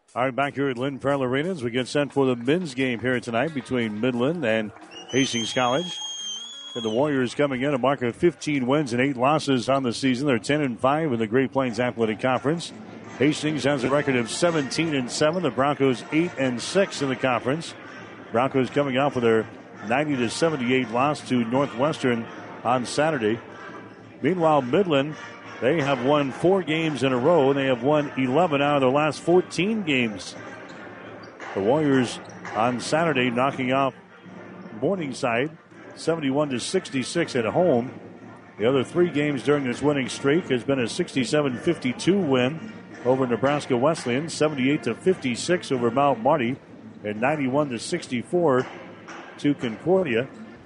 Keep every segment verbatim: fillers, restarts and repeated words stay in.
All right, back here at Lynn Farrell Arena as we get set for the men's game here tonight between Midland and Hastings College. And the Warriors coming in a mark of fifteen wins and eight losses on the season. They're ten and five in the Great Plains Athletic Conference. Hastings has a record of seventeen and seven. The Broncos eight and six in the conference. Broncos coming off with their ninety to seventy-eight loss to Northwestern on Saturday. Meanwhile, Midland, they have won four games in a row, and they have won eleven out of their last fourteen games. The Warriors on Saturday knocking off Morningside seventy-one to sixty-six at home. The other three games during this winning streak has been a sixty-seven fifty-two win over Nebraska Wesleyan, seventy-eight to fifty-six over Mount Marty, and ninety-one to sixty-four to Concordia.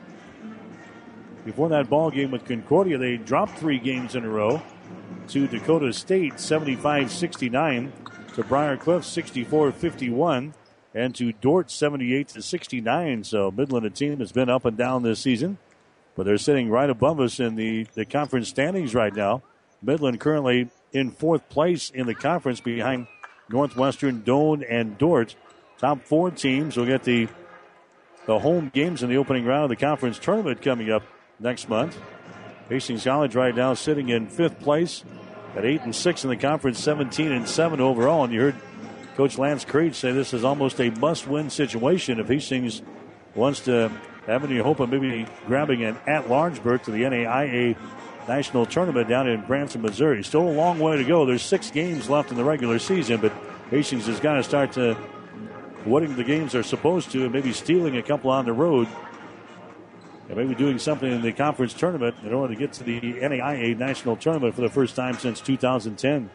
Before that ball game with Concordia, they dropped three games in a row to Dakota State, seventy-five sixty-nine, to Briar Cliff, sixty-four fifty-one, and to Dordt, seventy-eight to sixty-nine. So Midland, a team that's been up and down this season, but they're sitting right above us in the, the conference standings right now. Midland currently in fourth place in the conference behind Northwestern, Doane, and Dordt. Top four teams will get the, the home games in the opening round of the conference tournament coming up next month. Hastings College right now sitting in fifth place at eight and six in the conference, seventeen and seven overall. And you heard Coach Lance Creed say this is almost a must-win situation if Hastings wants to have any hope of maybe grabbing an at-large berth to the N A I A National Tournament down in Branson, Missouri. Still a long way to go. There's six games left in the regular season, but Hastings has got to start to winning the games they're supposed to and maybe stealing a couple on the road. And maybe doing something in the conference tournament in order to get to the N A I A National Tournament for the first time since two thousand ten.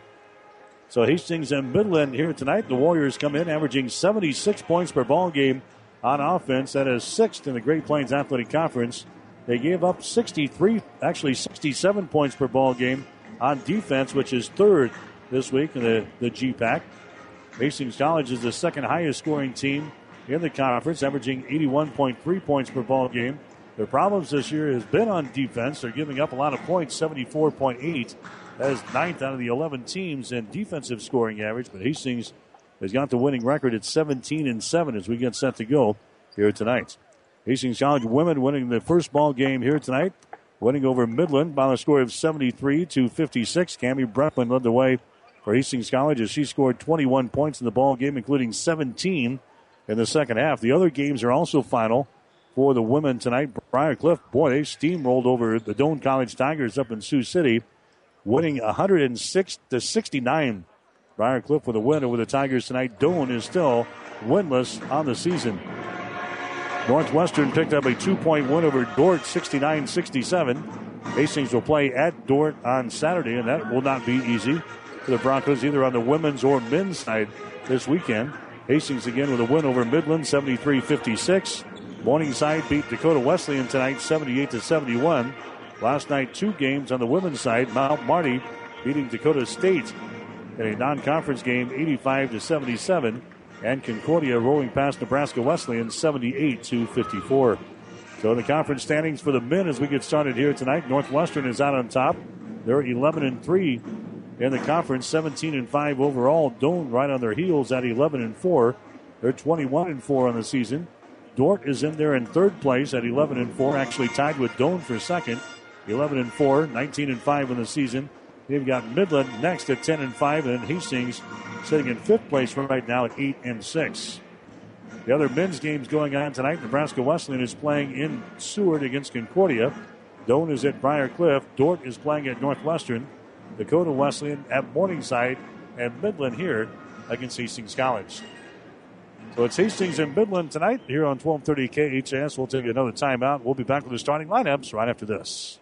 So Hastings and Midland here tonight. The Warriors come in averaging seventy-six points per ball game on offense. That is sixth in the Great Plains Athletic Conference. They gave up sixty-three, actually sixty-seven points per ball game on defense, which is third this week in the, the G PAC. Hastings College is the second highest scoring team in the conference, averaging eighty-one point three points per ball game. Their problems this year has been on defense. They're giving up a lot of points, seventy-four point eight. That is ninth out of the eleven teams in defensive scoring average. But Hastings has got the winning record at seventeen and seven as we get set to go here tonight. Hastings College women winning the first ball game here tonight, winning over Midland by a score of seventy-three to fifty-six. Cammie Breckman led the way for Hastings College as she scored twenty-one points in the ball game, including seventeen in the second half. The other games are also final for the women tonight. Briar Cliff, boy, they steamrolled over the Doane College Tigers up in Sioux City, winning one hundred six to sixty-nine. Briar Cliff with a win over the Tigers tonight. Doane is still winless on the season. Northwestern picked up a two-point win over Dordt, sixty-nine sixty-seven. Hastings will play at Dordt on Saturday, and that will not be easy for the Broncos either on the women's or men's side this weekend. Hastings again with a win over Midland, seventy-three fifty-six. Morningside beat Dakota Wesleyan tonight, seventy-eight to seventy-one. Last night, two games on the women's side. Mount Marty beating Dakota State in a non-conference game, eighty-five to seventy-seven. And Concordia rolling past Nebraska Wesleyan, seventy-eight to fifty-four. So the conference standings for the men as we get started here tonight. Northwestern is out on top. They're eleven and three in the conference, seventeen and five overall. Doane right on their heels at eleven and four. They're twenty-one and four on the season. Dordt is in there in third place at eleven and four, actually tied with Doane for second. eleven and four, nineteen and five in the season. They've got Midland next at ten and five, and Hastings sitting in fifth place right now at eight and six. The other men's games going on tonight. Nebraska Wesleyan is playing in Seward against Concordia. Doane is at Briar Cliff. Dordt is playing at Northwestern. Dakota Wesleyan at Morningside, and Midland here against Hastings College. So it's Hastings and Midland tonight here on twelve thirty K H A S. We'll take another timeout. We'll be back with the starting lineups right after this.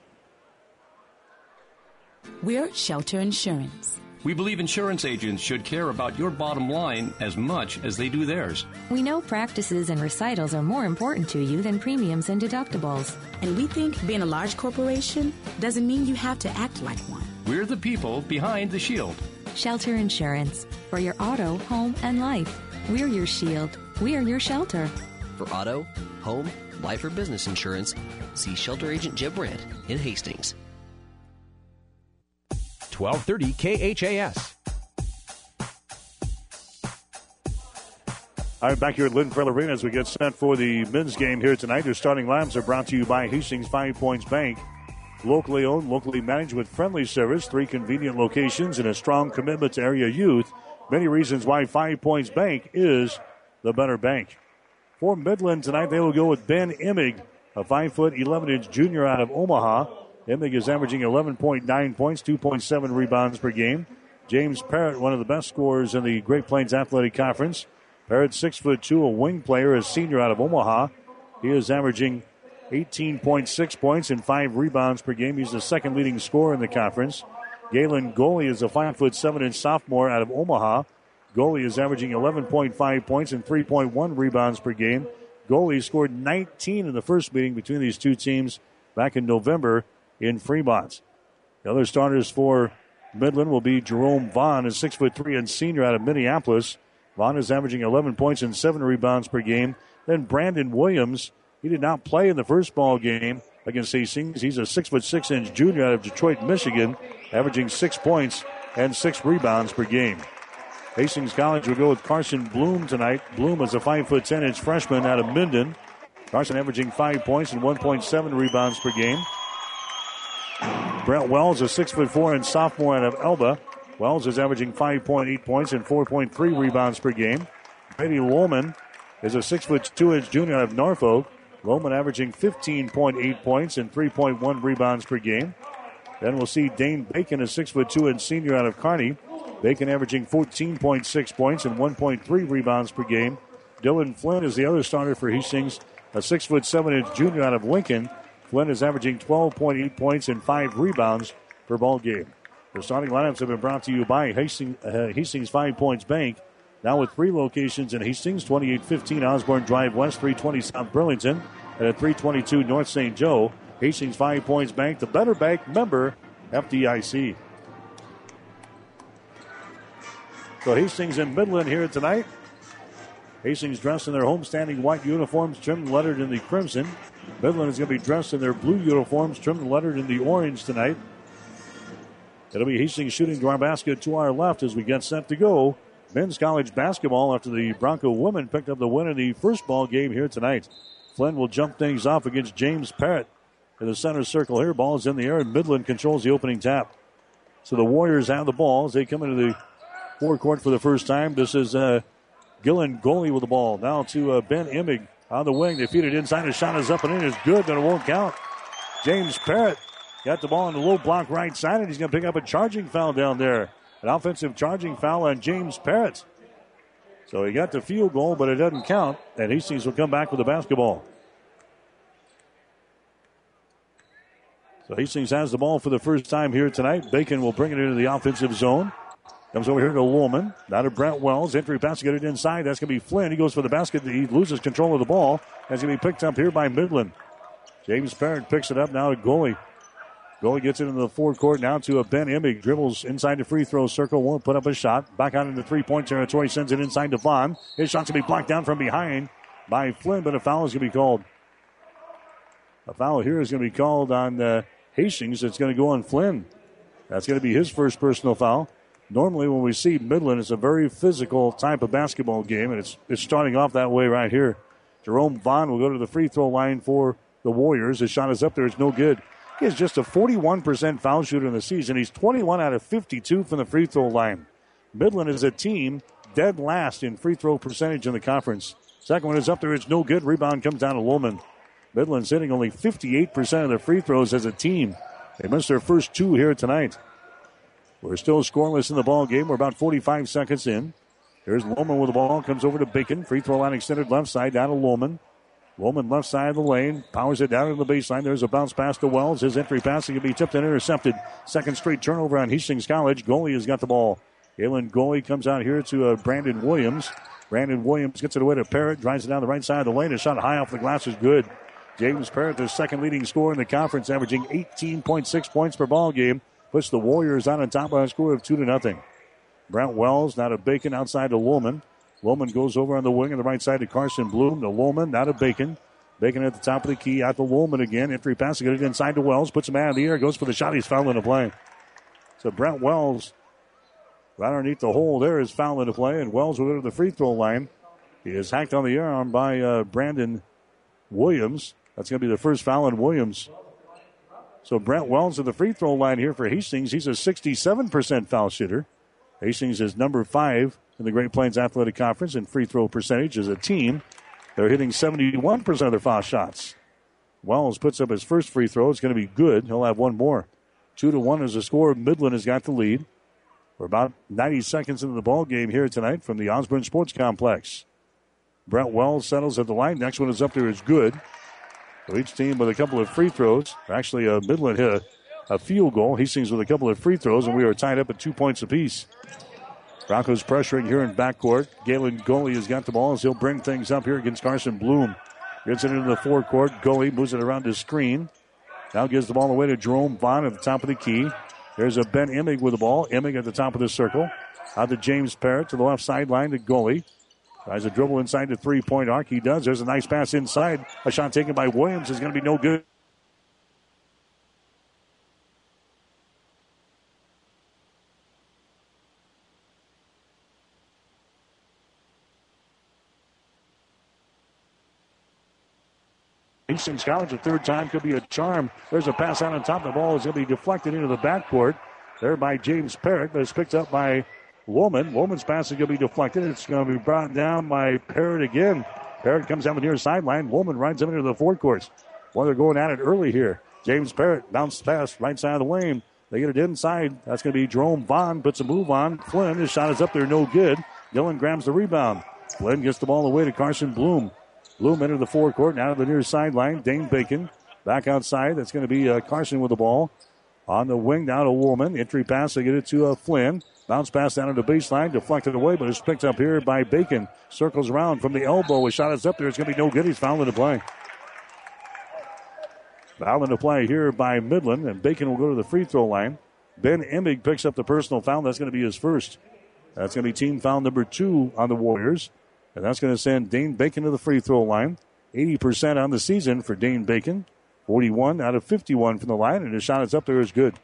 We're Shelter Insurance. We believe insurance agents should care about your bottom line as much as they do theirs. We know practices and recitals are more important to you than premiums and deductibles. And we think being a large corporation doesn't mean you have to act like one. We're the people behind the shield. Shelter Insurance. For your auto, home, and life. We're your shield. We're your shelter. For auto, home, life, or business insurance, see Shelter Agent Jeb Brandt in Hastings. twelve thirty K H A S. All right, back here at Lindenfeld Arena as we get set for the men's game here tonight. Their starting lineups are brought to you by Hastings Five Points Bank. Locally owned, locally managed with friendly service, three convenient locations, and a strong commitment to area youth. Many reasons why Five Points Bank is the better bank. For Midland tonight, they will go with Ben Emig, a five foot eleven inch junior out of Omaha. Emig is averaging eleven point nine points, two point seven rebounds per game. James Parrott, one of the best scorers in the Great Plains Athletic Conference. Parrott, six foot two, a wing player, a senior out of Omaha. He is averaging eighteen point six points and five rebounds per game. He's the second leading scorer in the conference. Galen Goley is a five foot seven inch sophomore out of Omaha. Goley is averaging eleven point five points and three point one rebounds per game. Goley scored nineteen in the first meeting between these two teams back in November in Fremont. The other starters for Midland will be Jerome Vaughn, a six foot three and senior out of Minneapolis. Vaughn is averaging eleven points and seven rebounds per game. Then Brandon Williams, he did not play in the first ball game against Hastings. He's a six foot six inch junior out of Detroit, Michigan, averaging six points and six rebounds per game. Hastings College will go with Carson Bloom tonight. Bloom is a five foot ten inch freshman out of Minden. Carson averaging five points and one point seven rebounds per game. Brent Wells, a six foot four and sophomore out of Elba. Wells is averaging five point eight points and four point three rebounds per game. Brady Lohman is a six foot two inch junior out of Norfolk. Lohman averaging fifteen point eight points and three point one rebounds per game. Then we'll see Dane Bacon, a six foot two inch senior out of Kearney. Bacon averaging fourteen point six points and one point three rebounds per game. Dylan Flynn is the other starter for Hastings, a six foot seven inch junior out of Lincoln. Flynn is averaging twelve point eight points and five rebounds per ball game. The starting lineups have been brought to you by Hastings, uh, Hastings Five Points Bank. Now with three locations in Hastings, twenty-eight fifteen Osborne Drive West, three twenty South Burlington, and at three twenty-two North Saint Joe. Hastings Five Points Bank, the better bank, member F D I C. So Hastings and Midland here tonight. Hastings dressed in their homestanding white uniforms, trimmed and lettered in the crimson. Midland is going to be dressed in their blue uniforms, trimmed and lettered in the orange tonight. It'll be Hastings shooting to our basket to our left as we get set to go. Men's college basketball after the Bronco women picked up the win in the first ball game here tonight. Flynn will jump things off against James Parrott in the center circle here. Ball is in the air, and Midland controls the opening tap. So the Warriors have the ball as they come into the forecourt for the first time. This is uh, Gillen Goley with the ball. Now to uh, Ben Emig on the wing. They feed it inside. His shot is up and in. It's good, but it won't count. James Parrott got the ball in the low block right side, and he's going to pick up a charging foul down there. An offensive charging foul on James Parrott. So he got the field goal, but it doesn't count, and Hastings will come back with the basketball. So Hastings has the ball for the first time here tonight. Bacon will bring it into the offensive zone. Comes over here to Lohman. Now to Brent Wells. Entry pass to get it inside. That's going to be Flynn. He goes for the basket. He loses control of the ball. That's going to be picked up here by Midland. James Parrott picks it up now to Goley. Goley gets it into the forecourt now to a Ben Emig. Dribbles inside the free throw circle. Won't put up a shot. Back out into three-point territory. Sends it inside to Vaughn. His shot's going to be blocked down from behind by Flynn, but a foul is going to be called. A foul here is going to be called on uh, Hastings. It's going to go on Flynn. That's going to be his first personal foul. Normally when we see Midland, it's a very physical type of basketball game, and it's it's starting off that way right here. Jerome Vaughn will go to the free throw line for the Warriors. His shot is up there. It's no good. He is just a forty-one percent foul shooter in the season. He's twenty-one out of fifty-two from the free throw line. Midland is a team dead last in free throw percentage in the conference. Second one is up there. It's no good. Rebound comes down to Lohman. Midland's hitting only fifty-eight percent of their free throws as a team. They missed their first two here tonight. We're still scoreless in the ball game. We're about forty-five seconds in. Here's Lohman with the ball. Comes over to Bacon. Free throw line extended left side down to Lohman. Lohman left side of the lane. Powers it down to the baseline. There's a bounce pass to Wells. His entry pass can be tipped and intercepted. Second straight turnover on Hastings College. Goley has got the ball. Galen Goley comes out here to uh, Brandon Williams. Brandon Williams gets it away to Parrott. Drives it down the right side of the lane. A shot high off the glass is good. James Parrott, the second leading scorer in the conference, averaging eighteen point six points per ball game. Puts the Warriors on top by a score of two to nothing. Brent Wells now to Bacon outside to Lohman. Lohman goes over on the wing on the right side to Carson Bloom. To Lohman, now to Bacon. Bacon at the top of the key, out to Lohman again. Entry pass to get it inside to Wells. Puts him out of the air, goes for the shot. He's fouling the play. So Brent Wells, right underneath the hole there, is fouling the play, and Wells will go to the free throw line. He is hacked on the arm by uh, Brandon Williams. That's going to be the first foul on Williams. So Brent Wells at the free throw line here for Hastings. He's a sixty-seven percent foul shooter. Hastings is number five in the Great Plains Athletic Conference in free throw percentage as a team. They're hitting seventy-one percent of their foul shots. Wells puts up his first free throw. It's going to be good. He'll have one more. Two to one is the score. Midland has got the lead. We're about ninety seconds into the ball game here tonight from the Osborne Sports Complex. Brent Wells settles at the line. Next one is up there is good. So each team with a couple of free throws. Actually, uh, Midland hit a, a field goal. Hastings with a couple of free throws, and we are tied up at two points apiece. Broncos pressuring here in backcourt. Galen Goley has got the ball as he'll bring things up here against Carson Bloom. Gets it into the forecourt. Goley moves it around his screen. Now gives the ball away to Jerome Vaughn at the top of the key. There's a Ben Emig with the ball. Emig at the top of the circle. Out to James Parrott to the left sideline to Goley. Tries a dribble inside the three-point arc. He does. There's a nice pass inside. A shot taken by Williams is going to be no good. Hastings College, the third time could be a charm. There's a pass out on top. The ball is going to be deflected into the backcourt. There by James Parrott, but it's picked up by Woolman. Woolman's pass is going to be deflected. It's going to be brought down by Parrott again. Parrott comes down the near sideline. Woolman rides him into the forecourt. Well, they're going at it early here. James Parrott bounced pass right side of the lane. They get it inside. That's going to be Jerome Vaughn. Puts a move on. Flynn, his shot is up there, no good. Dillon grabs the rebound. Flynn gets the ball away to Carson Bloom. Bloom into the forecourt and out of the near sideline. Dane Bacon back outside. That's going to be uh, Carson with the ball. On the wing now to Woolman. Entry pass. They get it to uh, Flynn. Bounce pass down to the baseline. Deflected away, but it's picked up here by Bacon. Circles around from the elbow. His shot is up there. It's going to be no good. He's fouling the play. Fouling the play here by Midland, and Bacon will go to the free throw line. Ben Emig picks up the personal foul. That's going to be his first. That's going to be team foul number two on the Warriors. And that's going to send Dane Bacon to the free throw line. eighty percent on the season for Dane Bacon. forty-one out of fifty-one from the line, and his shot is up there is good.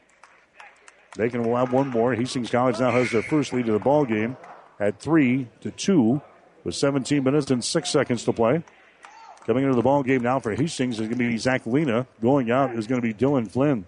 Bacon will have one more. Hastings College now has their first lead of the ball game at three to two with seventeen minutes and six seconds to play. Coming into the ball game now for Hastings is going to be Zach Lena. Going out is going to be Dylan Flynn.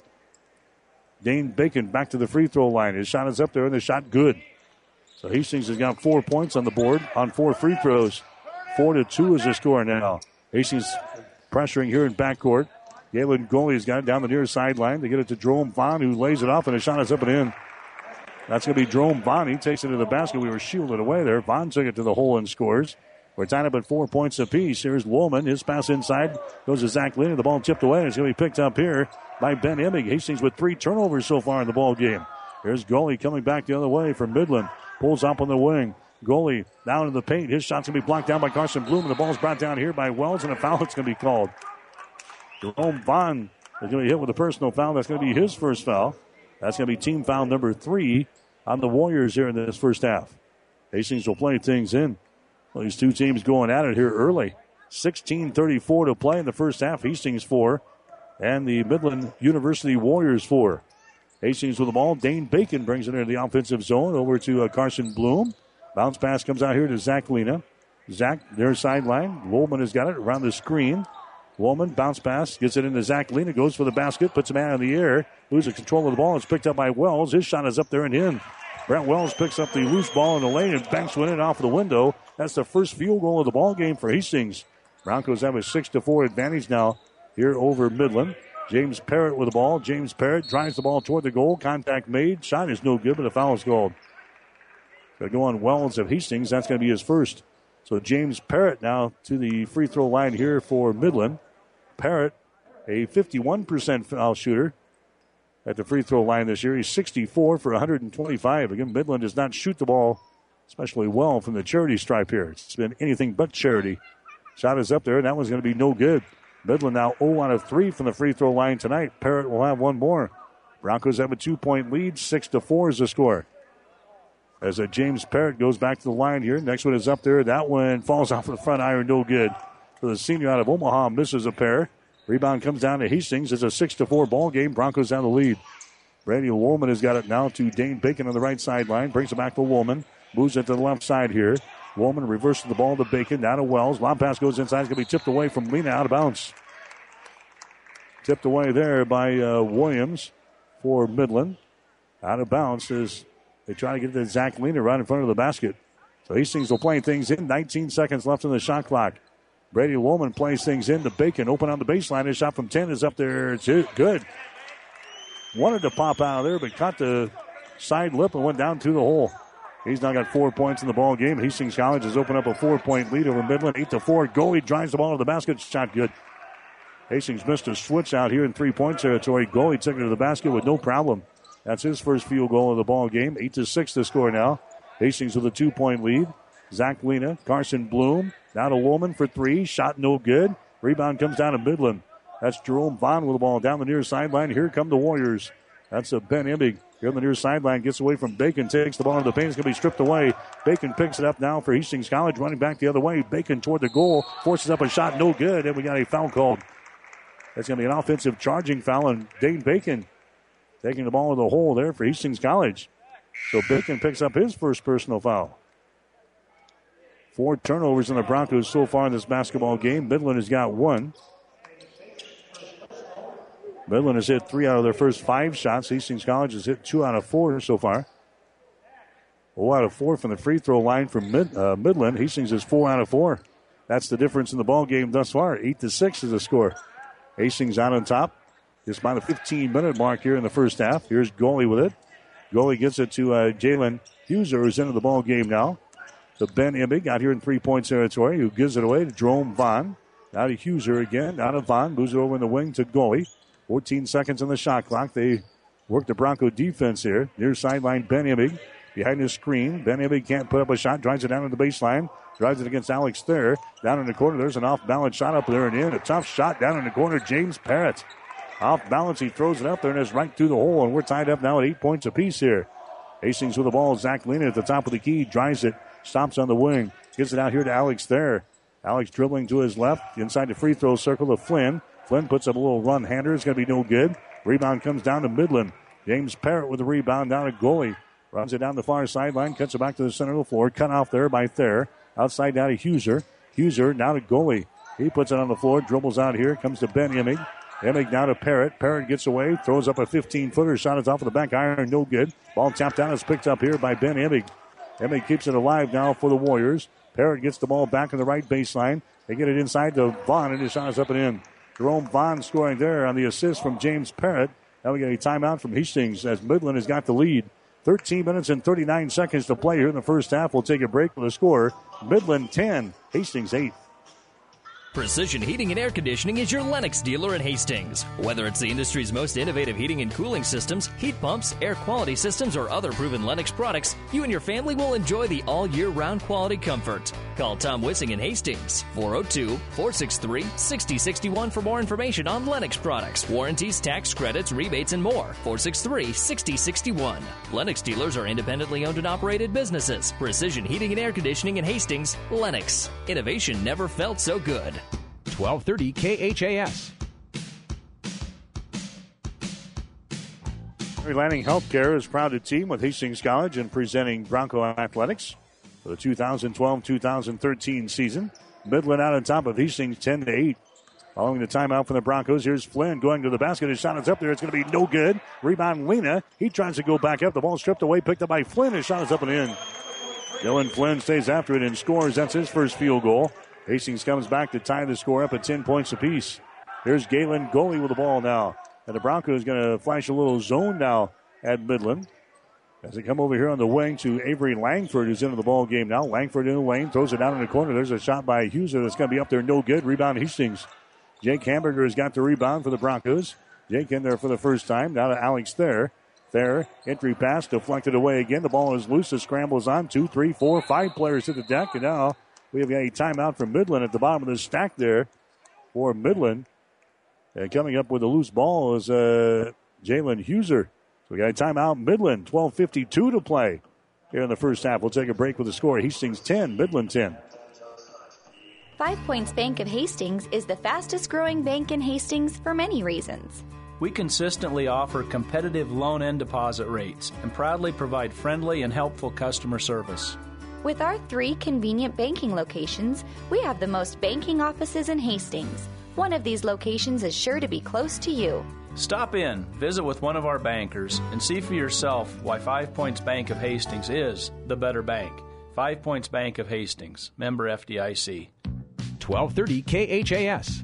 Dane Bacon back to the free throw line. His shot is up there, and the shot good. So Hastings has got four points on the board on four free throws. Four to two is the score now. Hastings pressuring here in backcourt. Galen Goley's got it down the near sideline. They get it to Jerome Vaughn, who lays it off, and the shot is up and in. That's going to be Jerome Vaughn. He takes it to the basket. We were shielded away there. Vaughn took it to the hole and scores. We're tied up at four points apiece. Here's Woolman. His pass inside goes to Zach Lena. The ball tipped away. It's going to be picked up here by Ben Emig. Hastings with three turnovers so far in the ball game. Here's Goley coming back the other way from Midland. Pulls up on the wing. Goley down in the paint. His shot's going to be blocked down by Carson Bloom, and the ball's brought down here by Wells, and a foul that's going to be called. Jerome Vaughn is going to be hit with a personal foul. That's going to be his first foul. That's going to be team foul number three on the Warriors here in this first half. Hastings will play things in. Well, these two teams going at it here early. sixteen thirty-four to play in the first half. Hastings four, and the Midland University Warriors four. Hastings with the ball. Dane Bacon brings it into the offensive zone over to uh, Carson Bloom. Bounce pass comes out here to Zach Lena. Zach, their sideline. Woolman has got it around the screen. Woolman, bounce pass, gets it into Zach Lena, goes for the basket, puts a man in the air, loses control of the ball. It's picked up by Wells. His shot is up there and in. Brent Wells picks up the loose ball in the lane and banks one in off the window. That's the first field goal of the ball game for Hastings. Broncos have a six to four advantage now here over Midland. James Parrott with the ball. James Parrott drives the ball toward the goal. Contact made. Shot is no good, but a foul is called. Going to go on Wells of Hastings. That's going to be his first. So James Parrott now to the free throw line here for Midland. Parrott, a fifty-one percent foul shooter at the free throw line this year. He's sixty-four for one hundred twenty-five. Again, Midland does not shoot the ball especially well from the charity stripe here. It's been anything but charity. Shot is up there, and that one's going to be no good. Midland now zero out of three from the free throw line tonight. Parrott will have one more. Broncos have a two-point lead. Six to four is the score. As a James Parrott goes back to the line here. Next one is up there. That one falls off the front iron. No good. So the senior out of Omaha misses a pair. Rebound comes down to Hastings. It's a six to four ball game. Broncos down the lead. Brady Woolman has got it now to Dane Bacon on the right sideline. Brings it back to Woolman. Moves it to the left side here. Woolman reverses the ball to Bacon. Down to Wells. Lob pass goes inside. It's going to be tipped away from Lena, out of bounds. Tipped away there by uh, Williams for Midland. Out of bounds as they try to get to Zach Lena right in front of the basket. So Hastings will play things in. nineteen seconds left on the shot clock. Brady Woolman plays things in to Bacon. Open on the baseline. His shot from ten is up there. It's good. Wanted to pop out of there, but caught the side lip and went down to the hole. He's now got four points in the ball game. Hastings College has opened up a four-point lead over Midland, eight to four. Goalie drives the ball to the basket. Shot good. Hastings missed a switch out here in three-point territory. Goalie took it to the basket with no problem. That's his first field goal of the ball game. Eight to six to score now. Hastings with a two-point lead. Zach Lena, Carson Bloom, now to Woolman for three. Shot no good. Rebound comes down to Midland. That's Jerome Vaughn with the ball down the near sideline. Here come the Warriors. That's a Ben Imbig. Here on the near sideline, gets away from Bacon, takes the ball into the paint. It's going to be stripped away. Bacon picks it up now for Hastings College, running back the other way. Bacon toward the goal, forces up a shot, no good, and we got a foul called. That's going to be an offensive charging foul on Dane Bacon, taking the ball in the hole there for Hastings College. So Bacon picks up his first personal foul. Four turnovers in the Broncos so far in this basketball game. Midland has got one. Midland has hit three out of their first five shots. Hastings College has hit two out of four so far. Four out of four from the free throw line for Mid, uh, Midland. Hastings is four out of four. That's the difference in the ball game thus far. Eight to six is the score. Hastings out on top. Just by the fifteen-minute mark here in the first half. Here's Goalie with it. Goalie gets it to uh, Jalen Huser, who's into the ball game now. To Ben Imbig out here in three-point territory, who gives it away to Jerome Vaughn. Now to Huser again. Now to Vaughn. Moves it over in the wing to Goalie. fourteen seconds on the shot clock. They work the Bronco defense here. Near sideline, Ben Imbig. Behind the screen, Ben Imbig can't put up a shot. Drives it down to the baseline. Drives it against Alex Thayer. Down in the corner, there's an off-balance shot up there and in. A tough shot down in the corner, James Parrott. Off balance, he throws it up there and is right through the hole. And we're tied up now at eight points apiece here. Hastings with the ball. Zach Lena at the top of the key. Drives it. Stops on the wing. Gives it out here to Alex Thayer. Alex dribbling to his left. Inside the free throw circle to Flynn. Flynn puts up a little run hander. It's going to be no good. Rebound comes down to Midland. James Parrott with the rebound down to Goalie. Runs it down the far sideline. Cuts it back to the center of the floor. Cut off there by Thayer. Outside down to Huser. Huser now to Goalie. He puts it on the floor. Dribbles out here. Comes to Ben Immig. Immig now to Parrott. Parrott gets away. Throws up a fifteen-footer. Shot is off of the back iron. No good. Ball tapped down. Is picked up here by Ben Immig. Immig keeps it alive now for the Warriors. Parrott gets the ball back on the right baseline. They get it inside to Vaughn, and his shot is up and in. Jerome Vaughn scoring there on the assist from James Parrott. Now we get a timeout from Hastings as Midland has got the lead. thirteen minutes and thirty-nine seconds to play here in the first half. We'll take a break with the score. Midland ten, Hastings eight. Precision Heating and Air Conditioning is your Lennox dealer in Hastings. Whether it's the industry's most innovative heating and cooling systems, heat pumps, air quality systems, or other proven Lennox products, you and your family will enjoy the all-year-round quality comfort. Call Tom Wissing in Hastings, four oh two, four six three, six oh six one for more information on Lennox products, warranties, tax credits, rebates, and more. four six three, six oh six one. Lennox dealers are independently owned and operated businesses. Precision Heating and Air Conditioning in Hastings, Lennox. Innovation never felt so good. twelve thirty K H A S. Mary Lanning Healthcare is proud to team with Hastings College in presenting Bronco Athletics for the two thousand twelve two thousand thirteen season. Midland out on top of Hastings ten to eight. Following the timeout from the Broncos, here's Flynn going to the basket. His shot is up there. It's going to be no good. Rebound, Lena. He tries to go back up. The ball stripped away, picked up by Flynn. His shot is up and in. Dylan Flynn stays after it and scores. That's his first field goal. Hastings comes back to tie the score up at ten points apiece. Here's Galen Goalie with the ball now. And the Broncos going to flash a little zone now at Midland. As they come over here on the wing to Avery Langford, who's into the ball game now. Langford in the lane, throws it down in the corner. There's a shot by Huser that's going to be up there, no good. Rebound Hastings. Jake Hamburger has got the rebound for the Broncos. Jake in there for the first time. Now to Alex Thayer. Thayer, entry pass, deflected away again. The ball is loose. It scrambles on. Two, three, four, five players hit the deck. And now we have got a timeout from Midland at the bottom of the stack there for Midland. And coming up with a loose ball is uh, Jalen Huser. So we got a timeout, Midland, twelve fifty-two to play here in the first half. We'll take a break with the score. Hastings ten, Midland ten. Five Points Bank of Hastings is the fastest growing bank in Hastings for many reasons. We consistently offer competitive loan and deposit rates and proudly provide friendly and helpful customer service. With our three convenient banking locations, we have the most banking offices in Hastings. One of these locations is sure to be close to you. Stop in, visit with one of our bankers, and see for yourself why Five Points Bank of Hastings is the better bank. Five Points Bank of Hastings, member F D I C. twelve thirty K H A S.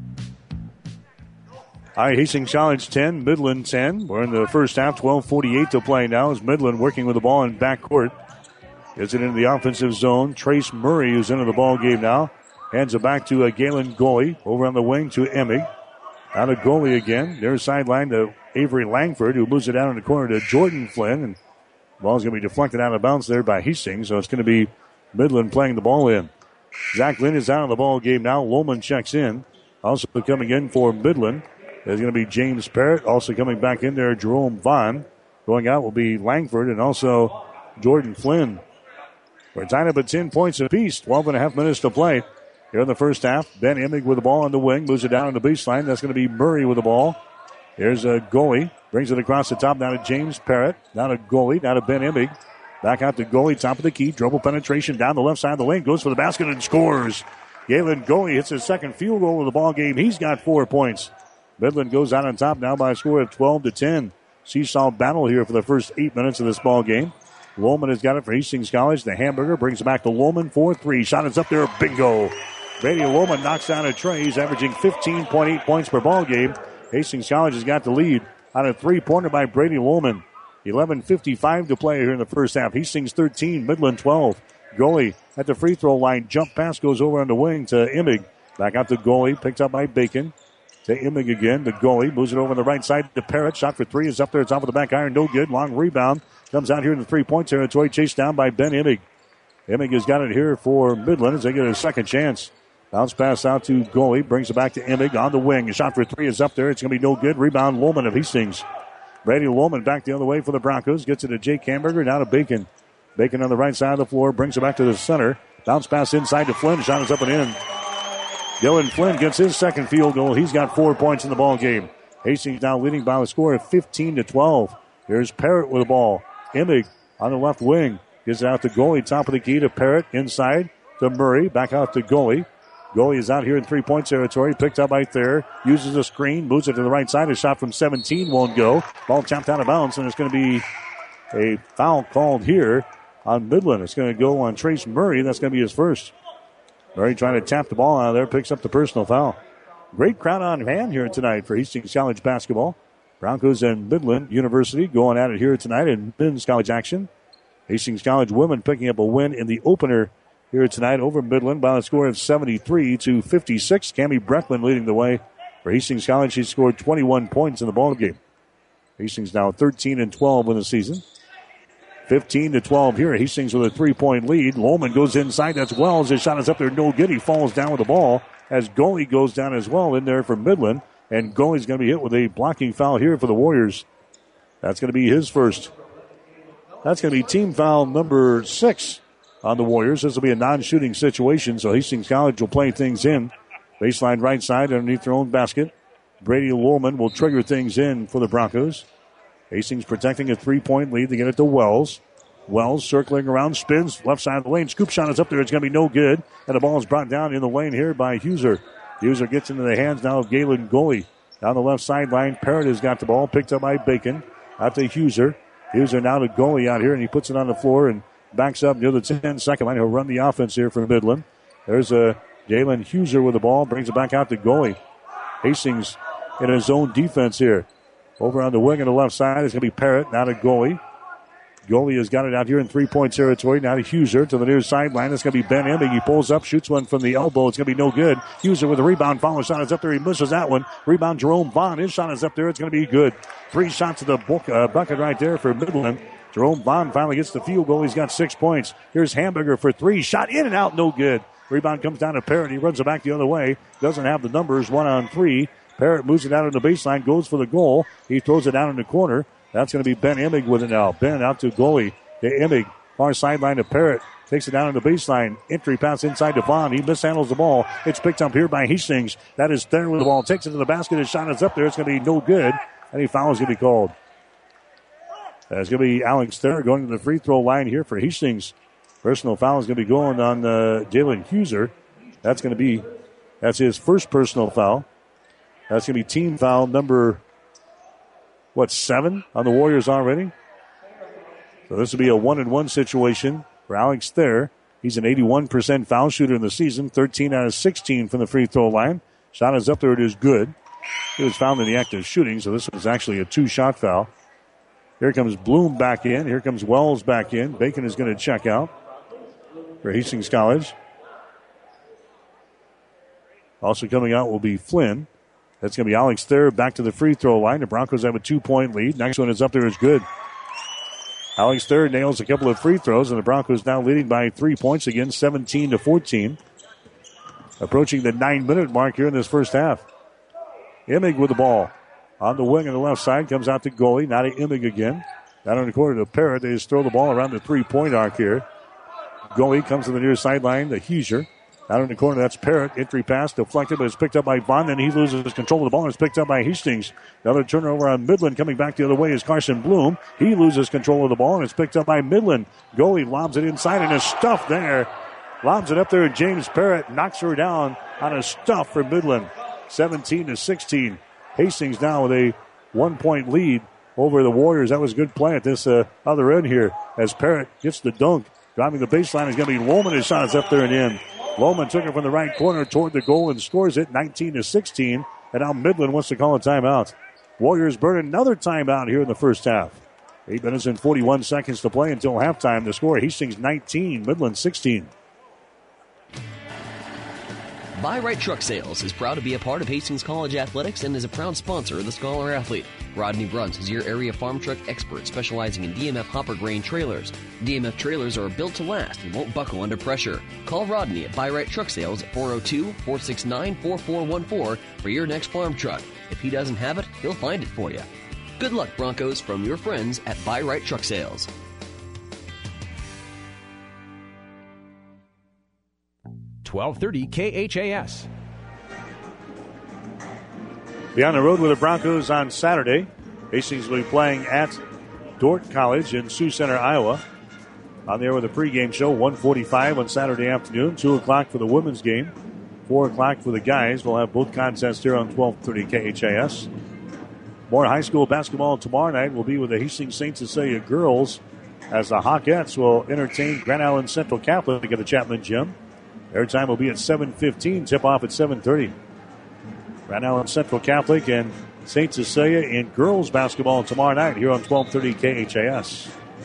All right, Hastings College ten, Midland ten. We're in the first half, twelve forty-eight to play now as Midland working with the ball in backcourt. Gets it into the offensive zone. Trace Murray, who's into the ball game now, hands it back to uh, Galen Goley. Over on the wing to Emig. Out of Goley again. There's sideline to Avery Langford, who moves it down in the corner to Jordan Flynn. And the ball's going to be deflected out of bounds there by Hastings, so it's going to be Midland playing the ball in. Zach Lynn is out of the ball game now. Lohman checks in. Also coming in for Midland is going to be James Parrott. Also coming back in there, Jerome Vaughn. Going out will be Langford and also Jordan Flynn. We're tied up at ten points apiece. twelve and a half minutes to play here in the first half. Ben Emig with the ball on the wing. Moves it down on the baseline. That's going to be Murray with the ball. Here's a Goley. Brings it across the top. Now to James Parrott. Now to Goley. Now to Ben Emig. Back out to Goley. Top of the key. Dribble penetration down the left side of the lane. Goes for the basket and scores. Galen Goley hits his second field goal of the ball game. He's got four points. Midland goes out on top now by a score of twelve to ten. Seesaw battle here for the first eight minutes of this ball game. Lohman has got it for Hastings College. The hamburger brings it back to Lohman. four three. Shot is up there. Bingo. Brady Lohman knocks down a tray. He's averaging fifteen point eight points per ball game. Hastings College has got the lead on a three-pointer by Brady Lohman. eleven fifty-five to play here in the first half. Hastings thirteen, Midland twelve. Goley at the free throw line. Jump pass goes over on the wing to Emig. Back out to Goley. Picked up by Bacon. To Emig again. To Goley. Moves it over on the right side to Parrott. Shot for three is up there. It's off of the back iron. No good. Long rebound. Comes out here in the three-point territory. Chased down by Ben Emig. Emig has got it here for Midland as they get a second chance. Bounce pass out to Goley. Brings it back to Emig on the wing. A shot for three is up there. It's going to be no good. Rebound Lohman of Hastings. Brady Lohman back the other way for the Broncos. Gets it to Jake Hamburger. Now to Bacon. Bacon on the right side of the floor. Brings it back to the center. Bounce pass inside to Flynn. Shot is up and in. Dylan Flynn gets his second field goal. He's got four points in the ball game. Hastings now leading by the score of fifteen to twelve. Here's Parrott with the ball. Emig on the left wing. Gives it out to Goley. Top of the key to Parrott. Inside to Murray. Back out to Goley. Goley is out here in three-point territory. Picked up right there. Uses a screen. Moves it to the right side. A shot from seventeen won't go. Ball chopped out of bounds, and it's going to be a foul called here on Midland. It's going to go on Trace Murray. That's going to be his first. Murray trying to tap the ball out of there. Picks up the personal foul. Great crowd on hand here tonight for Hastings College basketball. Broncos and Midland University going at it here tonight in men's college action. Hastings College women picking up a win in the opener here tonight over Midland by a score of seventy-three to fifty-six. Cammie Breckman leading the way for Hastings College. She scored twenty-one points in the ball game. Hastings now thirteen and twelve in the season. fifteen to twelve here. Hastings with a three-point lead. Lohman goes inside. That's Wells. His shot is up there. No good. He falls down with the ball as Goley goes down as well in there for Midland. And Goley's going to be hit with a blocking foul here for the Warriors. That's going to be his first. That's going to be team foul number six on the Warriors. This will be a non-shooting situation, so Hastings College will play things in. Baseline right side underneath their own basket. Brady Lohman will trigger things in for the Broncos. Hastings protecting a three-point lead. They get it to Wells. Wells circling around, spins left side of the lane. Scoop shot is up there. It's going to be no good. And the ball is brought down in the lane here by Huser. Huser gets into the hands now of Galen Goley. Down the left sideline, Parrott has got the ball. Picked up by Bacon. Out to Huser. Huser now to Goley out here, and he puts it on the floor and backs up near the ten-second line. He'll run the offense here for Midland. There's a Jalen Huser with the ball. Brings it back out to Goley. Hastings in his own defense here. Over on the wing on the left side is going to be Parrott. Now to Goley. Goley has got it out here in three-point territory. Now to Huser to the near sideline. It's going to be Ben Emig. He pulls up, shoots one from the elbow. It's going to be no good. Huser with a rebound. Follow shot is up there. He misses that one. Rebound Jerome Vaughn. His shot is up there. It's going to be good. Three shots of the book, uh, bucket right there for Midland. Jerome Vaughn finally gets the field goal. He's got six points. Here's Hamburger for three. Shot in and out. No good. Rebound comes down to Parrott. He runs it back the other way. Doesn't have the numbers. One on three. Parrott moves it out on the baseline. Goes for the goal. He throws it down in the corner. That's going to be Ben Emig with it now. Ben out to Goley. To Emig. Far sideline to Parrott. Takes it down on the baseline. Entry pass inside to Vaughn. He mishandles the ball. It's picked up here by Hastings. That is Thayer with the ball. Takes it to the basket. His shot is up there. It's going to be no good. Any foul is going to be called. That's going to be Alex Thayer going to the free throw line here for Hastings. Personal foul is going to be going on uh, Jalen Huser. That's going to be, that's his first personal foul. That's going to be team foul number, what, seven on the Warriors already? So this will be a one-and-one situation for Alex Thayer. He's an eighty-one percent foul shooter in the season, thirteen out of sixteen from the free throw line. Shot is up there. It is good. He was found in the act of shooting, so this was actually a two-shot foul. Here comes Bloom back in. Here comes Wells back in. Bacon is going to check out for Hastings College. Also coming out will be Flynn. That's going to be Alex Thayer back to the free throw line. The Broncos have a two-point lead. Next one is up there is good. Alex Thayer nails a couple of free throws, and the Broncos now leading by three points again, seventeen to fourteen. Approaching the nine-minute mark here in this first half. Emig with the ball. On the wing on the left side, comes out to goalie. Now to Emig again. Down in the corner to Parrott. They just throw the ball around the three-point arc here. Goalie comes to the near sideline to Huser. Down in the corner, that's Parrott. Entry pass deflected, but it's picked up by Vaughn. Then he loses control of the ball, and it's picked up by Hastings. Another turnover on Midland. Coming back the other way is Carson Bloom. He loses control of the ball, and it's picked up by Midland. Goalie lobs it inside, and is stuffed there. Lobs it up there, and James Parrott knocks her down on a stuff for Midland. seventeen to sixteen. Hastings now with a one-point lead over the Warriors. That was a good play at this uh, other end here as Parrott gets the dunk. Driving the baseline is going to be Lohman. His shot is up there and in. Lohman took it from the right corner toward the goal and scores it nineteen to sixteen. And now Midland wants to call a timeout. Warriors burn another timeout here in the first half. Eight minutes and forty-one seconds to play until halftime. The score, Hastings nineteen, Midland sixteen. Buy Right Truck Sales is proud to be a part of Hastings College Athletics and is a proud sponsor of the Scholar Athlete. Rodney Bruns is your area farm truck expert specializing in D M F hopper grain trailers. D M F trailers are built to last and won't buckle under pressure. Call Rodney at Buy Right Truck Sales at four oh two, four six nine, four four one four for your next farm truck. If he doesn't have it, he'll find it for you. Good luck, Broncos, from your friends at Buy Right Truck Sales. twelve thirty K H A S. Be on the road with the Broncos on Saturday. Hastings will be playing at Dordt College in Sioux Center, Iowa. On there with a pregame show, one forty-five on Saturday afternoon, two o'clock for the women's game, four o'clock for the guys. We'll have both contests here on twelve thirty K H A S. More high school basketball tomorrow night will be with the Hastings Saint Cecilia girls as the Hawkettes will entertain Grand Island Central Catholic at the Chapman Gym. Airtime will be at seven fifteen, tip-off at seven thirty. Grand Island Central Catholic and Saint Cecilia in girls basketball tomorrow night here on twelve thirty K H A S.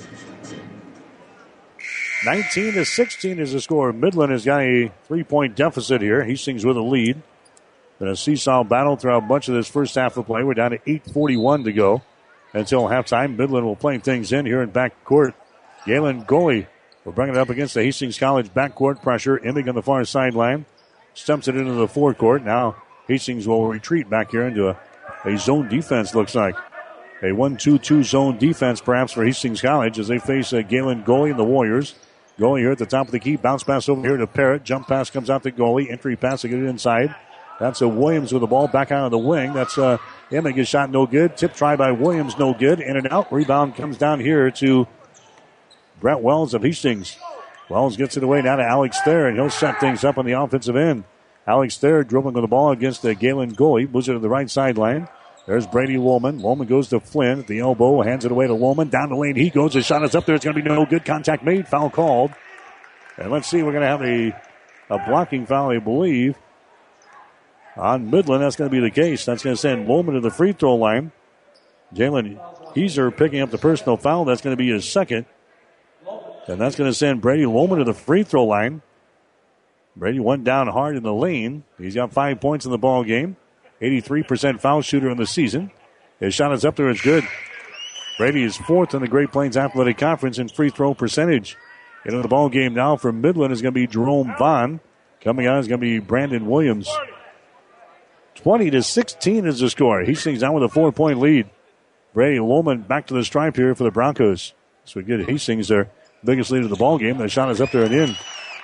nineteen to sixteen is the score. Midland has got a three-point deficit here. Hastings with a lead. Been a seesaw battle throughout much of this first half of play. We're down to eight forty-one to go until halftime. Midland will play things in here in backcourt. Galen Goalie will bring it up against the Hastings College backcourt pressure. Emig on the far sideline. Stumps it into the forecourt. Now Hastings will retreat back here into a, a zone defense, looks like. A one two two zone defense perhaps for Hastings College as they face uh, Galen Goalie and the Warriors. Goalie here at the top of the key. Bounce pass over here to Parrott. Jump pass comes out to Goalie. Entry pass to get it inside. That's a Williams with the ball back out of the wing. That's uh, Emig. His shot no good. Tip try by Williams no good. In and out. Rebound comes down here to Brett Wells of Hastings. Wells gets it away now to Alex Thayer, and he'll set things up on the offensive end. Alex Thayer dribbling with the ball against the Galen Goalie. Moves it to the right sideline. There's Brady Woolman. Woolman goes to Flynn at the elbow. Hands it away to Woolman. Down the lane he goes. His shot is up there. It's going to be no good. Contact made. Foul called. And let's see. We're going to have a, a blocking foul, I believe, on Midland. That's going to be the case. That's going to send Woolman to the free throw line. Jalen Heeser picking up the personal foul. That's going to be his second. And that's going to send Brady Lohman to the free throw line. Brady went down hard in the lane. He's got five points in the ball game. eighty-three percent foul shooter in the season. His shot is up there. It's good. Brady is fourth in the Great Plains Athletic Conference in free throw percentage. Into the ball game now for Midland is going to be Jerome Vaughn. Coming out is going to be Brandon Williams. twenty to sixteen is the score. Hastings down with a four-point lead. Brady Lohman back to the stripe here for the Broncos. So we get Hastings their biggest lead of the ball game. The shot is up there and in.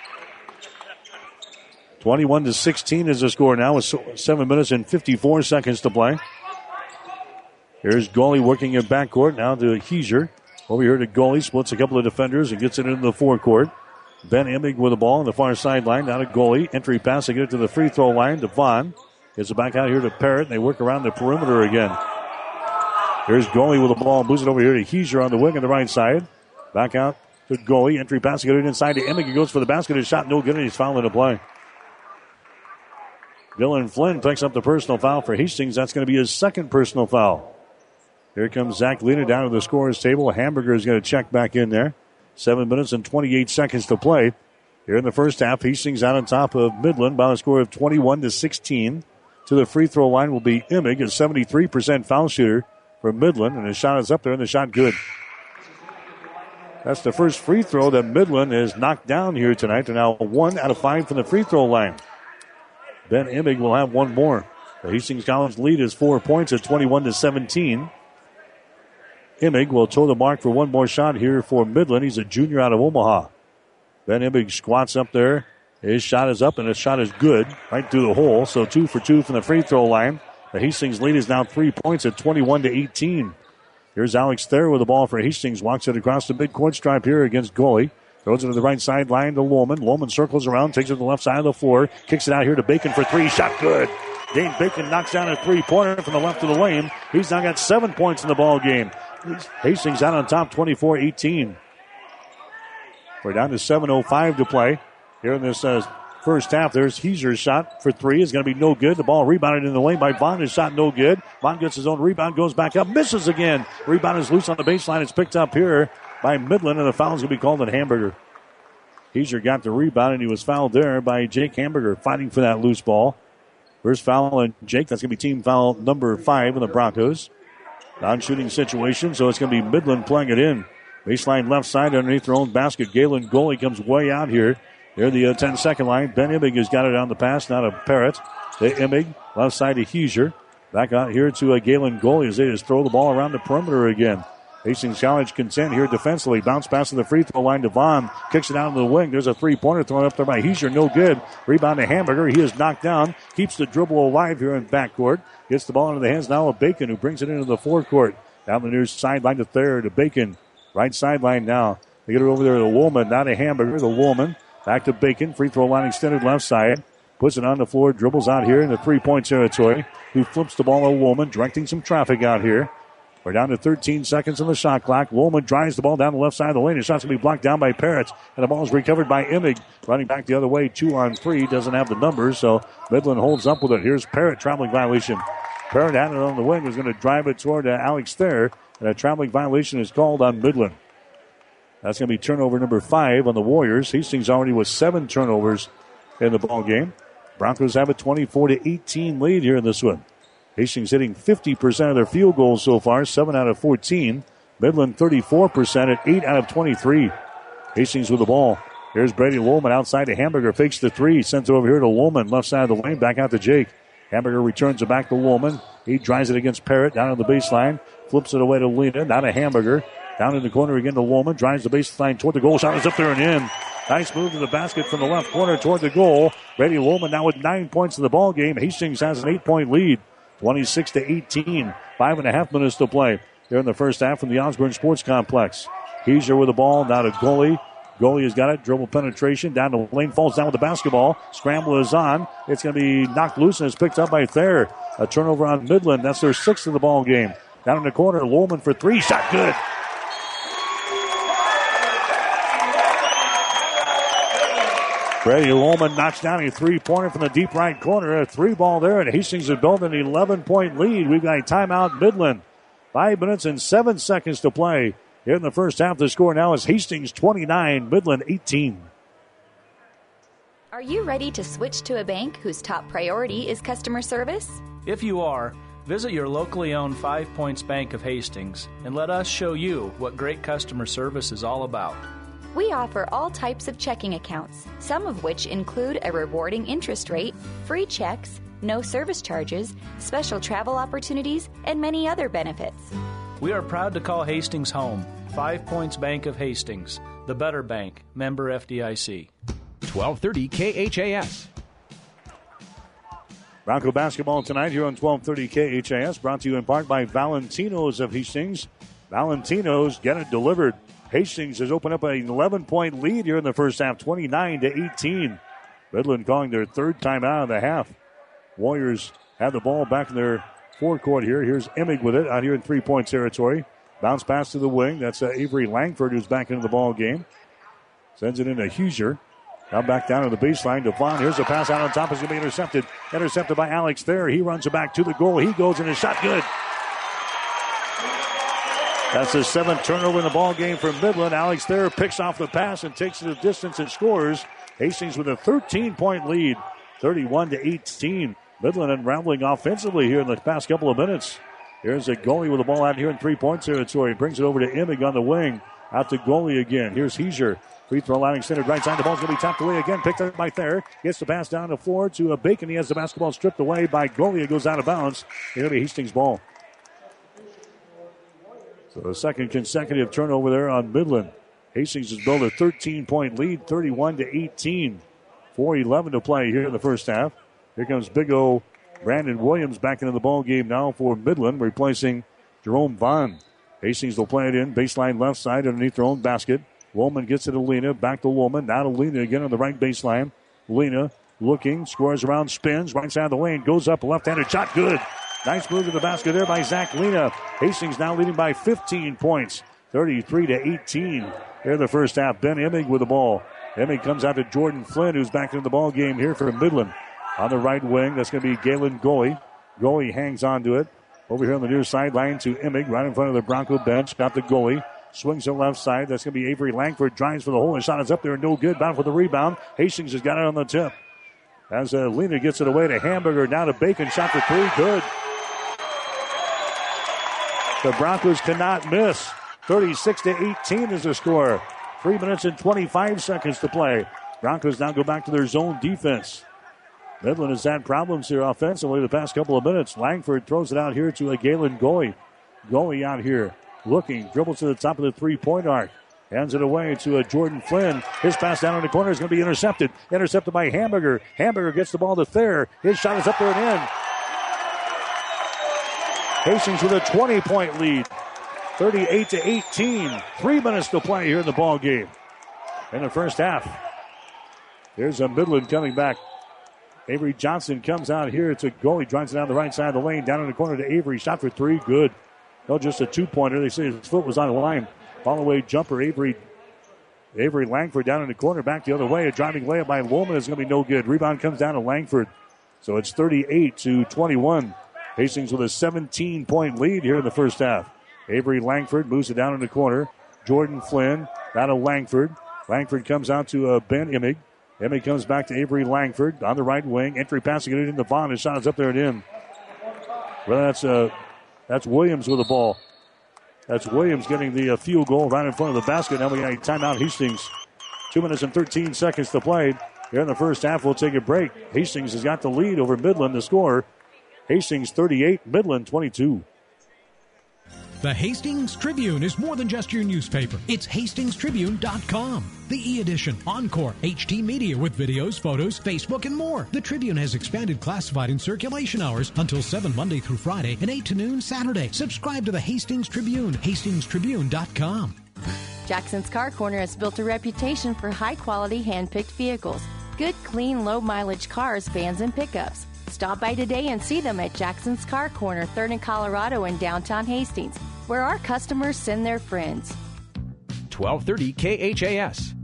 twenty-one to sixteen is the score now with seven minutes and fifty-four seconds to play. Here's Goalie working in backcourt now to Heeser. Over here to Goalie, splits a couple of defenders and gets it into the forecourt. Ben Emig with the ball on the far sideline. Down to goalie. Entry pass to get it to the free throw line. Devon gets it back out here to Parrott. And they work around the perimeter again. Here's goalie with the ball. Moves it over here to Heiser on the wing on the right side. Back out to goalie. Entry pass to get it inside to Emig. He goes for the basket. His shot no good, and he's fouling the play. Dylan Flynn picks up the personal foul for Hastings. That's going to be his second personal foul. Here comes Zach Lena down to the scorer's table. Hamburger is going to check back in there. Seven minutes and twenty-eight seconds to play. Here in the first half, Hastings out on top of Midland by a score of twenty-one to sixteen. To the free throw line will be Emig, a seventy-three percent foul shooter for Midland, and his shot is up there, and the shot good. That's the first free throw that Midland has knocked down here tonight. They're now one out of five from the free throw line. Ben Emig will have one more. The Hastings College lead is four points at twenty-one to seventeen. Emig will toe the mark for one more shot here for Midland. He's a junior out of Omaha. Ben Emig squats up there. His shot is up, and his shot is good right through the hole. So two for two from the free throw line. The Hastings lead is now three points at twenty-one to eighteen. Here's Alex Thayer with the ball for Hastings. Walks it across the midcourt stripe here against goalie. Throws it to the right sideline to Lohman. Lohman circles around, takes it to the left side of the floor. Kicks it out here to Bacon for three. Shot good. Dane Bacon knocks down a three-pointer from the left of the lane. He's now got seven points in the ball game. Hastings out on top, twenty-four eighteen. We're down to seven oh five to play here in this uh, first half. There's Heiser's shot for three. Is going to be no good. The ball rebounded in the lane by Vaughn. His shot no good. Vaughn gets his own rebound, goes back up, misses again. Rebound is loose on the baseline. It's picked up here by Midland, and the foul is going to be called on Hamburger. Heiser got the rebound, and he was fouled there by Jake Hamburger, fighting for that loose ball. First foul on Jake. That's going to be team foul number five on the Broncos. Non-shooting situation, so it's going to be Midland playing it in. Baseline left side underneath their own basket. Galen goalie comes way out here. Near the uh, ten-second line. Ben Emig has got it on the pass, now to Parrott. To Emig, left side to Heiser. Back out here to uh, Galen goalie as they just throw the ball around the perimeter again. Hastings College content here defensively. Bounce pass to the free throw line to Vaughn. Kicks it out into the wing. There's a three-pointer thrown up there by Heiser. No good. Rebound to Hamburger. He is knocked down. Keeps the dribble alive here in backcourt. Gets the ball into the hands now of Bacon, who brings it into the forecourt. Down the near sideline to Thayer to Bacon. Right sideline now. They get it over there to Woolman. Now to Hamburger. The Woolman. Back to Bacon. Free throw line extended left side. Puts it on the floor. Dribbles out here in the three-point territory. Who flips the ball to Woolman. Directing some traffic out here. We're down to thirteen seconds on the shot clock. Woolman drives the ball down the left side of the lane. His shot's going to be blocked down by Parrott. And the ball is recovered by Emig. Running back the other way. Two on three. Doesn't have the numbers. So Midland holds up with it. Here's Parrott. Traveling violation. Parrott had it on the wing. Was going to drive it toward uh, Alex Thayer. And a traveling violation is called on Midland. That's going to be turnover number five on the Warriors. Hastings already with seven turnovers in the ball game. Broncos have a twenty-four to eighteen lead here in this one. Hastings hitting fifty percent of their field goals so far, seven out of fourteen. Midland thirty-four percent at eight out of twenty-three. Hastings with the ball. Here's Brady Woolman outside to Hamburger. Fakes the three. Sends it over here to Woolman. Left side of the lane. Back out to Jake. Hamburger returns it back to Woolman. He drives it against Parrott down on the baseline. Flips it away to Lena. Now to Hamburger. Down in the corner again to Woolman. Drives the baseline toward the goal. Shot is up there and in. Nice move to the basket from the left corner toward the goal. Brady Woolman now with nine points in the ball game. Hastings has an eight-point lead. twenty-six to eighteen. Five and a half minutes to play here in the first half from the Osborne Sports Complex. Heiser with the ball. Now to goalie. Goalie has got it. Dribble penetration. Down the lane. Falls down with the basketball. Scramble is on. It's going to be knocked loose and it's picked up by Thayer. A turnover on Midland. That's their sixth of the ball game. Down in the corner. Woolman for three. Shot good. Brady Woolman knocks down a three-pointer from the deep right corner. A three ball there, and Hastings has built an eleven-point lead. We've got a timeout Midland. Five minutes and seven seconds to play. Here in the first half, the score now is Hastings twenty-nine, Midland eighteen. Are you ready to switch to a bank whose top priority is customer service? If you are, visit your locally owned Five Points Bank of Hastings and let us show you what great customer service is all about. We offer all types of checking accounts, some of which include a rewarding interest rate, free checks, no service charges, special travel opportunities, and many other benefits. We are proud to call Hastings home. Five Points Bank of Hastings, the better bank, member F D I C. twelve thirty K H A S. Bronco basketball tonight here on twelve thirty K H A S, brought to you in part by Valentino's of Hastings. Valentino's, get it delivered. Hastings has opened up an eleven-point lead here in the first half, twenty-nine to eighteen. Midland calling their third timeout of the half. Warriors have the ball back in their forecourt here. Here's Emig with it out here in three-point territory. Bounce pass to the wing. That's uh, Avery Langford who's back into the ball game. Sends it into Huser. Now back down to the baseline. Devon. Here's a pass out on top. It's going to be intercepted. Intercepted by Alex Thayer. He runs it back to the goal. He goes and his shot good. That's his seventh turnover in the ball game for Midland. Alex Thayer picks off the pass and takes it a distance and scores. Hastings with a thirteen-point lead, thirty-one to eighteen. Midland unraveling offensively here in the past couple of minutes. Here's a goalie with the ball out here in three-point territory. Brings it over to Emig on the wing. Out to goalie again. Here's Heiser. Free throw line extended right side. The ball's going to be tapped away again. Picked up by Thayer. Gets the pass down the floor to a Bacon. He has the basketball stripped away by goalie. It goes out of bounds. It'll be Hastings' ball. So the second consecutive turnover there on Midland. Hastings has built a thirteen-point lead, thirty-one to eighteen. four eleven to play here in the first half. Here comes Big O Brandon Williams back into the ball game now for Midland, replacing Jerome Vaughn. Hastings will play it in, baseline left side underneath their own basket. Woolman gets it to Lena, back to Woolman, now to Lena again on the right baseline. Lena looking, scores around, spins, right side of the lane, goes up, left-handed shot, good. Nice move to the basket there by Zach Lena. Hastings now leading by fifteen points, thirty-three to eighteen. Here in the first half, Ben Emig with the ball. Emig comes out to Jordan Flynn, who's back into the ball game here for Midland. On the right wing, that's going to be Galen Goey. Goey hangs on to it. Over here on the near sideline to Emig, right in front of the Bronco bench. Got the goalie. Swings to the left side. That's going to be Avery Langford. Drives for the hole. His shot is up there. No good. Bound for the rebound. Hastings has got it on the tip. As uh, Lena gets it away to Hamburger. Now to Bacon. Shot for three. Good. The Broncos cannot miss. thirty-six to eighteen is the score. Three minutes and twenty-five seconds to play. Broncos now go back to their zone defense. Midland has had problems here offensively the past couple of minutes. Langford throws it out here to a Galen Goey. Goey out here looking, dribbles to the top of the three-point arc. Hands it away to a Jordan Flynn. His pass down in the corner is going to be intercepted. Intercepted by Hamburger. Hamburger gets the ball to Thayer. His shot is up there and in. Hastings with a twenty-point lead. thirty-eight to eighteen. Three minutes to play here in the ball game. In the first half. Here's a Midland coming back. Avery Johnson comes out here. It's a goal. He drives it down the right side of the lane. Down in the corner to Avery. Shot for three. Good. No, just a two-pointer. They say his foot was on the line. Follow-away jumper. Avery Avery Langford down in the corner. Back the other way. A driving layup by Woolman is going to be no good. Rebound comes down to Langford. So it's thirty-eight to twenty-one. Hastings with a seventeen-point lead here in the first half. Avery Langford moves it down in the corner. Jordan Flynn down to Langford. Langford comes out to uh, Ben Emig. Emig comes back to Avery Langford on the right wing. Entry passing it into Vaughn. His shot is up there and in. Well, that's uh, that's Williams with the ball. That's Williams getting the uh, field goal right in front of the basket. Now we got a timeout. Hastings. Two minutes and thirteen seconds to play. Here in the first half, we'll take a break. Hastings has got the lead over Midland. The score, Hastings thirty-eight, Midland twenty-two. The Hastings Tribune is more than just your newspaper. It's hastings tribune dot com. The e-edition, Encore, H D Media with videos, photos, Facebook, and more. The Tribune has expanded classified and circulation hours until seven Monday through Friday and eight to noon Saturday. Subscribe to the Hastings Tribune, hastings tribune dot com. Jackson's Car Corner has built a reputation for high-quality hand-picked vehicles. Good, clean, low-mileage cars, vans, and pickups. Stop by today and see them at Jackson's Car Corner, third and Colorado in downtown Hastings, where our customers send their friends. twelve thirty K H A S.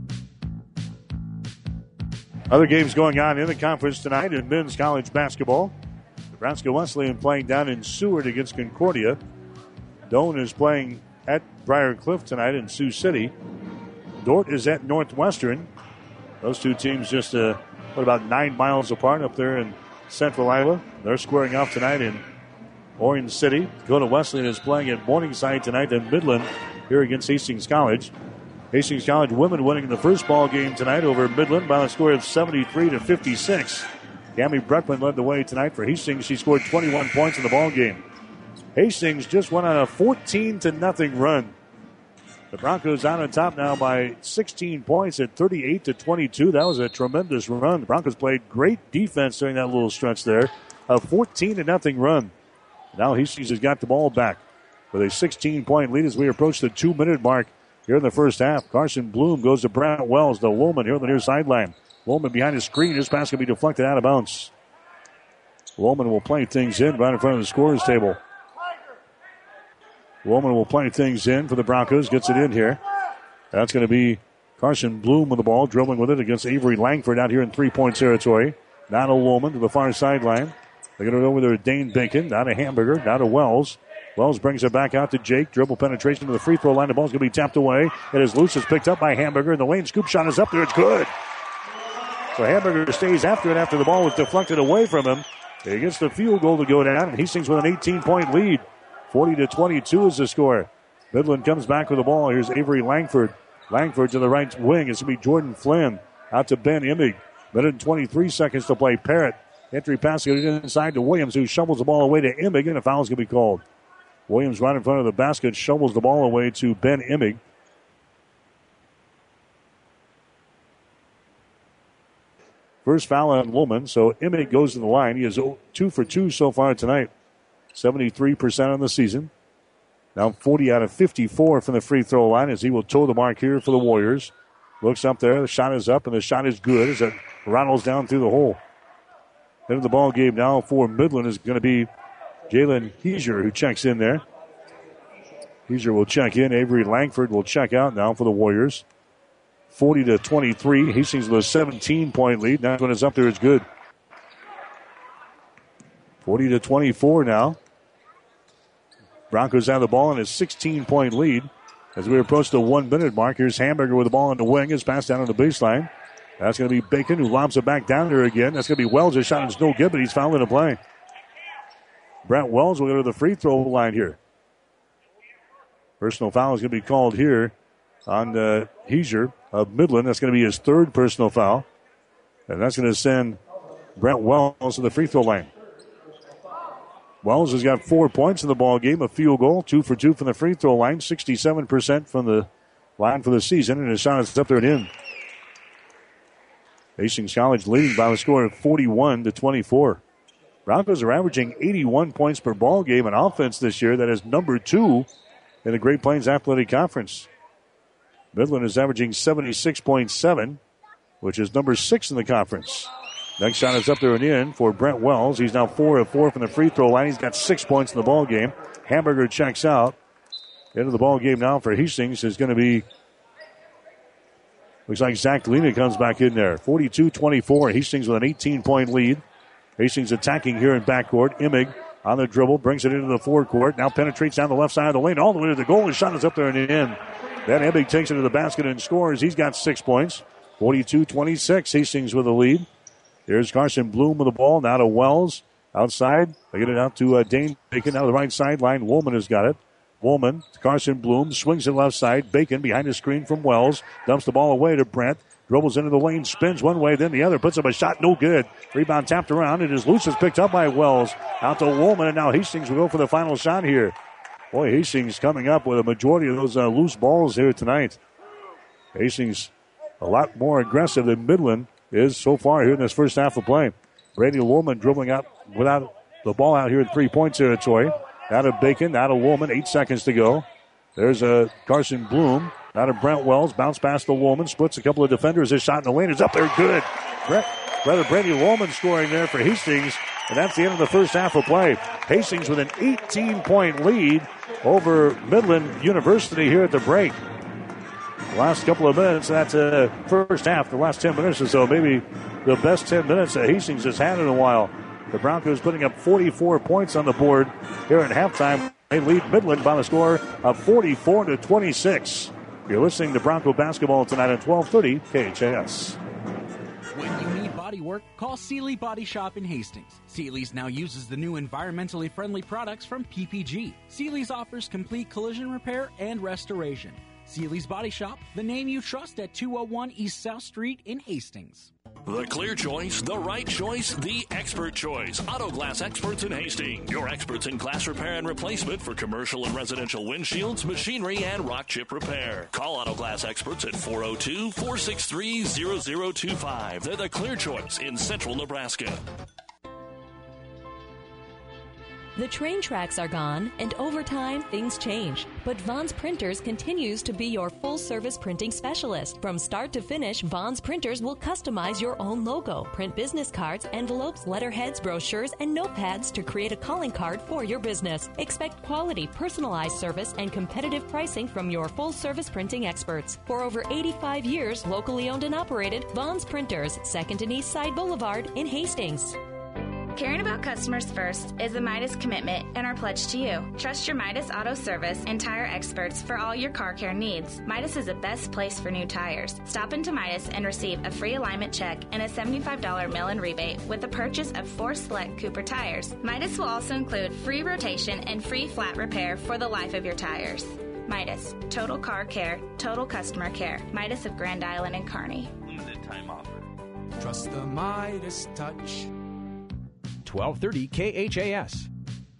Other games going on in the conference tonight in men's college basketball. Nebraska Wesleyan playing down in Seward against Concordia. Doane is playing at Briar Cliff tonight in Sioux City. Dordt is at Northwestern. Those two teams just uh, what, about nine miles apart up there in Central Iowa. They're squaring off tonight in Orange City. Dakota Wesleyan is playing at Morningside tonight in Midland here against Hastings College. Hastings College women winning the first ball game tonight over Midland by a score of seventy-three to fifty-six. Cammie Breckman led the way tonight for Hastings. She scored twenty-one points in the ball game. Hastings just went on a fourteen to nothing run. The Broncos out on top now by sixteen points at thirty-eight to twenty-two. That was a tremendous run. The Broncos played great defense during that little stretch there. A fourteen to nothing run. Now Hastings has got the ball back with a sixteen-point lead as we approach the two-minute mark here in the first half. Carson Bloom goes to Brent Wells. The Woolman here on the near sideline. Woolman behind his screen. His pass can be deflected out of bounds. Woolman will play things in right in front of the scorer's table. Woolman will play things in for the Broncos. Gets it in here. That's going to be Carson Bloom with the ball, dribbling with it against Avery Langford out here in three-point territory. Now to Woolman to the far sideline. They get it over there to Dane Bacon. Now to Hamburger. Now to Wells. Wells brings it back out to Jake. Dribble penetration to the free throw line. The ball's going to be tapped away. It is loose. It's picked up by Hamburger. And the lane scoop shot is up there. It's good. So Hamburger stays after it after the ball was deflected away from him. He gets the field goal to go down. And Hastings with an eighteen-point lead. forty to twenty-two is the score. Midland comes back with the ball. Here's Avery Langford. Langford to the right wing. It's going to be Jordan Flynn. Out to Ben Immig. Minute and twenty-three seconds to play. Parrott. Entry pass goes inside to Williams, who shovels the ball away to Immig, and a foul is going to be called. Williams right in front of the basket, shovels the ball away to Ben Immig. First foul on Woolman, so Immig goes to the line. He is two for two so far tonight. seventy-three percent on the season. Now forty out of fifty-four from the free throw line as he will toe the mark here for the Warriors. Looks up there, the shot is up, and the shot is good as it rattles down through the hole. Into the ball game now for Midland is going to be Jalen Heiser, who checks in there. Heiser will check in. Avery Langford will check out now for the Warriors. forty to twenty-three. Hastings with a seventeen-point lead. Now when it's up there, it's good. forty to twenty-four now. Broncos have the ball in a sixteen-point lead. As we approach the one-minute mark, here's Hamburger with the ball on the wing. It's passed down on the baseline. That's going to be Bacon, who lobs it back down there again. That's going to be Wells. His shot is no good, but he's fouled in the play. Brent Wells will go to the free throw line here. Personal foul is going to be called here on uh, Heiser of Midland. That's going to be his third personal foul. And that's going to send Brent Wells to the free throw line. Wells has got four points in the ball game, a field goal, two for two from the free throw line, sixty-seven percent from the line for the season, and his shot is up there and in. Hastings College leading by a score of forty-one to twenty-four. Broncos are averaging eighty-one points per ball game in offense this year. That is number two in the Great Plains Athletic Conference. Midland is averaging seventy-six point seven, which is number six in the conference. Next shot is up there and in for Brent Wells. He's now four of four from the free throw line. He's got six points in the ball game. Hamburger checks out. Into the ball game now for Hastings is going to be, looks like Zach Lena comes back in there. forty-two twenty-four. Hastings with an eighteen-point lead. Hastings attacking here in backcourt. Immig on the dribble, brings it into the forecourt. Now penetrates down the left side of the lane all the way to the goal. His shot is up there and in. Then Immig takes it to the basket and scores. He's got six points. forty-two twenty-six. Hastings with the lead. Here's Carson Bloom with the ball. Now to Wells. Outside. They get it out to uh, Dane Bacon out of the right sideline. Woolman has got it. Woolman to Carson Bloom. Swings it left side. Bacon behind the screen from Wells. Dumps the ball away to Brent. Dribbles into the lane. Spins one way, then the other. Puts up a shot. No good. Rebound tapped around. It is loose. It's picked up by Wells. Out to Woolman. And now Hastings will go for the final shot here. Boy, Hastings coming up with a majority of those uh, loose balls here tonight. Hastings a lot more aggressive than Midland is so far here in this first half of play. Brady Woolman dribbling out without the ball out here in three-point territory. Out of Bacon, out of Woolman, eight seconds to go. There's a Carson Bloom. Out of Brent Wells, bounce past the Woolman, splits a couple of defenders. His shot in the lane is up there, good. Brett, brother Brady Woolman scoring there for Hastings, and that's the end of the first half of play. Hastings with an eighteen-point lead over Midland University here at the break. Last couple of minutes, that's the uh, first half, the last ten minutes or so, maybe the best ten minutes that Hastings has had in a while. The Broncos putting up forty-four points on the board here at halftime. They lead Midland by the score of forty-four to twenty-six. You're listening to Bronco basketball tonight at twelve thirty K H A S. When you need body work, call Seeley Body Shop in Hastings. Seeley's now uses the new environmentally friendly products from P P G. Seeley's offers complete collision repair and restoration. Seeley's Body Shop, the name you trust at two oh one East South Street in Hastings. The clear choice, the right choice, the expert choice. Auto Glass Experts in Hastings. Your experts in glass repair and replacement for commercial and residential windshields, machinery, and rock chip repair. Call Auto Glass Experts at four oh two, four six three, zero zero two five. They're the clear choice in central Nebraska. The train tracks are gone, and over time, things change. But Vaughn's Printers continues to be your full-service printing specialist. From start to finish, Vaughn's Printers will customize your own logo, print business cards, envelopes, letterheads, brochures, and notepads to create a calling card for your business. Expect quality, personalized service, and competitive pricing from your full-service printing experts. For over eighty-five years, locally owned and operated, Vaughn's Printers, second and East Side Boulevard in Hastings. Caring about customers first is a Midas commitment and our pledge to you. Trust your Midas Auto Service and tire experts for all your car care needs. Midas is the best place for new tires. Stop into Midas and receive a free alignment check and a seventy-five dollars mail-in rebate with the purchase of four select Cooper tires. Midas will also include free rotation and free flat repair for the life of your tires. Midas, total car care, total customer care. Midas of Grand Island and Kearney. Limited time offer. Trust the Midas touch. twelve thirty K H A S.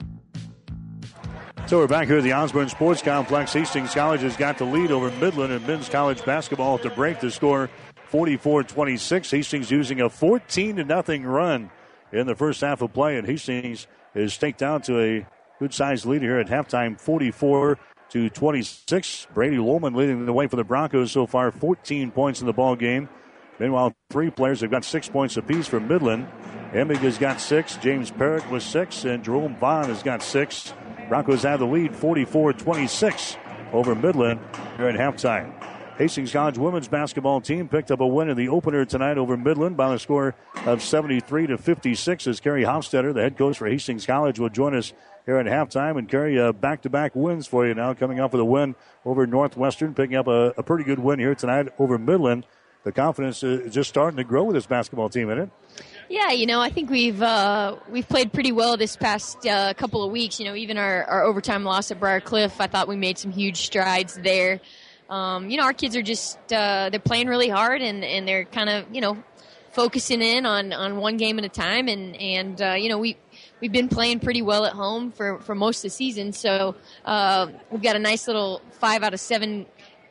So we're back here at the Osborne Sports Complex. Hastings College has got the lead over Midland and men's college basketball to break the score forty-four twenty-six. Hastings using a fourteen to nothing run in the first half of play, and Hastings is staked down to a good-sized lead here at halftime, forty-four to twenty-six. Brady Lohman leading the way for the Broncos so far, fourteen points in the ball game. Meanwhile, three players have got six points apiece for Midland. Emig has got six, James Parrott with six, and Jerome Vaughn has got six. Broncos have the lead, forty-four twenty-six over Midland here at halftime. Hastings College women's basketball team picked up a win in the opener tonight over Midland by a score of seventy-three to fifty-six as Kerry Hofstetter, the head coach for Hastings College, will join us here at halftime. And Kerry, uh, back-to-back wins for you now, coming off with a win over Northwestern, picking up a, a pretty good win here tonight over Midland. The confidence is just starting to grow with this basketball team, isn't it? Yeah, you know, I think we've uh, we've played pretty well this past uh, couple of weeks. You know, even our, our overtime loss at Briar Cliff, I thought we made some huge strides there. Um, you know, our kids are just uh, they're playing really hard, and, and they're kind of, you know, focusing in on, on one game at a time. And and uh, you know, we we've been playing pretty well at home for, for most of the season. So uh, we've got a nice little five out of seven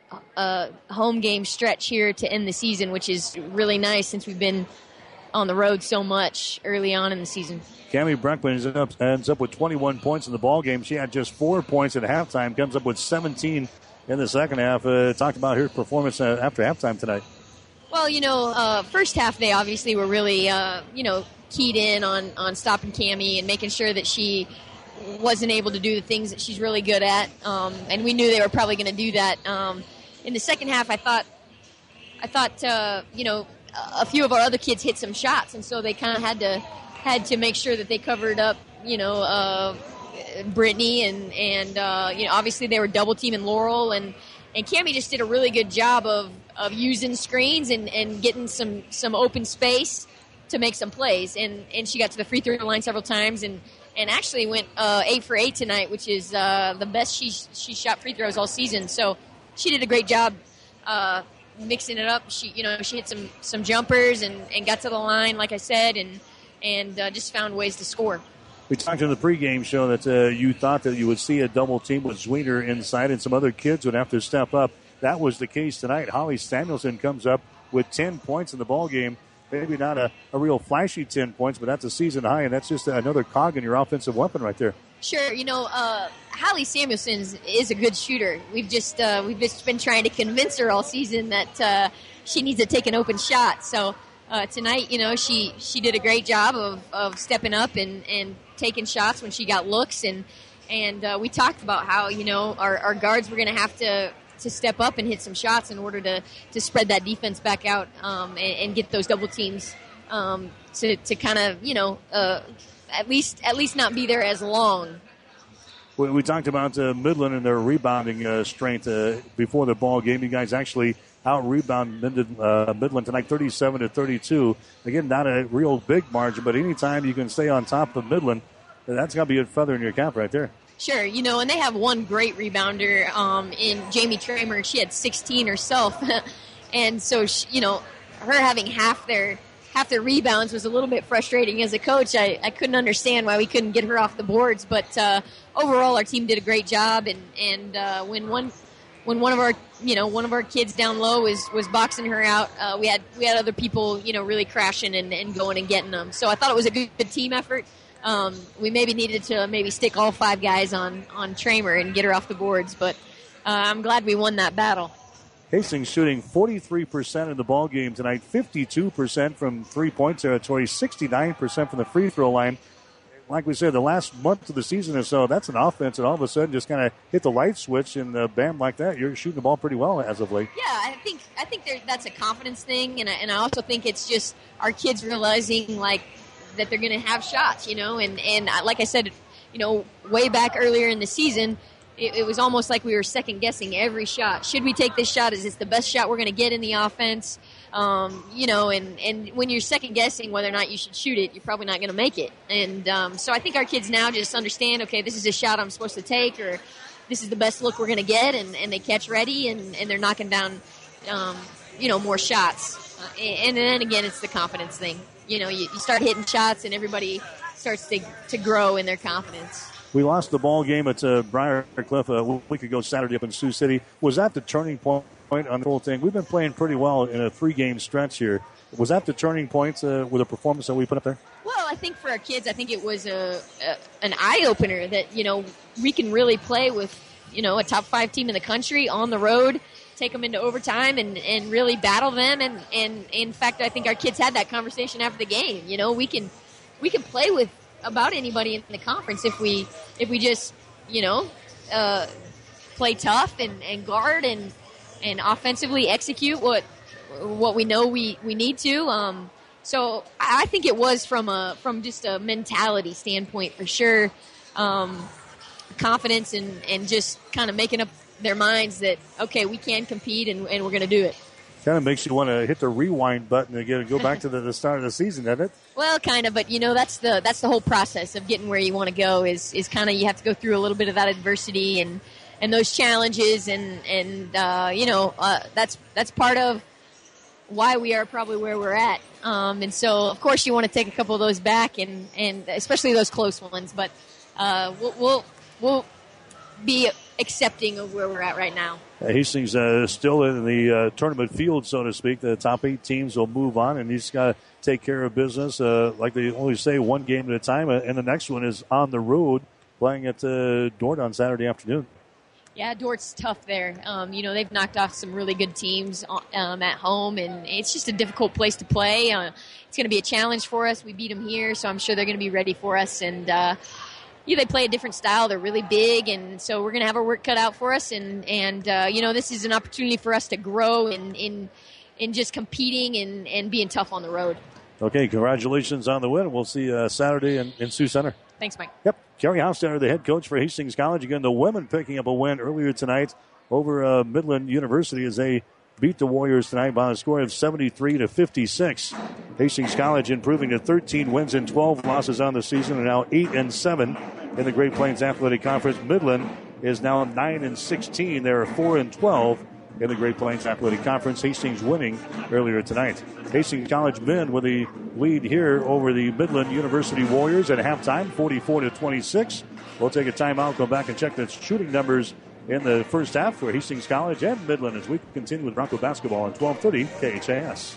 uh, home game stretch here to end the season, which is really nice since we've been on the road so much early on in the season. Cammie Breckman ends up, ends up with twenty-one points in the ball game. She had just four points at halftime, comes up with seventeen in the second half. Uh, talked about her performance uh, after halftime tonight. Well, you know, uh, first half they obviously were really, uh, you know, keyed in on, on stopping Cammie and making sure that she wasn't able to do the things that she's really good at. Um, and we knew they were probably going to do that. Um, in the second half, I thought, I thought, uh, you know, a few of our other kids hit some shots, and so they kind of had to had to make sure that they covered up, you know, uh, Brittany, and and uh, you know, obviously they were double teaming Laurel, and and Cammie just did a really good job of, of using screens and, and getting some, some open space to make some plays, and, and she got to the free throw line several times, and, and actually went uh, eight for eight tonight, which is uh, the best she she shot free throws all season. So she did a great job. Uh, mixing it up. She, you know, she hit some, some jumpers and, and got to the line, like I said, and and uh, just found ways to score. We talked in the pregame show that uh, you thought that you would see a double team with Zwiener inside and some other kids would have to step up. That was the case tonight. Holly Samuelson comes up with ten points in the ball game. Maybe not a, a real flashy ten points, but that's a season high, and that's just another cog in your offensive weapon right there. Sure, you know, uh, Holly Samuelson is a good shooter. We've just uh, we've just been trying to convince her all season that uh, she needs to take an open shot. So uh, tonight, you know, she, she did a great job of, of stepping up and, and taking shots when she got looks. And and uh, we talked about how, you know, our, our guards were going to have to to step up and hit some shots in order to, to spread that defense back out um, and, and get those double teams um, to to kind of, you know. Uh, At least, at least not be there as long. We, we talked about uh, Midland and their rebounding uh, strength uh, before the ball game. You guys actually out-rebound Midland, uh, Midland tonight, thirty-seven to thirty-two. Again, not a real big margin, but anytime you can stay on top of Midland, that's got to be a feather in your cap right there. Sure, you know, and they have one great rebounder um, in Jamie Tramer. She had sixteen herself, and so she, you know, her having half their. half their rebounds was a little bit frustrating as a coach. I, I couldn't understand why we couldn't get her off the boards, but uh, overall our team did a great job. And and uh, when one when one of our you know one of our kids down low was, was boxing her out, uh, we had we had other people you know really crashing and, and going and getting them. So I thought it was a good, good team effort. Um, we maybe needed to maybe stick all five guys on, on Tramer and get her off the boards, but uh, I'm glad we won that battle. Hastings shooting forty-three percent in the ball game tonight, fifty-two percent from three-point territory, sixty-nine percent from the free throw line. Like we said, the last month of the season or so, that's an offense that all of a sudden just kind of hit the light switch, and uh, bam, like that, you're shooting the ball pretty well as of late. Yeah, I think I think there, that's a confidence thing, and I, and I also think it's just our kids realizing like that they're going to have shots, you know, and and like I said, you know, way back earlier in the season. It, it was almost like we were second-guessing every shot. Should we take this shot? Is this the best shot we're going to get in the offense? Um, you know, and, and when you're second-guessing whether or not you should shoot it, you're probably not going to make it. And um, so I think our kids now just understand, okay, this is a shot I'm supposed to take, or this is the best look we're going to get, and, and they catch ready, and, and they're knocking down, um, you know, more shots. Uh, and then, again, it's the confidence thing. You know, you, you start hitting shots, and everybody starts to, to grow in their confidence. We lost the ball game at uh, Briarcliff a week ago Saturday up in Sioux City. Was that the turning point on the whole thing? We've been playing pretty well in a three-game stretch here. Was that the turning point uh, with the performance that we put up there? Well, I think for our kids, I think it was a, a an eye-opener that, you know, we can really play with, you know, a top five team in the country on the road, take them into overtime and, and really battle them. And, and in fact, I think our kids had that conversation after the game. You know, we can we can play with about anybody in the conference if we if we just, you know, uh, play tough and, and guard and and offensively execute what what we know we, we need to. Um, so I think it was from a from just a mentality standpoint for sure. Um, confidence and, and just kind of making up their minds that, okay, we can compete and, and we're going to do it. Kind of makes you want to hit the rewind button again and go back to the, the start of the season, doesn't it? Well, kind of, but you know that's the that's the whole process of getting where you want to go. Is is kind of you have to go through a little bit of that adversity and, and those challenges, and and uh, you know uh, that's that's part of why we are probably where we're at. Um, and so, of course, you want to take a couple of those back, and, and especially those close ones. But uh, we'll, we'll we'll be accepting of where we're at right now. Hastings uh, still in the uh, tournament field, so to speak. The top eight teams will move on, and he's got to take care of business. Uh, like they always say, one game at a time, uh, and the next one is on the road, playing at uh, Dort on Saturday afternoon. Yeah, Dort's tough there. Um, you know, they've knocked off some really good teams um, at home, and it's just a difficult place to play. Uh, it's going to be a challenge for us. We beat them here, so I'm sure they're going to be ready for us. And uh, yeah, they play a different style. They're really big, and so we're going to have our work cut out for us. And, and uh, you know, this is an opportunity for us to grow in in, in just competing and, and being tough on the road. Okay, congratulations on the win. We'll see you uh, Saturday in, in Sioux Center. Thanks, Mike. Yep. Kerry Hofstadter, the head coach for Hastings College. Again, the women picking up a win earlier tonight over uh, Midland University as they beat the Warriors tonight by a score of seventy-three to fifty-six. Hastings College improving to thirteen wins and twelve losses on the season, and now eight and seven in the Great Plains Athletic Conference. Midland is now nine and sixteen. They're four and twelve in the Great Plains Athletic Conference. Hastings winning earlier tonight. Hastings College men with the lead here over the Midland University Warriors at halftime, forty-four to twenty-six. We'll take a timeout, go back and check the shooting numbers in the first half for Hastings College and Midland as we continue with Bronco basketball on twelve thirty K H A S.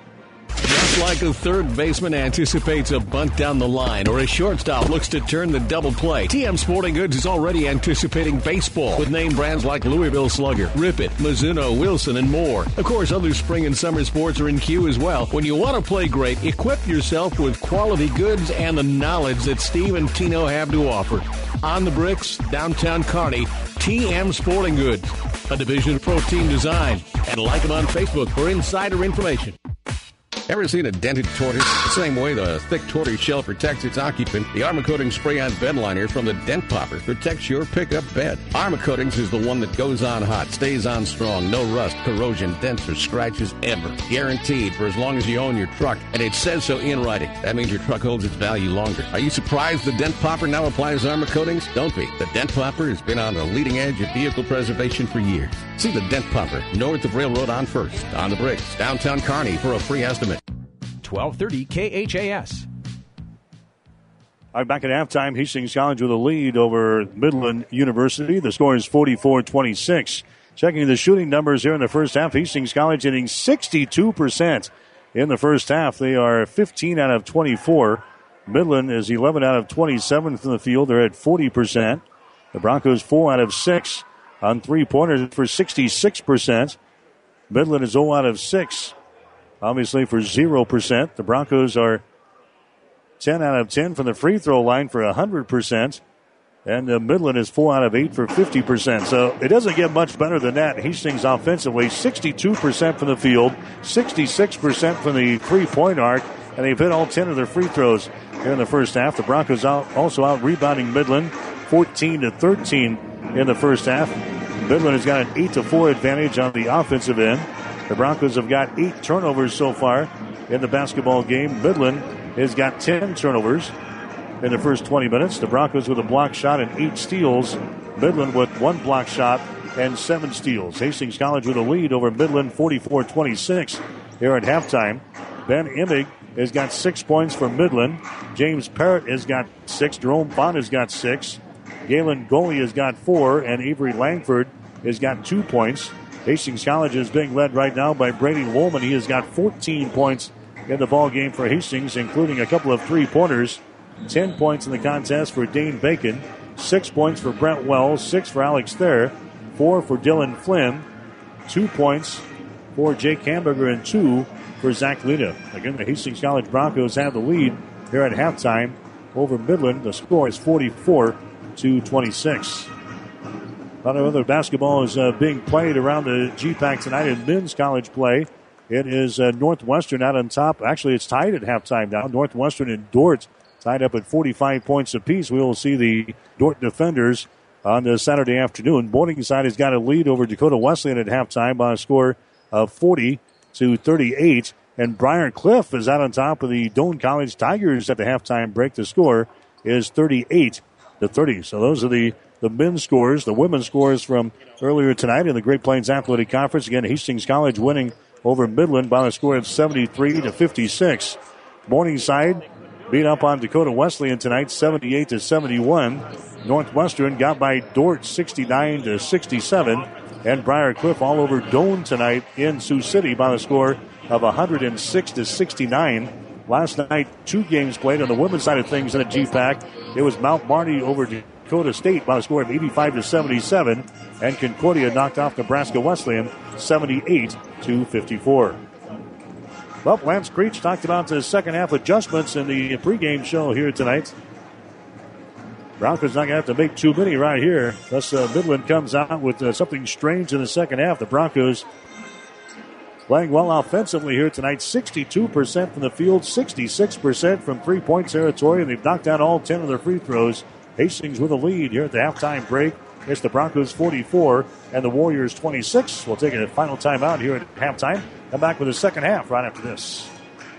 Just like a third baseman anticipates a bunt down the line or a shortstop looks to turn the double play, T M Sporting Goods is already anticipating baseball with name brands like Louisville Slugger, Rip It, Mizuno, Wilson, and more. Of course, other spring and summer sports are in queue as well. When you want to play great, equip yourself with quality goods and the knowledge that Steve and Tino have to offer. On the Bricks, downtown Kearney, T M Sporting Goods, a division of Pro Team Design. And like them on Facebook for insider information. Ever seen a dented tortoise? The same way the thick tortoise shell protects its occupant, the Armor Coatings Spray-On Bed Liner from the Dent Popper protects your pickup bed. Armor Coatings is the one that goes on hot, stays on strong, no rust, corrosion, dents, or scratches ever. Guaranteed for as long as you own your truck, and it says so in writing. That means your truck holds its value longer. Are you surprised the Dent Popper now applies Armor Coatings? Don't be. The Dent Popper has been on the leading edge of vehicle preservation for years. See the Dent Popper north of Railroad on First, on the Bricks, downtown Kearney for a free estimate. twelve thirty K H A S. All right, back at halftime, Hastings College with a lead over Midland University. The score is forty-four twenty-six. Checking the shooting numbers here in the first half, Hastings College hitting sixty-two percent in the first half. They are fifteen out of twenty-four Midland is eleven out of twenty-seven from the field. They're at forty percent. The Broncos four out of six on three-pointers for sixty-six percent. Midland is zero out of six, obviously, for zero percent. The Broncos are ten out of ten from the free throw line for one hundred percent. And uh, Midland is four out of eight for fifty percent. So it doesn't get much better than that. Hastings offensively, sixty-two percent from the field, sixty-six percent from the three-point arc, and they've hit all ten of their free throws here in the first half. The Broncos out, also out rebounding Midland, fourteen to thirteen in the first half. Midland has got an eight to four advantage on the offensive end. The Broncos have got eight turnovers so far in the basketball game. Midland has got ten turnovers in the first twenty minutes. The Broncos with a block shot and eight steals. Midland with one block shot and seven steals. Hastings College with a lead over Midland, forty-four twenty-six here at halftime. Ben Emig has got six points for Midland. James Parrott has got six. Jerome Bond has got six. Galen Goley has got four. And Avery Langford has got two points. Hastings College is being led right now by Brady Woolman. He has got fourteen points in the ball game for Hastings, including a couple of three-pointers. ten points in the contest for Dane Bacon. six points for Brent Wells. six for Alex Thayer. four for Dylan Flynn. two points for Jake Hamburger and two for Zach Lita. Again, the Hastings College Broncos have the lead here at halftime over Midland. The score is forty-four to twenty-six. A lot of other basketball is uh, being played around the G PAC tonight in men's college play. It is uh, Northwestern out on top. Actually, it's tied at halftime now. Northwestern and Dort tied up at forty-five points apiece. We will see the Dort defenders on the Saturday afternoon. Morningside has got a lead over Dakota Wesleyan at halftime by a score of forty to thirty-eight. And Briar Cliff is out on top of the Doane College Tigers at the halftime break. The score is thirty-eight to thirty. So those are the, the men's scores. The women's scores from earlier tonight in the Great Plains Athletic Conference. Again, Hastings College winning over Midland by a score of seventy-three to fifty-six. Morningside beat up on Dakota Wesleyan tonight, seventy-eight to seventy-one. Northwestern got by Dort, sixty-nine to sixty-seven. And Briar Cliff all over Doane tonight in Sioux City by the score of one hundred six to sixty-nine. Last night, two games played on the women's side of things in the G PAC. It was Mount Marty over Dakota State by a score of eighty-five to seventy-seven. And Concordia knocked off Nebraska Wesleyan, seventy-eight to fifty-four. Well, Lance Creech talked about the second half adjustments in the pregame show here tonight. Broncos not going to have to make too many right here. Thus, uh, Midland comes out with uh, something strange in the second half. The Broncos playing well offensively here tonight. sixty-two percent from the field, sixty-six percent from three-point territory, and they've knocked down all ten of their free throws. Hastings with a lead here at the halftime break. It's the Broncos forty-four and the Warriors twenty-six. We'll take a final timeout here at halftime. Come back with the second half right after this.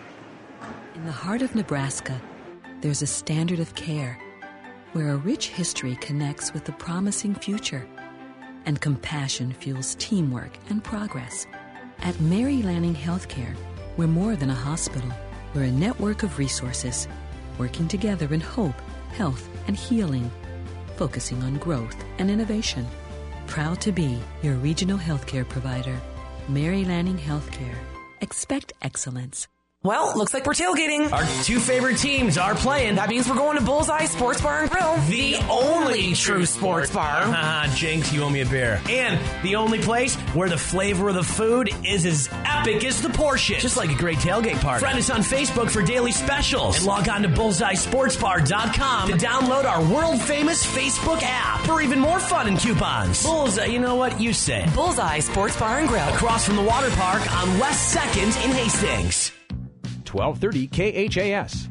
In the heart of Nebraska, there's a standard of care where a rich history connects with the promising future and compassion fuels teamwork and progress. At Mary Lanning Healthcare, we're more than a hospital. We're a network of resources working together in hope, health, and healing, focusing on growth and innovation. Proud to be your regional healthcare provider. Mary Lanning Healthcare. Expect excellence. Well, looks like we're tailgating. Our two favorite teams are playing. That means we're going to Bullseye Sports Bar and Grill. The only true sports bar. Haha, Jinx, you owe me a beer. And the only place where the flavor of the food is as epic as the portion. Just like a great tailgate party. Friend us on Facebook for daily specials. And log on to bullseye sports bar dot com to download our world-famous Facebook app for even more fun and coupons. Bullseye, you know what? You say it. Bullseye Sports Bar and Grill. Across from the water park on West second in Hastings. twelve thirty K H A S.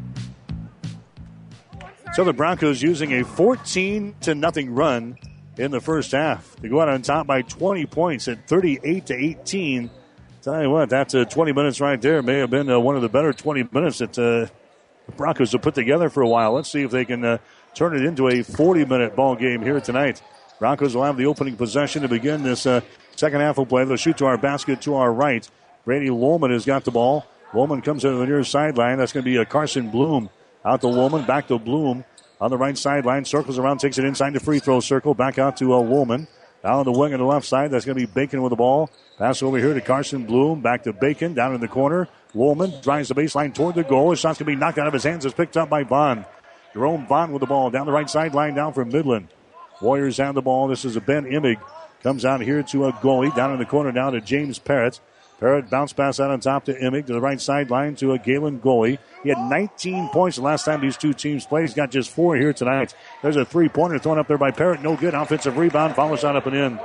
So the Broncos using a fourteen to nothing run in the first half to go out on top by twenty points at thirty-eight to eighteen. Tell you what, that's uh, twenty minutes right there. May have been uh, one of the better twenty minutes that uh, the Broncos have put together for a while. Let's see if they can uh, turn it into a forty-minute ball game here tonight. Broncos will have the opening possession to begin this uh, second half of play. They'll shoot to our basket to our right. Brady Woolman has got the ball. Woolman comes to the near sideline. That's going to be a Carson Bloom. Out to Woolman, back to Bloom. On the right sideline, circles around, takes it inside the free throw circle. Back out to uh, Woolman. Down on the wing on the left side, that's going to be Bacon with the ball. Pass over here to Carson Bloom. Back to Bacon, down in the corner. Woolman drives the baseline toward the goal. His shot's going to be knocked out of his hands. It's picked up by Vaughn. Jerome Vaughn with the ball down the right sideline down for Midland. Warriors have the ball. This is a Ben Imig. Comes out here to a goalie. Down in the corner now to James Parrott. Parrott bounce pass out on top to Imig to the right sideline to a Galen Goalie. He had nineteen points the last time these two teams played. He's got just four here tonight. There's a three-pointer thrown up there by Parrott. No good. Offensive rebound. Follow shot up and in.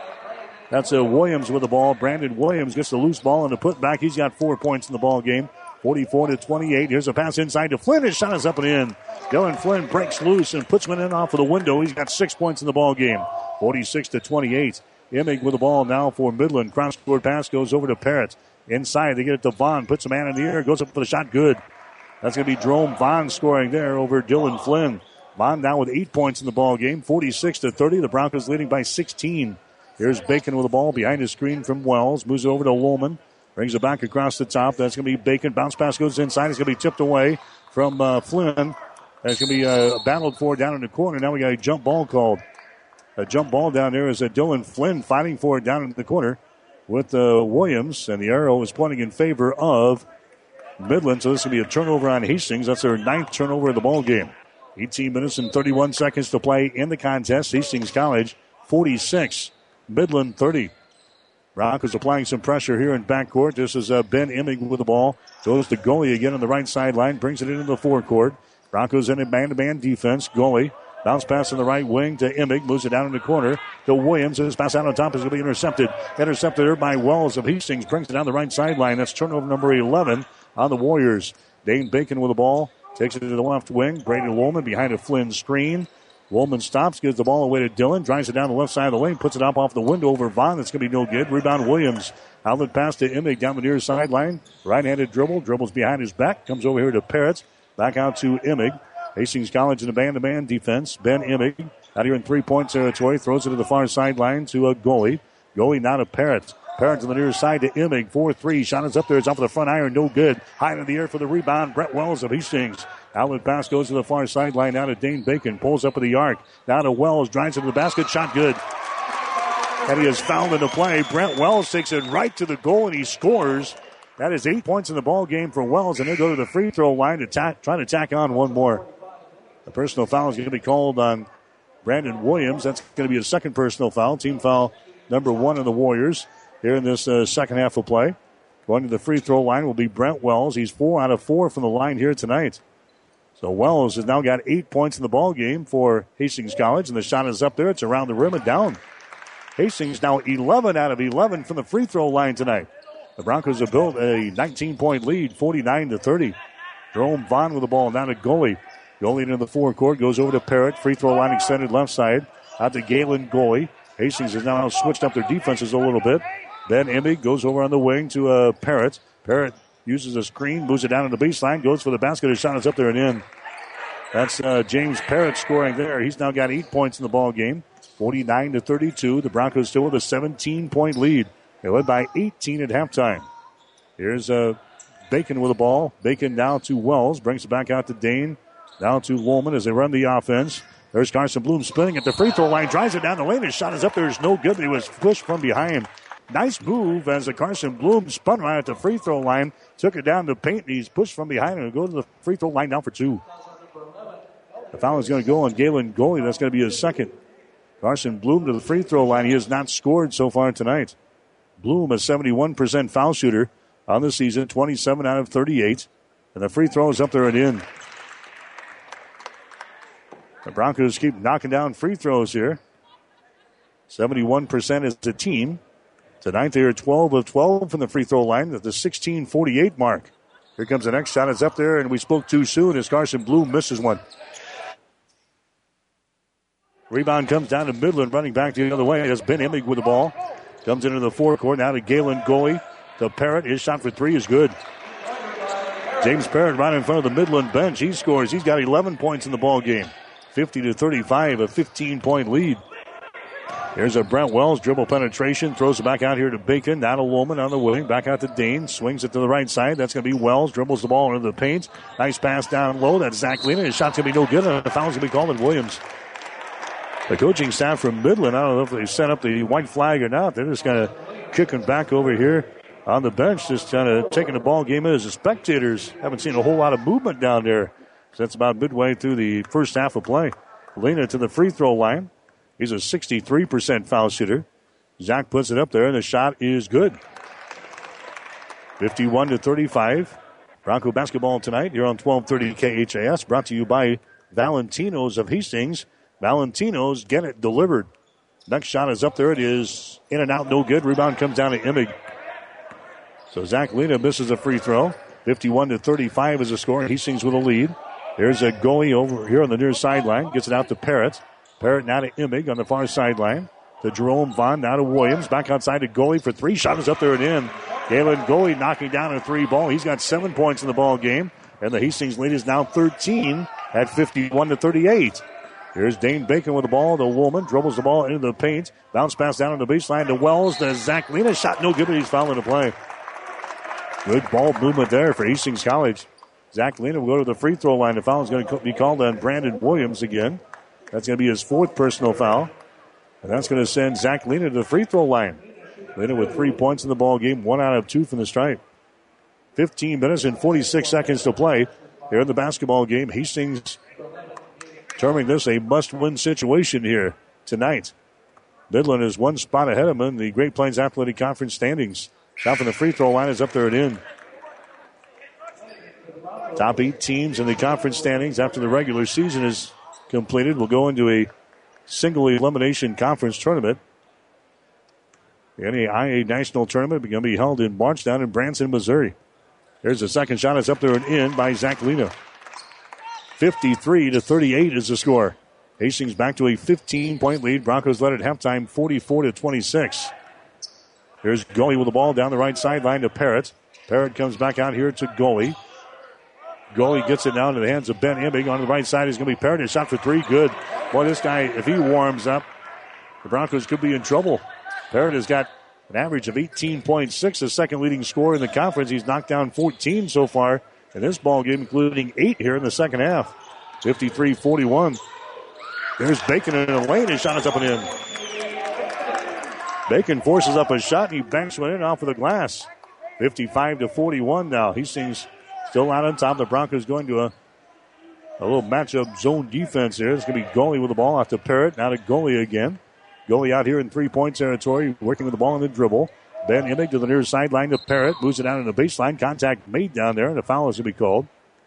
That's a Williams with the ball. Brandon Williams gets the loose ball and the putback. He's got four points in the ball game. forty-four to twenty-eight. Here's a pass inside to Flynn. His shot is up and in. Dylan Flynn breaks loose and puts one in off of the window. He's got six points in the ball game. forty-six to twenty-eight. Imig with the ball now for Midland. Cross-court pass goes over to Parrott. Inside, they get it to Vaughn. Puts a man in the air. Goes up for the shot. Good. That's going to be Jerome Vaughn scoring there over Dylan Flynn. Vaughn now with eight points in the ball game. forty-six to thirty. The Broncos leading by sixteen. Here's Bacon with the ball behind his screen from Wells. Moves it over to Woolman. Brings it back across the top. That's going to be Bacon. Bounce pass goes inside. It's going to be tipped away from uh, Flynn. That's going to be uh, battled for down in the corner. Now we got a jump ball called. A jump ball down there is a Dylan Flynn fighting for it down in the corner with uh, Williams. And the arrow is pointing in favor of Midland. So this will be a turnover on Hastings. That's their ninth turnover of the ball game. eighteen minutes and thirty-one seconds to play in the contest. Hastings College forty-six. Midland thirty. Broncos applying some pressure here in backcourt. This is uh, Ben Imig with the ball. Goes to goalie again on the right sideline. Brings it into the forecourt. Broncos in a man-to-man defense. Goalie. Bounce pass on the right wing to Imig. Moves it down in the corner to Williams. His pass out on top is going to be intercepted. Intercepted there by Wells of Hastings. Brings it down the right sideline. That's turnover number eleven on the Warriors. Dane Bacon with the ball. Takes it to the left wing. Brady Woolman behind a Flynn screen. Woolman stops. Gives the ball away to Dillon. Drives it down the left side of the lane. Puts it up off the window over Vaughn. That's going to be no good. Rebound Williams. Outlet pass to Imig down the near sideline. Right-handed dribble. Dribbles behind his back. Comes over here to Parrott. Back out to Imig. Hastings College in a man-to-man defense. Ben Imig out here in three-point territory. Throws it to the far sideline to a goalie. Goalie now to Parrott. Parrott to the near side to Imig. four three. Shot is up there. It's off of the front iron. No good. High in the air for the rebound. Brett Wells of Hastings. Outlet pass goes to the far sideline. Now to Dane Bacon. Pulls up at the arc. Now to Wells. Drives into the basket. Shot good. And he is fouled into play. Brent Wells takes it right to the goal and he scores. That is eight points in the ball game for Wells. And he'll go to the free throw line to tack, try to tack on one more. The personal foul is going to be called on Brandon Williams. That's going to be a second personal foul. Team foul number one of the Warriors here in this uh, second half of play. Going to the free throw line will be Brent Wells. He's four out of four from the line here tonight. So Wells has now got eight points in the ball game for Hastings College, and the shot is up there. It's around the rim and down. Hastings now eleven out of eleven from the free throw line tonight. The Broncos have built a nineteen-point lead, forty-nine to thirty. Jerome Vaughn with the ball down to goalie. Goalie into the forecourt, goes over to Parrott. Free throw line extended left side. Out to Galen Goalie. Hastings has now switched up their defenses a little bit. Ben Imig goes over on the wing to uh, Parrott. Parrott uses a screen, moves it down to the baseline, goes for the basket. His shot is up there and in. That's uh, James Parrott scoring there. He's now got eight points in the ball game. forty-nine to thirty-two. The Broncos still with a seventeen-point lead. They led by eighteen at halftime. Here's uh, Bacon with the ball. Bacon now to Wells. Brings it back out to Dane. Now to Woolman as they run the offense. There's Carson Bloom spinning at the free throw line. Drives it down the lane. His shot is up there. It's no good, but he was pushed from behind. Nice move as the Carson Bloom spun right at the free throw line. Took it down to paint, and he's pushed from behind and will go to the free throw line now for two. The foul is going to go on Galen Goalie. That's going to be his second. Carson Bloom to the free throw line. He has not scored so far tonight. Bloom, a seventy-one percent foul shooter on the season, twenty-seven out of thirty-eight. And the free throw is up there and in. The Broncos keep knocking down free throws here. seventy-one percent as a team. Tonight they are twelve of twelve from the free throw line at the sixteen forty-eight mark. Here comes the next shot. It's up there, and we spoke too soon as Carson Bloom misses one. Rebound comes down to Midland, running back the other way. That's Ben Imig with the ball. Comes into the forecourt. Now to Galen Goalie. To Parrott. His shot for three is good. James Parrott right in front of the Midland bench. He scores. He's got eleven points in the ball game. fifty to thirty-five, a fifteen-point lead. Here's a Brent Wells dribble penetration. Throws it back out here to Bacon. Now to Woolman on the wing. Back out to Dane. Swings it to the right side. That's going to be Wells. Dribbles the ball into the paint. Nice pass down low. That's Zach Lena. His shot's going to be no good. And the foul's going to be called on Williams. The coaching staff from Midland, I don't know if they set up the white flag or not. They're just kind of kicking back over here on the bench, just kind of taking the ball game in as the spectators. Haven't seen a whole lot of movement down there. So that's about midway through the first half of play. Lena to the free throw line. He's a sixty-three percent foul shooter. Zach puts it up there, and the shot is good. fifty-one to thirty-five. Bronco basketball tonight here on twelve thirty K H A S. Brought to you by Valentino's of Hastings. Valentino's, get it delivered. Next shot is up there. It is in and out, no good. Rebound comes down to Emig. So Zach Lena misses a free throw. fifty-one to thirty-five is the score. Hastings with a lead. There's a goalie over here on the near sideline. Gets it out to Parrott. Parrott now to Emig on the far sideline. To Jerome Vaughn, now to Williams. Back outside to goalie for three. Shot is up there and in. Galen Goalie knocking down a three ball. He's got seven points in the ball game. And the Hastings lead is now thirteen at fifty-one to thirty-eight. Here's Dane Bacon with the ball. The Woolman dribbles the ball into the paint. Bounce pass down on the baseline to Wells. The Zach Lena shot no good, but he's fouling the play. Good ball movement there for Hastings College. Zach Lena will go to the free throw line. The foul is going to be called on Brandon Williams again. That's going to be his fourth personal foul. And that's going to send Zach Lena to the free throw line. Lena with three points in the ball game, one out of two from the stripe. fifteen minutes and forty-six seconds to play here in the basketball game. Hastings determining this a must-win situation here tonight. Midland is one spot ahead of them in the Great Plains Athletic Conference standings. Shot from the free throw line is up there and in. Top eight teams in the conference standings after the regular season is completed will go into a single elimination conference tournament. The N A I A National Tournament is going to be held in March down in Branson, Missouri. There's the second shot. It's up there and in by Zach Lena. fifty-three to thirty-eight is the score. Hastings back to a fifteen-point lead. Broncos led at halftime forty-four to twenty-six. Here's Goalie with the ball down the right sideline to Parrott. Parrott comes back out here to Goalie. Goalie gets it down to the hands of Ben Emig. On the right side is going to be Parrott. His shot for three, good. Boy, this guy, if he warms up, the Broncos could be in trouble. Parrott has got an average of eighteen point six, the second leading scorer in the conference. He's knocked down fourteen so far in this ball game, including eight here in the second half. fifty-three forty-one. There's Bacon in the lane. His shot is up and in. Bacon forces up a shot, and he banks one in off of the glass. fifty-five to forty-one now. Hastings still out on top. The Broncos going to a, a little matchup zone defense here. It's going to be Goalie with the ball off to Parrott. Now to Goalie again. Goalie out here in three-point territory, working with the ball on the dribble. Ben Emig to the near sideline to Parrott. Moves it down in the baseline. Contact made down there, and a foul is going to be called.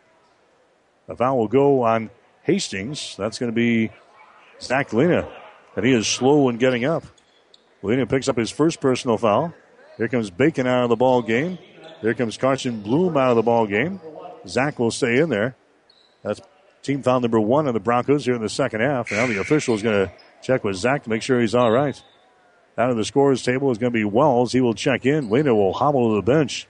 The foul will go on Hastings. That's going to be Zach Lena. And he is slow in getting up. Lena picks up his first personal foul. Here comes Bacon out of the ball game. Here comes Carson Bloom out of the ball game. Zach will stay in there. That's team foul number one on the Broncos here in the second half. Now the official is going to check with Zach to make sure he's all right. Out of the scorer's table is going to be Wells. He will check in. Lena will hobble to the bench.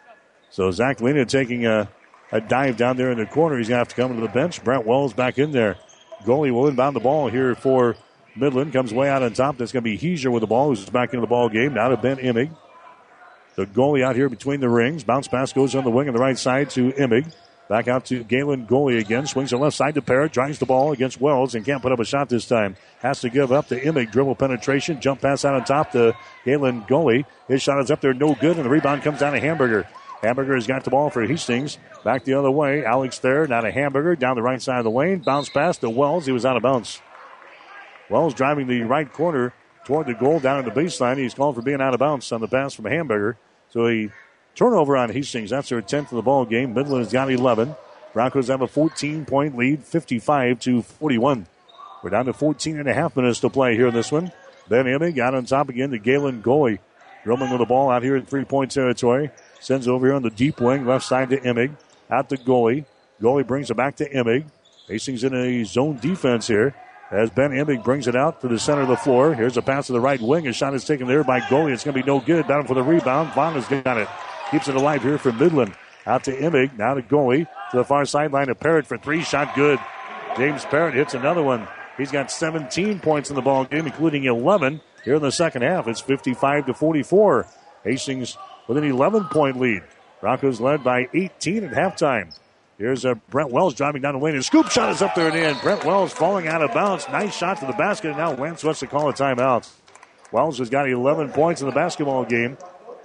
So Zach Lena taking a, a dive down there in the corner. He's going to have to come to the bench. Brent Wells back in there. Goalie will inbound the ball here for Midland. Comes way out on top. That's going to be Heiser with the ball, who's back into the ball game. Now to Ben Emig. The goalie out here between the rings. Bounce pass goes on the wing on the right side to Emig. Back out to Galen Goalie again. Swings the left side to Parrott. Drives the ball against Wells and can't put up a shot this time. Has to give up to Emig. Dribble penetration. Jump pass out on top to Galen Goalie. His shot is up there. No good. And the rebound comes down to Hamburger. Hamburger has got the ball for Hastings. Back the other way. Alex there. Now to Hamburger. Down the right side of the lane. Bounce pass to Wells. He was out of bounds. Wells driving the right corner toward the goal down at the baseline. He's called for being out of bounds on the pass from Hamburger. So a turnover on Hastings. That's their tenth of the ball game. Midland has got eleven. Broncos have a fourteen-point lead, fifty-five to forty-one. We're down to fourteen and a half minutes to play here in this one. Ben Emig out on top again to Galen Goalie. Dribbling with the ball out here in three-point territory. Sends it over here on the deep wing, left side to Emig. Out to Goalie. Goalie brings it back to Emig. Hastings in a zone defense here. As Ben Emig brings it out to the center of the floor. Here's a pass to the right wing. A shot is taken there by Goalie. It's going to be no good. Down for the rebound. Vaughn has got it. Keeps it alive here for Midland. Out to Emig. Now to Goalie. To the far sideline to Parrott for three. Shot good. James Parrott hits another one. He's got seventeen points in the ball game, including eleven here in the second half. It's fifty-five to forty-four. Hastings with an eleven-point lead. Broncos led by eighteen at halftime. Here's uh, Brent Wells driving down the lane. His scoop shot is up there and in. Brent Wells falling out of bounds. Nice shot to the basket. And now Lance wants to call a timeout. Wells has got eleven points in the basketball game.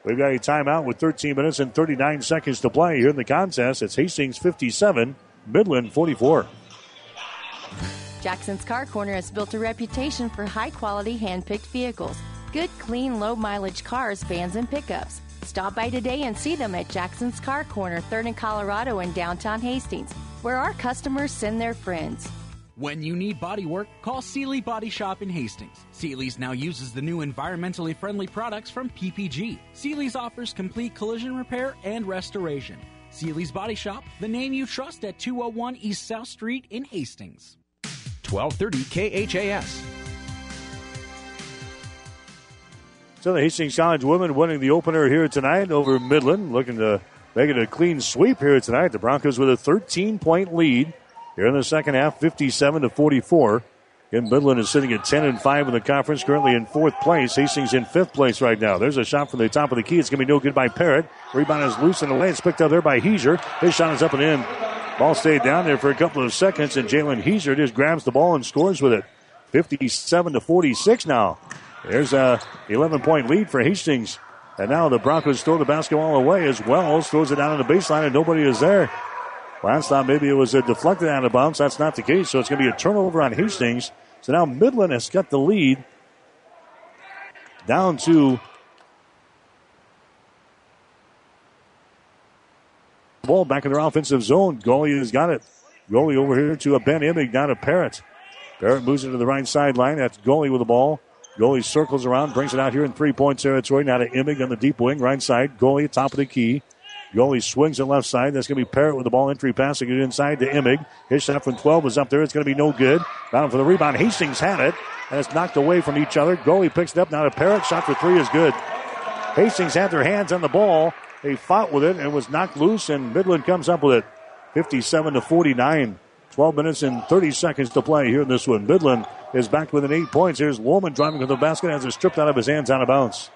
We've got a timeout with thirteen minutes and thirty-nine seconds to play here in the contest. It's Hastings fifty-seven, Midland forty-four. Jackson's Car Corner has built a reputation for high-quality hand-picked vehicles. Good, clean, low-mileage cars, vans, and pickups. Stop by today and see them at Jackson's Car Corner, third and Colorado in downtown Hastings, where our customers send their friends. When you need body work, call Seeley Body Shop in Hastings. Seeley's now uses the new environmentally friendly products from P P G. Seeley's offers complete collision repair and restoration. Seeley's Body Shop, the name you trust at two oh one East South Street in Hastings. twelve thirty K H A S. So the Hastings College women winning the opener here tonight over Midland, looking to make it a clean sweep here tonight. The Broncos with a thirteen-point lead here in the second half, fifty-seven to forty-four. And Midland is sitting at ten and five in the conference, currently in fourth place. Hastings in fifth place right now. There's a shot from the top of the key. It's going to be no good by Parrott. Rebound is loose and away. It's picked up there by Heiser. His shot is up and in. Ball stayed down there for a couple of seconds, and Jalen Heiser just grabs the ball and scores with it. fifty-seven to forty-six now. There's a eleven-point lead for Hastings. And now the Broncos throw the basketball away as Wells throws it down on the baseline, and nobody is there. Last thought maybe it was a deflected out of bounds. That's not the case, so it's going to be a turnover on Hastings. So now Midland has got the lead down to ball back in their offensive zone. Goalie has got it. Goalie over here to a Ben Imig, down to Parrott. Parrott moves into the right sideline. That's Goalie with the ball. Goalie circles around, brings it out here in three-point territory. Now to Imig on the deep wing, right side. Goalie at top of the key. Goalie swings it left side. That's going to be Parrott with the ball entry, passing it inside to Imig. His shot from twelve is up there. It's going to be no good. Down for the rebound. Hastings had it, and it's knocked away from each other. Goalie picks it up. Now to Parrott. Shot for three is good. Hastings had their hands on the ball. They fought with it and was knocked loose, and Midland comes up with it. fifty-seven to forty-nine. twelve minutes and thirty seconds to play here in this one. Midland is back within eight points. Here's Woolman driving to the basket, has it stripped out of his hands out of bounds.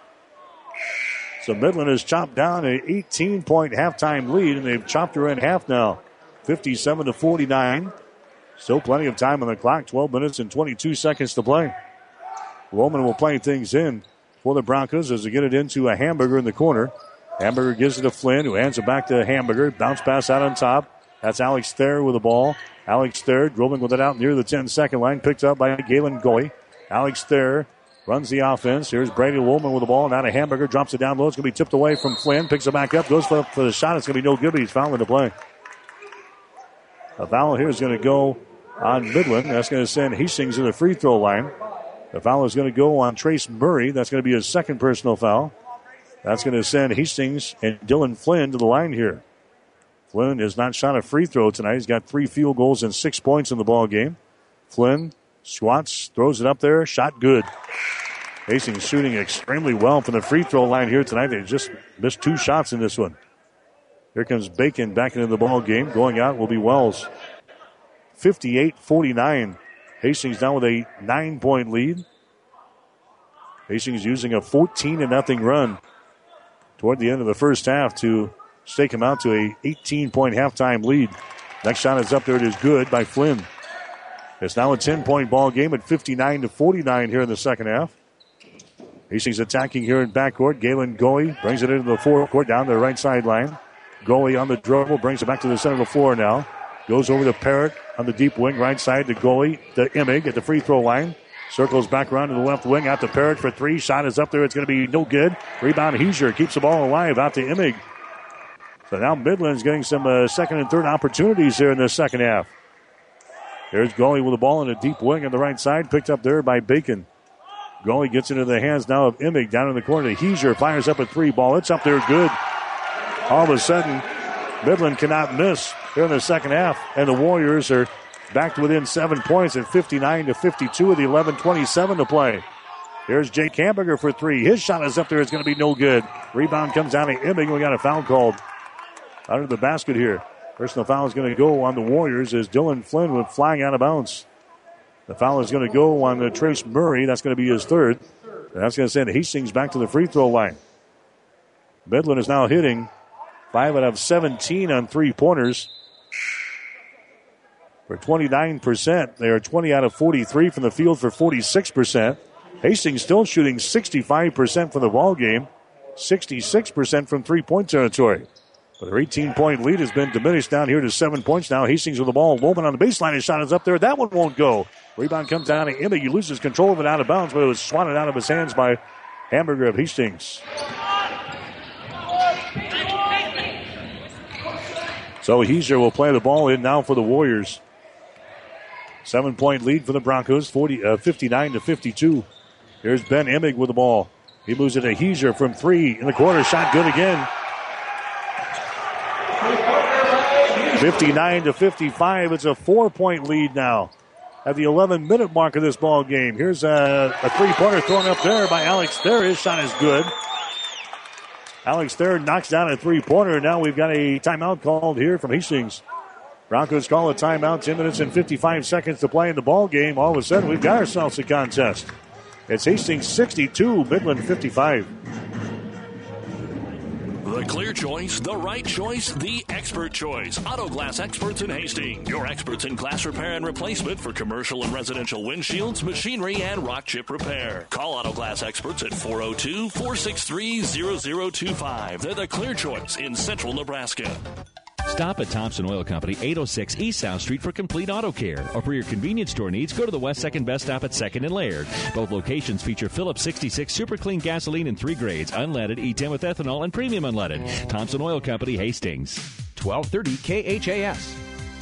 So Midland has chopped down an eighteen-point halftime lead, and they've chopped her in half now. fifty-seven to forty-nine. Still plenty of time on the clock. twelve minutes and twenty-two seconds to play. Woolman will play things in for the Broncos as they get it into a Hamburger in the corner. Hamburger gives it to Flynn, who hands it back to Hamburger. Bounce pass out on top. That's Alex Thayer with the ball. Alex Thayer dribbling with it out near the ten-second line. Picked up by Galen Goy. Alex Thayer runs the offense. Here's Brady Woolman with the ball. Now to Hamburger. Drops it down low. It's going to be tipped away from Flynn. Picks it back up. Goes for, for the shot. It's going to be no good, but he's fouling the play. A foul here is going to go on Midland. That's going to send Hastings to the free throw line. The foul is going to go on Trace Murray. That's going to be his second personal foul. That's going to send Hastings and Dylan Flynn to the line here. Flynn has not shot a free throw tonight. He's got three field goals and six points in the ball game. Flynn squats, throws it up there. Shot good. Hastings shooting extremely well from the free throw line here tonight. They just missed two shots in this one. Here comes Bacon back into the ball game. Going out will be Wells. fifty-eight forty-nine. Hastings down with a nine-point lead. Hastings using a fourteen to nothing run toward the end of the first half to stake him out to a eighteen-point halftime lead. Next shot is up there. It is good by Flynn. It's now a ten-point ball game at fifty-nine to forty-nine here in the second half. Hastings attacking here in backcourt. Galen Goy brings it into the forecourt down the right sideline. Goy on the dribble, brings it back to the center of the floor now. Goes over to Parrott on the deep wing, right side to Goy, to Imig at the free throw line. Circles back around to the left wing, out to Parrott for three. Shot is up there. It's going to be no good. Rebound, Heiser keeps the ball alive, out to Imig. So now Midland's getting some uh, second and third opportunities here in the second half. There's Goalie with the ball in a deep wing on the right side, picked up there by Bacon. Goalie gets into the hands now of Imig down in the corner. Heiser fires up a three ball. It's up there good. All of a sudden, Midland cannot miss here in the second half, and the Warriors are back to within seven points at fifty-nine to fifty-two with eleven twenty-seven to play. Here's Jake Hamburger for three. His shot is up there. It's going to be no good. Rebound comes down to Imig. We got a foul called under the basket here. Personal foul is going to go on the Warriors as Dylan Flynn went flying out of bounds. The foul is going to go on uh, Trace Murray. That's going to be his third. And that's going to send Hastings back to the free throw line. Midland is now hitting five out of seventeen on three-pointers for twenty-nine percent. They are twenty out of forty-three from the field for forty-six percent. Hastings still shooting sixty-five percent for the ball game. sixty-six percent from three-point territory. But their eighteen-point lead has been diminished down here to seven points now. Hastings with the ball. Lohman on the baseline. His shot is up there. That one won't go. Rebound comes down to Emig. He loses control of it out of bounds, but it was swatted out of his hands by Hamburger of Hastings. So Heiser will play the ball in now for the Warriors. Seven-point lead for the Broncos, forty, uh, fifty-nine to fifty-two. Here's Ben Emig with the ball. He moves it to Heiser from three in the corner. Shot good again. fifty-nine to fifty-five. It's a four-point lead now at the eleven-minute mark of this ball game. Here's a, a three-pointer thrown up there by Alex Thayer. His shot is good. Alex Thayer knocks down a three-pointer. Now we've got a timeout called here from Hastings. Broncos call a timeout. ten minutes and fifty-five seconds to play in the ball game. All of a sudden, we've got ourselves a contest. It's Hastings sixty-two, Midland fifty-five. The clear choice, the right choice, the expert choice. Auto Glass Experts in Hastings. Your experts in glass repair and replacement for commercial and residential windshields, machinery, and rock chip repair. Call Auto Glass Experts at four oh two, four six three, zero zero two five. They're the clear choice in central Nebraska. Stop at Thompson Oil Company, eight oh six East South Street for complete auto care. Or for your convenience store needs, go to the West second Best Stop at second and Laird. Both locations feature Phillips sixty-six Super Clean gasoline in three grades, unleaded, E ten with ethanol, and premium unleaded. Thompson Oil Company, Hastings. twelve thirty K H A S.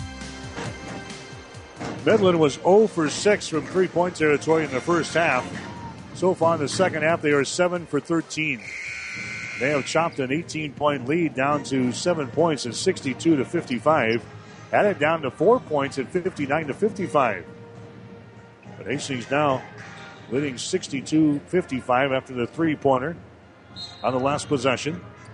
Midland was zero for six from three-point territory in the first half. So far in the second half, they are seven for thirteen. They have chopped an eighteen-point lead down to seven points at sixty-two to fifty-five. Had it down to four points at fifty-nine to fifty-five. But Hastings now leading sixty-two fifty-five after the three-pointer on the last possession.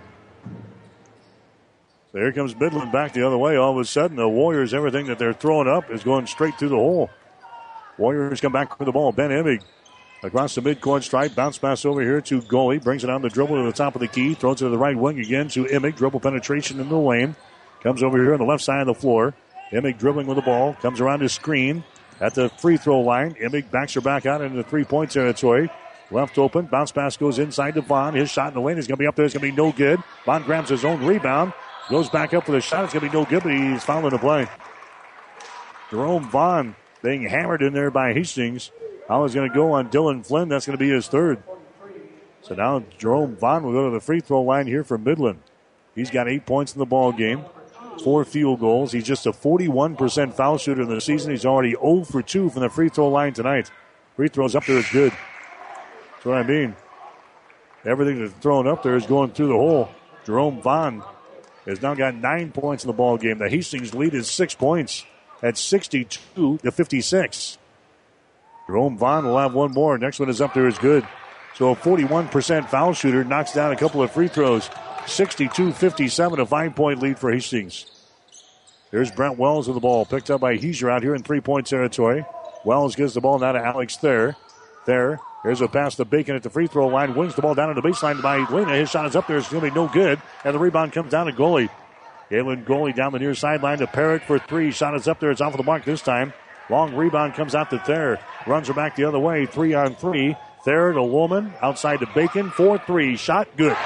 So here comes Midland back the other way. All of a sudden, the Warriors, everything that they're throwing up is going straight through the hole. Warriors come back with the ball. Ben Emig across the midcourt stripe, bounce pass over here to Goalie. Brings it on the dribble to the top of the key. Throws it to the right wing again to Emig. Dribble penetration in the lane. Comes over here on the left side of the floor. Emig dribbling with the ball. Comes around his screen at the free throw line. Emig backs her back out into the three-point territory. Left open. Bounce pass goes inside to Vaughn. His shot in the lane is going to be up there. It's going to be no good. Vaughn grabs his own rebound. Goes back up for the shot. It's going to be no good, but he's fouling the play. Jerome Vaughn being hammered in there by Hastings. Foul is going to go on Dylan Flynn. That's going to be his third. So now Jerome Vaughn will go to the free throw line here for Midland. He's got eight points in the ball game, four field goals. He's just a forty-one percent foul shooter in the season. He's already zero for two from the free throw line tonight. Free throws up there is good. That's what I mean. Everything that's thrown up there is going through the hole. Jerome Vaughn has now got nine points in the ball game. The Hastings lead is six points at sixty-two to fifty-six. Jerome Vaughn will have one more. Next one is up there is good. So a forty-one percent foul shooter knocks down a couple of free throws. sixty-two fifty-seven, a five-point lead for Hastings. There's Brent Wells with the ball. Picked up by Heiser out here in three-point territory. Wells gives the ball now to Alex Thayer. Thayer, here's a pass to Bacon at the free throw line. Wins the ball down to the baseline by Lena. His shot is up there. It's going to be no good. And the rebound comes down to Goalie. Galen Goalie down the near sideline to Parrott for three. Shot is up there. It's off of the mark this time. Long rebound comes out to Thayer. Runs her back the other way. Three on three. Thayer to Woolman. Outside to Bacon. four three. Shot good.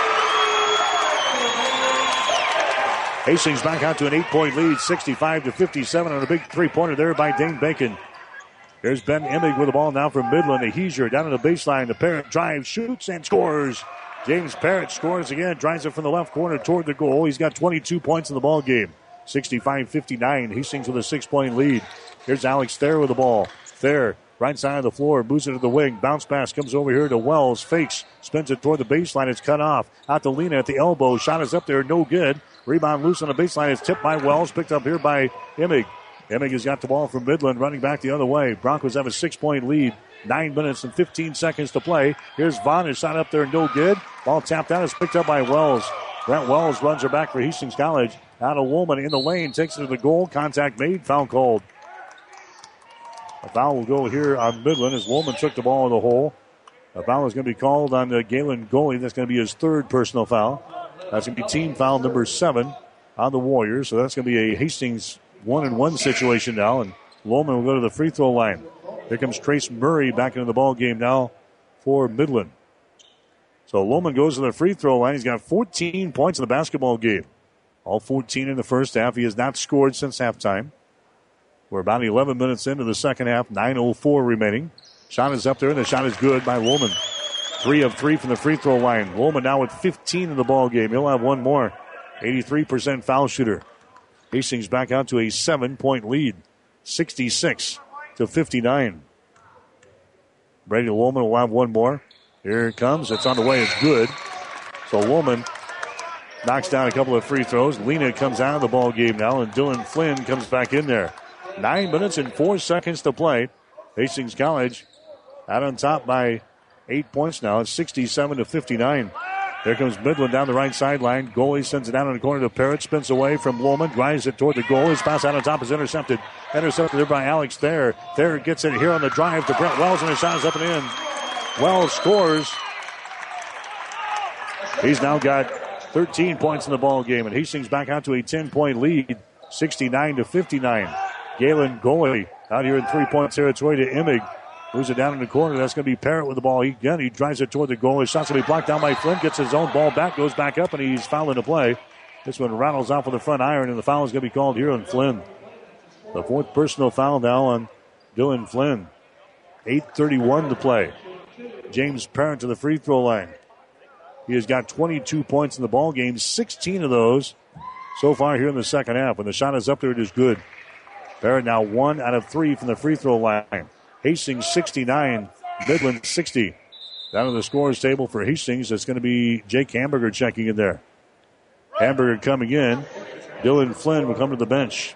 Hastings back out to an eight-point lead. sixty-five to fifty-seven on a big three-pointer there by Dane Bacon. Here's Ben Emig with the ball now from Midland. A Heiser down to the baseline. The Parrott drives, shoots, and scores. James Parrott scores again. Drives it from the left corner toward the goal. He's got twenty-two points in the ball game. sixty-five fifty-nine. Hastings with a six-point lead. Here's Alex Thayer with the ball. Thayer, right side of the floor, moves it to the wing. Bounce pass comes over here to Wells. Fakes, spins it toward the baseline. It's cut off. Out to Lena at the elbow. Shot is up there, no good. Rebound loose on the baseline. It's tipped by Wells. Picked up here by Emig. Emig has got the ball from Midland, running back the other way. Broncos have a six-point lead. Nine minutes and fifteen seconds to play. Here's Vaughn. His shot up there, no good. Ball tapped out. It's picked up by Wells. Brent Wells runs her back for Hastings College. Out of Woolman in the lane. Takes it to the goal. Contact made. Foul called. A foul will go here on Midland as Woolman took the ball in the hole. A foul is going to be called on uh, Galen Goalie. That's going to be his third personal foul. That's going to be team foul number seven on the Warriors. So that's going to be a Hastings one-and-one situation now. And Woolman will go to the free throw line. Here comes Trace Murray back into the ball game now for Midland. So Lohman goes to the free throw line. He's got fourteen points in the basketball game. All fourteen in the first half. He has not scored since halftime. We're about eleven minutes into the second half. nine oh four remaining. Shot is up there, and the shot is good by Lohman. Three of three from the free throw line. Lohman now with fifteen in the ball game. He'll have one more. eighty-three percent foul shooter. Hastings back out to a seven-point lead. sixty-six to fifty-nine. Brady Lohman will have one more. Here it comes. It's on the way. It's good. So Lohman knocks down a couple of free throws. Lena comes out of the ball game now, and Dylan Flynn comes back in there. Nine minutes and four seconds to play. Hastings College out on top by eight points now. It's sixty-seven to fifty-nine. There comes Midland down the right sideline. Goalie sends it down in the corner to Parrott. Spins away from Lohman. Drives it toward the goal. His pass out on top is intercepted. Intercepted there by Alex Thayer. Thayer gets it here on the drive to Brett Wells, and his shot is up and in. Wells scores. He's now got thirteen points in the ball game, and Hastings back out to a ten-point lead, sixty-nine to fifty-nine. Galen Goalie out here in three-point territory to Emig. Moves it down in the corner. That's going to be Parrott with the ball. He, again, he drives it toward the goal. His shot's going to be blocked down by Flynn. Gets his own ball back. Goes back up, and he's fouling the play. This one rattles off with the front iron, and the foul is going to be called here on Flynn. The fourth personal foul now on Dylan Flynn. eight thirty-one to play. James Parrott to the free throw line. He has got twenty-two points in the ball game. sixteen of those so far here in the second half. When the shot is up there, it is good. Parrott now one out of three from the free throw line. Hastings sixty-nine, Midland sixty. Down to the scorers table for Hastings, it's going to be Jake Hamburger checking in there. Hamburger coming in. Dylan Flynn will come to the bench.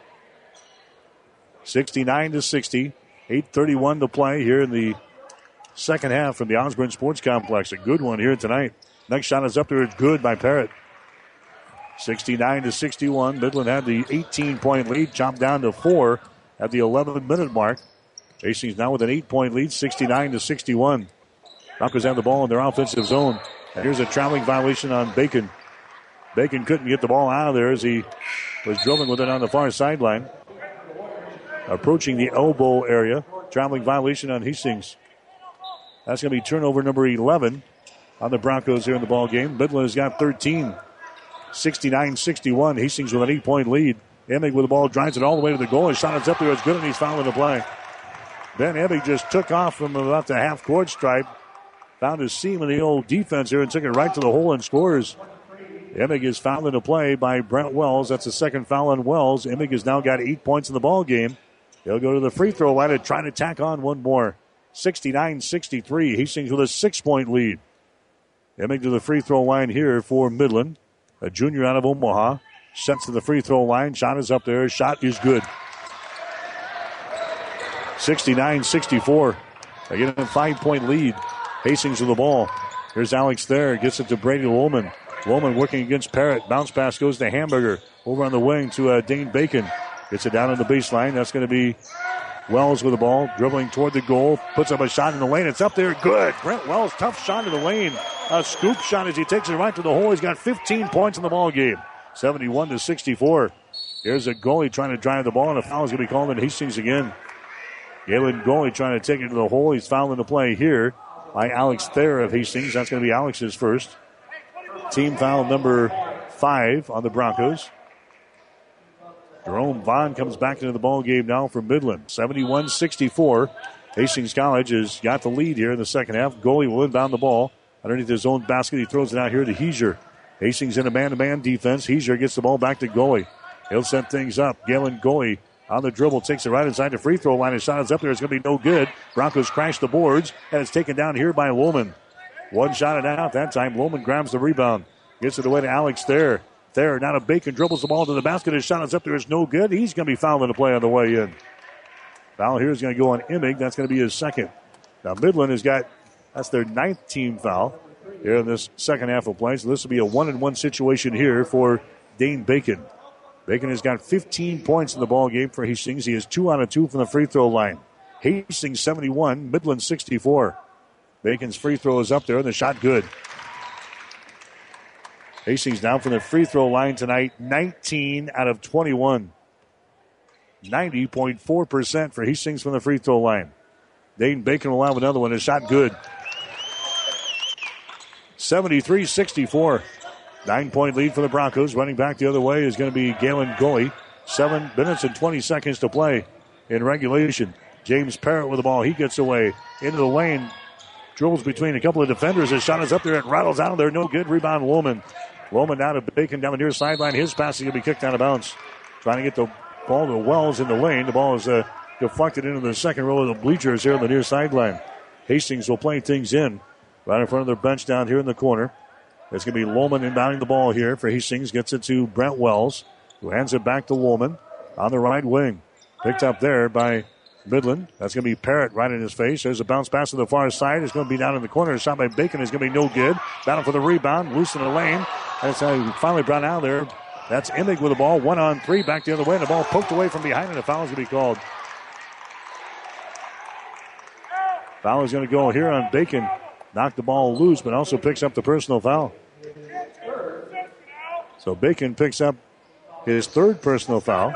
sixty-nine to sixty. eight thirty-one to play here in the second half from the Osborne Sports Complex. A good one here tonight. Next shot is up there. It's good by Parrott. sixty-nine to sixty-one. Midland had the eighteen-point lead, chopped down to four at the eleven-minute mark. Hastings now with an eight-point lead, sixty-nine to sixty-one. Broncos have the ball in their offensive zone. And here's a traveling violation on Bacon. Bacon couldn't get the ball out of there as he was dribbling with it on the far sideline. Approaching the elbow area. Traveling violation on Hastings. That's going to be turnover number eleven on the Broncos here in the ball game. Midland has got thirteen. sixty-nine sixty-one. Hastings with an eight-point lead. Emig with the ball, drives it all the way to the goal. His shot is up there. It's good, and he's fouling the play. Ben Emig just took off from about the half-court stripe. Found his seam in the old defense here and took it right to the hole and scores. Emig is fouling the play by Brent Wells. That's the second foul on Wells. Emig has now got eight points in the ball game. He'll go to the free throw line and try to tack on one more. sixty-nine sixty-three. Hastings with a six-point lead. Emig to the free throw line here for Midland. A junior out of Omaha. Sets to the free throw line. Shot is up there. Shot is good. sixty-nine sixty-four. Again, a five-point lead. Hastings with the ball. Here's Alex there. Gets it to Brady Lohman. Lohman working against Parrott. Bounce pass goes to Hamburger. Over on the wing to uh, Dane Bacon. Gets it down on the baseline. That's going to be Wells with the ball. Dribbling toward the goal. Puts up a shot in the lane. It's up there. Good. Brent Wells, tough shot in the lane. A scoop shot as he takes it right to the hole. He's got fifteen points in the ball game. seventy-one to sixty-four. Here's a goalie trying to drive the ball, and a foul is going to be called in Hastings again. Galen goalie trying to take it to the hole. He's fouling the play here by Alex Thayer of Hastings. That's going to be Alex's first. Team foul number five on the Broncos. Jerome Vaughn comes back into the ball game now for Midland. seventy-one sixty-four. Hastings College has got the lead here in the second half. Goalie will inbound the ball underneath his own basket. He throws it out here to Heiser. Hastings in a man-to-man defense. Heiser gets the ball back to goalie. He'll set things up. Galen goalie on the dribble, takes it right inside the free throw line. His shot is up there. It's going to be no good. Broncos crash the boards, and it's taken down here by Lohman. One shot and out that time. Lohman grabs the rebound. Gets it away to Alex Thayer. Thayer now to Bacon, dribbles the ball to the basket. His shot is up there. It's no good. He's going to be fouling the play on the way in. Foul here is going to go on Emig. That's going to be his second. Now Midland has got, that's their ninth team foul here in this second half of play. So this will be a one-and-one situation here for Dane Bacon. Bacon has got fifteen points in the ball game for Hastings. He is two out of two from the free throw line. Hastings seventy-one, Midland sixty-four. Bacon's free throw is up there, and the shot good. Hastings down from the free throw line tonight, nineteen out of twenty-one. ninety point four percent for Hastings from the free throw line. Dane Bacon will have another one. His shot good. seventy-three sixty-four. Nine-point lead for the Broncos. Running back the other way is going to be Galen Goley. Seven minutes and twenty seconds to play in regulation. James Parrott with the ball. He gets away into the lane. Dribbles between a couple of defenders. His shot is up there. It rattles out of there. No good. Rebound, Woolman. Woolman down to Bacon down the near sideline. His pass is going to be kicked out of bounds. Trying to get the ball to Wells in the lane. The ball is uh, deflected into the second row of the bleachers here on the near sideline. Hastings will play things in right in front of their bench down here in the corner. It's going to be Woolman inbounding the ball here for Hastings. Gets it to Brent Wells, who hands it back to Woolman on the right wing. Picked up there by Midland. That's going to be Parrott right in his face. There's a bounce pass to the far side. It's going to be down in the corner. A shot by Bacon is going to be no good. Battle for the rebound. Loose in the lane. That's how he finally brought out there. That's Emig with the ball. One on three. Back the other way. And the ball poked away from behind, and a foul is going to be called. Foul is going to go here on Bacon. Knocked the ball loose, but also picks up the personal foul. So Bacon picks up his third personal foul.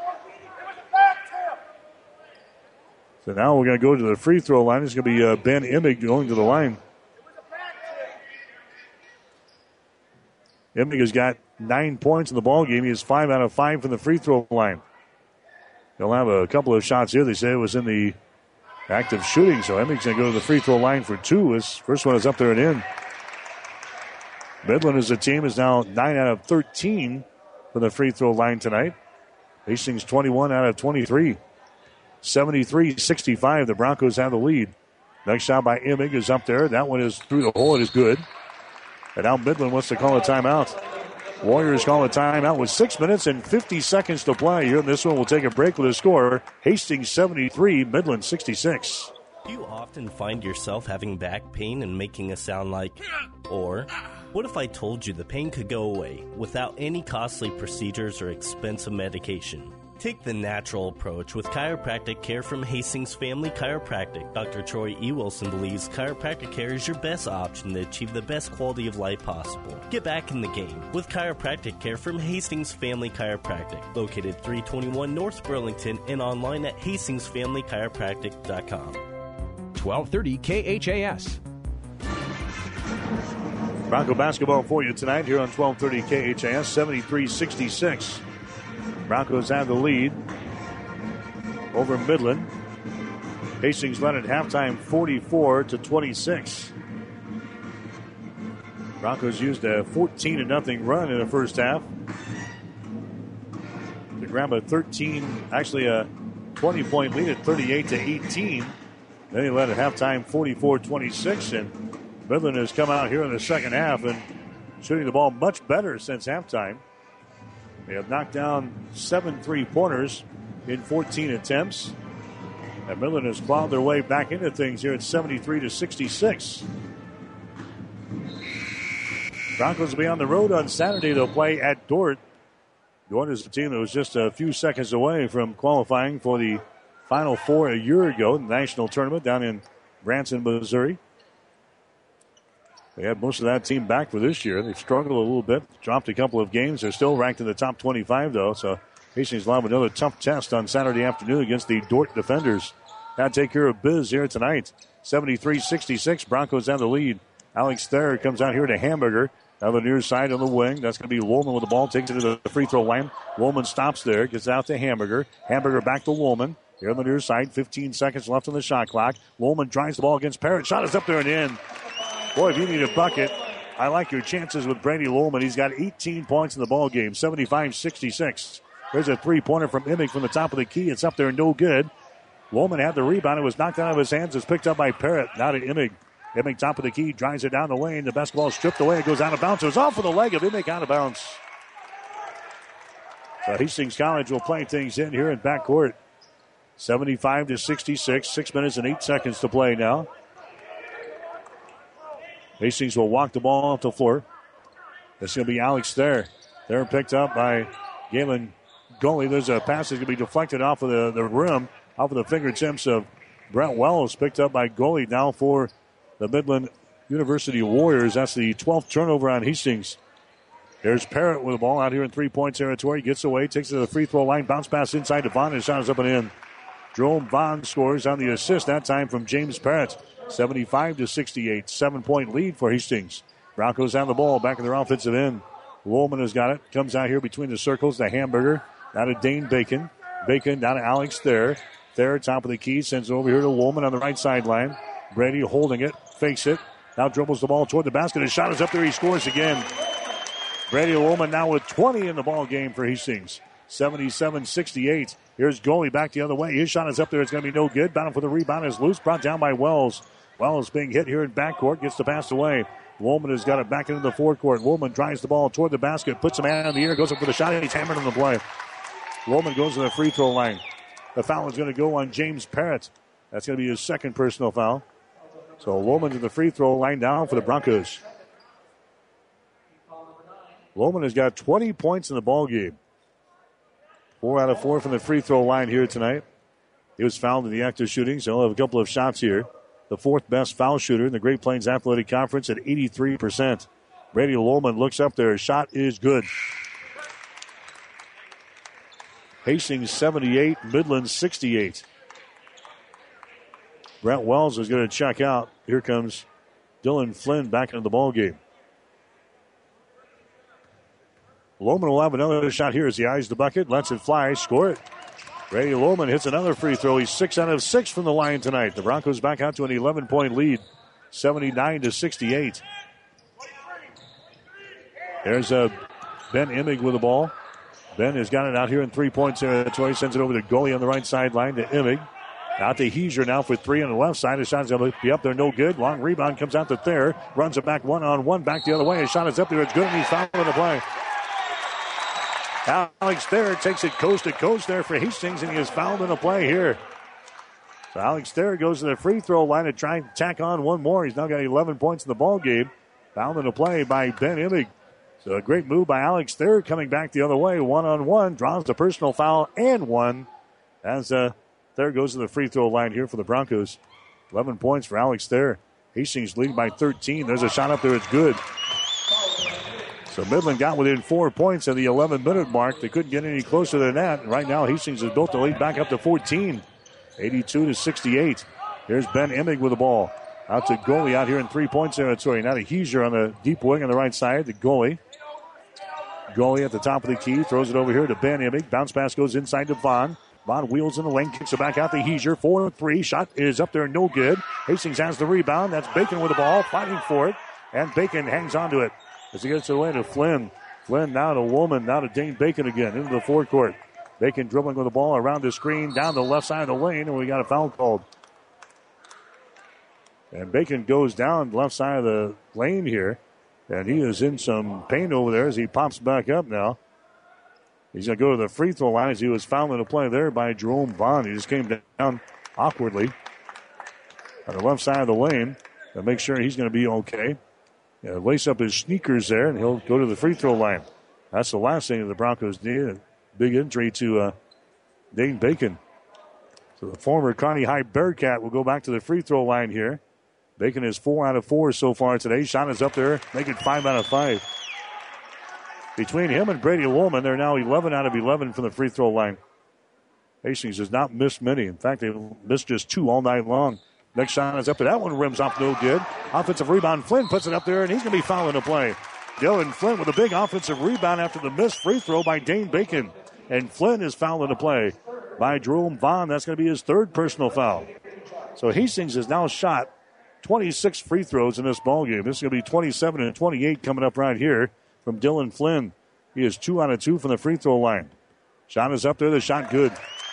So now we're going to go to the free throw line. It's going to be uh, Ben Emig going to the line. Emig has got nine points in the ball game. He has five out of five from the free throw line. They'll have a couple of shots here. They say it was in the act of shooting. So Emig's going to go to the free throw line for two. His first one is up there and in. Midland as a team is now nine out of thirteen from the free throw line tonight. Hastings twenty-one out of twenty-three. seventy-three sixty-five. The Broncos have the lead. Next shot by Emig is up there. That one is through the hole. It is good. And now Midland wants to call a timeout. Warriors call a timeout with six minutes and fifty seconds to play here. And this one will take a break with a score. Hastings seventy-three, Midland sixty-six. Do you often find yourself having back pain and making a sound like, or what if I told you the pain could go away without any costly procedures or expensive medication? Take the natural approach with chiropractic care from Hastings Family Chiropractic. Doctor Troy E. Wilson believes chiropractic care is your best option to achieve the best quality of life possible. Get back in the game with chiropractic care from Hastings Family Chiropractic, located three twenty-one North Burlington and online at hastings family chiropractic dot com. twelve thirty K H A S. Bronco basketball for you tonight here on twelve thirty K H A S, seventy-three sixty-six. Broncos have the lead over Midland. Hastings led at halftime forty-four to twenty-six. Broncos used a fourteen to nothing run in the first half to grab a thirteen, actually a twenty-point lead at thirty-eight to eighteen. Then he led at halftime forty-four twenty-six, and Midland has come out here in the second half and shooting the ball much better since halftime. They have knocked down seven three-pointers in fourteen attempts. And Midland has clawed their way back into things here at seventy-three to sixty-six. Broncos will be on the road on Saturday. They'll play at Dordt. Dordt is a team that was just a few seconds away from qualifying for the Final Four a year ago in the national tournament down in Branson, Missouri. They had most of that team back for this year. They've struggled a little bit, dropped a couple of games. They're still ranked in the top twenty-five, though. So Hastings will have another tough test on Saturday afternoon against the Dordt defenders. Now take care of biz here tonight. seventy-three sixty-six. Broncos have the lead. Alex Thayer comes out here to Hamburger. Now the near side on the wing. That's going to be Woolman with the ball. Takes it to the free throw line. Woolman stops there. Gets out to Hamburger. Hamburger back to Woolman. Here on the near side. fifteen seconds left on the shot clock. Woolman drives the ball against Parrott. Shot is up there and in. Boy, if you need a bucket, I like your chances with Brady Woolman. He's got eighteen points in the ball game, seventy-five sixty-six. There's a three-pointer from Emig from the top of the key. It's up there, no good. Woolman had the rebound. It was knocked out of his hands. It's picked up by Parrott. Now to Emig. Emig, top of the key, drives it down the lane. The basketball is stripped away. It goes out of bounds. It was off of the leg of Emig, out of bounds. So Hastings College will play things in here in backcourt. seventy-five to sixty-six. Six minutes and eight seconds to play now. Hastings will walk the ball off the floor. It's going to be Alex Thayer. They're picked up by Galen Goley. There's a pass that's going to be deflected off of the, the rim, off of the fingertips of Brent Wells. Picked up by Goley now for the Midland University Warriors. That's the twelfth turnover on Hastings. There's Parrott with the ball out here in three-point territory. Gets away, takes it to the free throw line. Bounce pass inside to Vaughn. His shot is up and in. Jerome Vaughn scores on the assist, that time from James Parrott. seventy-five to sixty-eight. Seven-point lead for Hastings. Broncos have the ball back in their offensive end. Woolman has got it. Comes out here between the circles. The Hamburger. Now to Dane Bacon. Bacon down to Alex Thayer. Thayer, top of the key. Sends it over here to Woolman on the right sideline. Brady holding it. Fakes it. Now dribbles the ball toward the basket. His shot is up there. He scores again. Brady Woolman now with twenty in the ball game for Hastings. seventy-seven sixty-eight. Here's Goalie back the other way. His shot is up there. It's going to be no good. Battle for the rebound is loose. Brought down by Wells. Wells being hit here in backcourt. Gets the pass away. Woolman has got it back into the forecourt. Woolman drives the ball toward the basket. Puts a man in the air. Goes up for the shot. He's hammered on the play. Woolman goes to the free throw line. The foul is going to go on James Parrott. That's going to be his second personal foul. So Woolman to the free throw line now for the Broncos. Woolman has got twenty points in the ball game. Four out of four from the free throw line here tonight. He was fouled in the act of shooting, so he'll have a couple of shots here. The fourth best foul shooter in the Great Plains Athletic Conference at eighty-three percent. Brady Woolman looks up there. His shot is good. Hastings seventy-eight, Midland sixty-eight. Brett Wells is going to check out. Here comes Dylan Flynn back into the ball game. Lohman will have another shot here as he eyes the bucket, lets it fly, score it. Brady Lohman hits another free throw. He's six out of six from the line tonight. The Broncos back out to an eleven-point lead, seventy-nine to sixty-eight. There's a Ben Immig with the ball. Ben has got it out here in three-point territory. Sends it over to Goalie on the right sideline to Immig. Out to Heiser now for three on the left side. His shot's going to be up there, no good. Long rebound comes out to Thayer. Runs it back one-on-one, back the other way. His shot is up there. It's good, and he's fouled in the play. Alex Thayer takes it coast to coast there for Hastings, and he is fouled in the play here. So Alex Thayer goes to the free throw line to try and tack on one more. He's now got eleven points in the ball game. Fouled in the play by Ben Immig. So a great move by Alex Thayer coming back the other way. One-on-one, draws the personal foul and one. As uh, Thayer goes to the free throw line here for the Broncos. eleven points for Alex Thayer. Hastings lead by thirteen. There's a shot up there. It's good. So Midland got within four points at the eleven-minute mark. They couldn't get any closer than that. And right now, Hastings has built the lead back up to fourteen. eighty-two to sixty-eight. Here's Ben Immig with the ball. Out to Goalie out here in three-point territory. Now to Heiser on the deep wing on the right side. The Goalie. Goalie at the top of the key. Throws it over here to Ben Immig. Bounce pass goes inside to Vaughn. Vaughn wheels in the lane. Kicks it back out to Heiser. Four and three. Shot is up there. No good. Hastings has the rebound. That's Bacon with the ball. Fighting for it. And Bacon hangs on to it. As he gets away to Flynn. Flynn now to Woolman. Now to Dane Bacon again into the forecourt. Bacon dribbling with the ball around the screen. Down the left side of the lane. And we got a foul called. And Bacon goes down left side of the lane here. And he is in some pain over there as he pops back up now. He's going to go to the free throw line as he was fouled in a play there by Jerome Vaughn. He just came down awkwardly on the left side of the lane to make sure he's going to be okay. Yeah, lace up his sneakers there, and he'll go to the free throw line. That's the last thing that the Broncos need. A big injury to uh, Dane Bacon. So the former Kearney High Bearcat will go back to the free throw line here. Bacon is four out of four so far today. Shot is up there, make it five out of five. Between him and Brady Woolman, they're now eleven out of eleven from the free throw line. Hastings has not missed many. In fact, they've missed just two all night long. Next shot is up there. That one rims off no good. Offensive rebound. Flynn puts it up there, and he's going to be fouling the play. Dylan Flynn with a big offensive rebound after the missed free throw by Dane Bacon. And Flynn is fouling the play by Jerome Vaughn. That's going to be his third personal foul. So Hastings has now shot twenty-six free throws in this ballgame. This is going to be twenty-seven and twenty-eight coming up right here from Dylan Flynn. He is two out of two from the free throw line. Shot is up there. The shot good.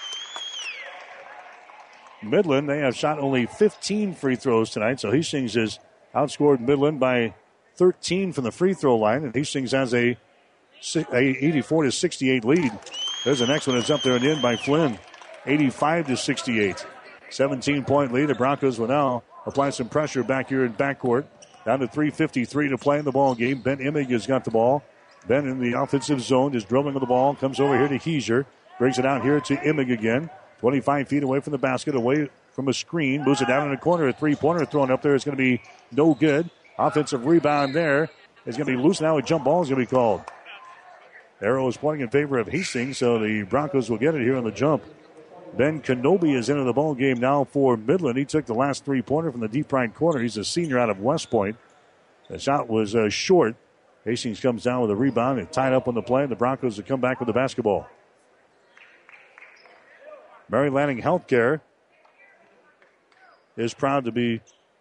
Midland, they have shot only fifteen free throws tonight, so Hastings has outscored Midland by thirteen from the free throw line, and Hastings has a eighty-four to sixty-eight lead. There's the next one that's up there and in by Flynn, eighty-five to sixty-eight. seventeen-point lead. The Broncos will now apply some pressure back here in backcourt. Down to three fifty-three to play in the ball game. Ben Immig has got the ball. Ben in the offensive zone is dribbling with the ball. Comes over here to Heiser. Brings it out here to Immig again. twenty-five feet away from the basket, away from a screen. Moves it down in the corner. A three-pointer thrown up there is going to be no good. Offensive rebound there is going to be loose. Now a jump ball is going to be called. Arrow is pointing in favor of Hastings, so the Broncos will get it here on the jump. Ben Kenobi is into the ball game now for Midland. He took the last three-pointer from the deep right corner. He's a senior out of West Point. The shot was uh, short. Hastings comes down with a rebound and tied up on the play, and the Broncos will come back with the basketball. Mary Lanning Healthcare is proud to be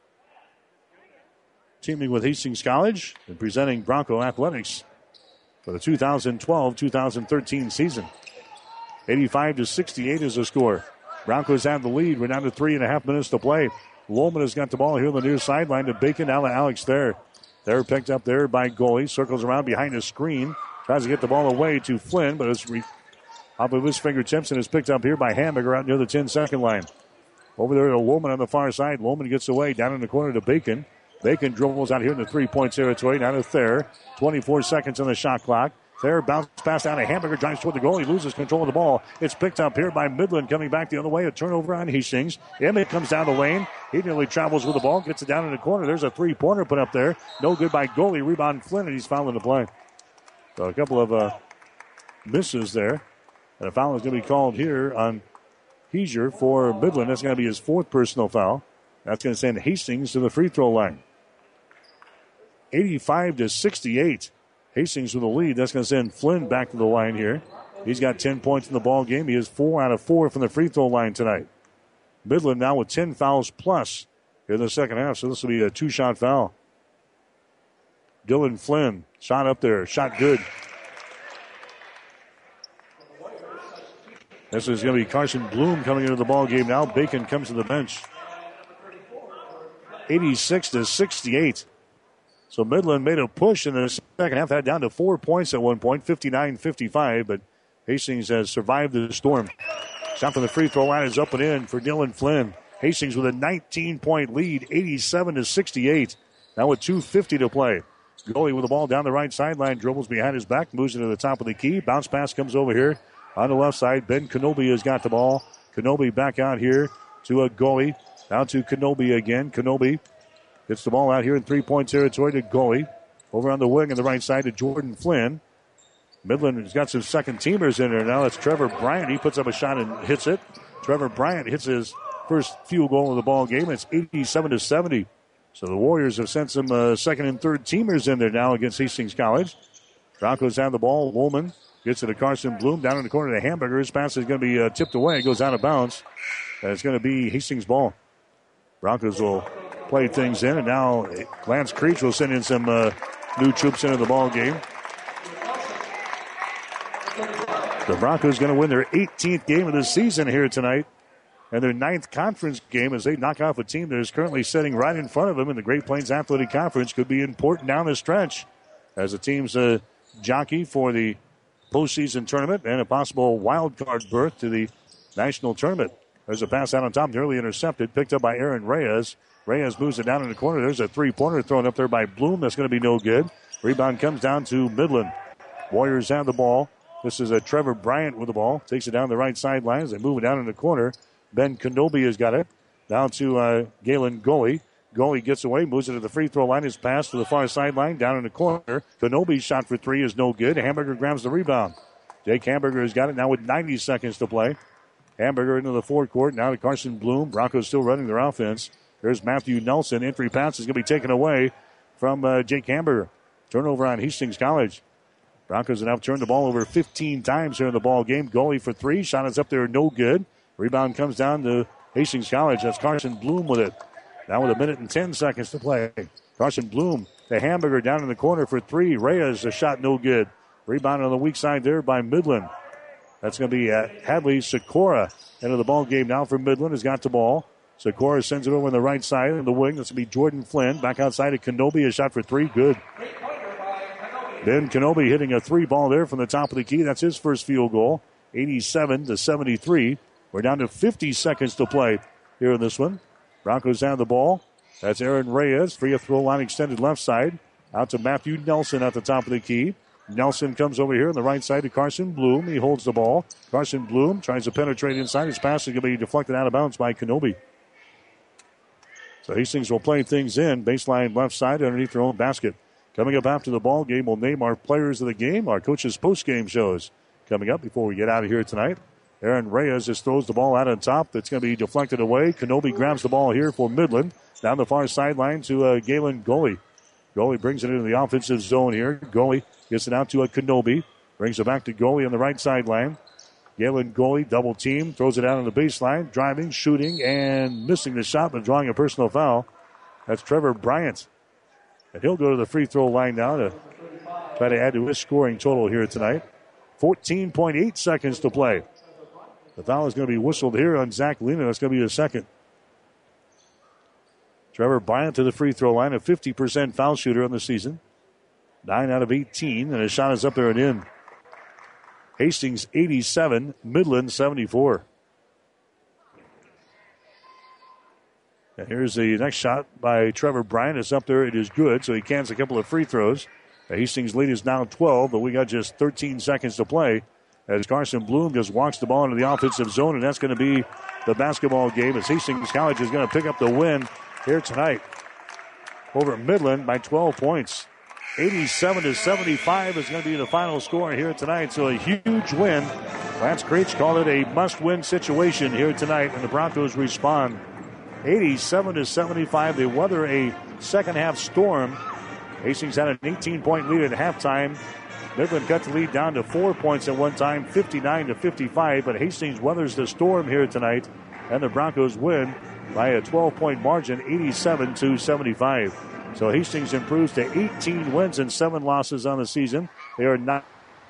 teaming with Hastings College and presenting Bronco Athletics for the two thousand twelve two thousand thirteen season. eighty-five to sixty-eight is the score. Broncos have the lead. We're down to three and a half minutes to play. Lohman has got the ball here on the near sideline to Bacon. Now to Alex Thayer. Thayer picked up there by goalie. Circles around behind the screen. Tries to get the ball away to Flynn, but it's re- off of his fingertips and is picked up here by Hamburger out near the ten-second line. Over there to Lohman on the far side. Lohman gets away down in the corner to Bacon. Bacon dribbles out here in the three-point territory. Now to Thayer. twenty-four seconds on the shot clock. Thayer bounces pass down to Hamburger. Drives toward the goal. He loses control of the ball. It's picked up here by Midland coming back the other way. A turnover on Hastings. Emmett comes down the lane. He nearly travels with the ball. Gets it down in the corner. There's a three-pointer put up there. No good by goalie. Rebound Flynn, and he's fouling the play. So a couple of uh, misses there. And a foul is going to be called here on Heiser for Midland. That's going to be his fourth personal foul. That's going to send Hastings to the free throw line. eighty-five to sixty-eight. Hastings with the lead. That's going to send Flynn back to the line here. He's got ten points in the ball game. He is four out of four from the free throw line tonight. Midland now with ten fouls plus in the second half, so this will be a two-shot foul. Dylan Flynn, shot up there, shot good. This is going to be Carson Bloom coming into the ball game now. Bacon comes to the bench. eighty-six to sixty-eight. So Midland made a push in the second half, had down to four points at one point, fifty-nine fifty-five, but Hastings has survived the storm. Shot from the free throw line is up and in for Dylan Flynn. Hastings with a nineteen-point lead, eighty-seven to sixty-eight. Now with two fifty to play. Goalie with the ball down the right sideline, dribbles behind his back, moves into the top of the key. Bounce pass comes over here on the left side. Ben Kenobi has got the ball. Kenobi back out here to a goalie. Down to Kenobi again. Kenobi gets the ball out here in three-point territory to goalie. Over on the wing on the right side to Jordan Flynn. Midland has got some second-teamers in there now. That's Trevor Bryant. He puts up a shot and hits it. Trevor Bryant hits his first field goal of the ball game. It's eighty-seven to seventy. So the Warriors have sent some uh, second and third teamers in there now against Hastings College. Broncos have the ball. Woolman gets it to Carson Bloom down in the corner to Hamburger. His pass is going to be uh, tipped away. It goes out of bounds. And it's going to be Hastings' ball. Broncos will play things in, and now Lance Creech will send in some uh, new troops into the ball game. The Broncos going to win their eighteenth game of the season here tonight, and their ninth conference game as they knock off a team that is currently sitting right in front of them in the Great Plains Athletic Conference. Could be important down the stretch as the team's uh, jockey for the postseason tournament and a possible wild card berth to the national tournament. There's a pass out on top, nearly intercepted, picked up by Aaron Reyes. Reyes moves it down in the corner. There's a three-pointer thrown up there by Bloom. That's going to be no good. Rebound comes down to Midland. Warriors have the ball. This is a Trevor Bryant with the ball. Takes it down the right sideline as they move it down in the corner. Ben Kenobi has got it. Down to uh, Galen Goalie. Goalie gets away, moves it to the free throw line. His pass to the far sideline, down in the corner. Kenobi's shot for three is no good. Hamburger grabs the rebound. Jake Hamburger has got it now with ninety seconds to play. Hamburger into the forecourt. Now to Carson Bloom. Broncos still running their offense. There's Matthew Nelson. Entry pass is going to be taken away from uh, Jake Hamburger. Turnover on Hastings College. Broncos have now turned the ball over fifteen times here in the ball game. Goalie for three. Shot is up there, no good. Rebound comes down to Hastings College. That's Carson Bloom with it. Now with a minute and ten seconds to play. Carson Bloom, the Hamburger down in the corner for three. Reyes, a shot no good. Rebound on the weak side there by Midland. That's going to be uh, Hadley Sikora into the ball game now for Midland. Has got the ball. Sikora sends it over on the right side in the wing. That's going to be Jordan Flynn. Back outside to Kenobi. A shot for three. Good. Ben Kenobi hitting a three ball there from the top of the key. That's his first field goal. eighty-seven to seventy-three. We're down to fifty seconds to play here in this one. Broncos have the ball. That's Aaron Reyes. Free throw line extended left side. Out to Matthew Nelson at the top of the key. Nelson comes over here on the right side to Carson Bloom. He holds the ball. Carson Bloom tries to penetrate inside. His pass is going to be deflected out of bounds by Kenobi. So Hastings will play things in. Baseline left side underneath their own basket. Coming up after the ball game, we'll name our players of the game, our coaches' post-game shows. Coming up before we get out of here tonight. Aaron Reyes just throws the ball out on top. That's going to be deflected away. Kenobi grabs the ball here for Midland. Down the far sideline to uh, Galen Goalie. Goalie brings it into the offensive zone here. Goalie gets it out to a Kenobi. Brings it back to Goalie on the right sideline. Galen Goalie double team. Throws it out on the baseline. Driving, shooting, and missing the shot, but drawing a personal foul. That's Trevor Bryant. And he'll go to the free throw line now to try to add to his scoring total here tonight. fourteen point eight seconds to play. The foul is going to be whistled here on Zach Lena. That's going to be the second. Trevor Bryant to the free throw line, a fifty percent foul shooter on the season. nine out of eighteen, and his shot is up there and in. Hastings eighty-seven, Midland seventy-four. And here's the next shot by Trevor Bryant. It's up there. It is good, so he cans a couple of free throws. The Hastings lead is now twelve, but we got just thirteen seconds to play as Carson Bloom just walks the ball into the offensive zone, and that's going to be the basketball game as Hastings College is going to pick up the win here tonight over Midland by twelve points. eighty-seven to seventy-five is going to be the final score here tonight, so a huge win. Lance Creech called it a must-win situation here tonight, and the Broncos respond. eighty-seven to seventy-five. They weather a second-half storm. Hastings had an eighteen-point lead at halftime. Midland cut the lead down to four points at one time, fifty-nine to fifty-five. But Hastings weathers the storm here tonight, and the Broncos win by a twelve-point margin, eighty-seven to seventy-five. So Hastings improves to eighteen wins and seven losses on the season. They are not.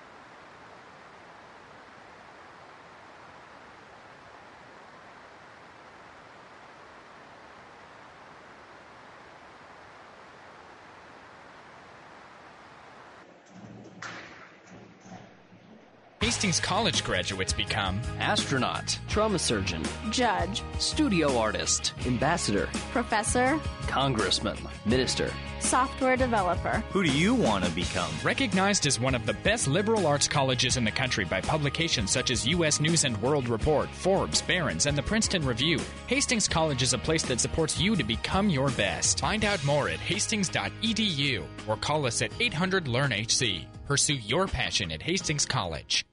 Hastings College graduates become astronaut, trauma surgeon, judge, studio artist, ambassador, professor, congressman, minister, software developer. Who do you want to become? Recognized as one of the best liberal arts colleges in the country by publications such as U S News and World Report, Forbes, Barron's, and the Princeton Review, Hastings College is a place that supports you to become your best. Find out more at hastings dot e d u or call us at eight hundred learn H C. Pursue your passion at Hastings College.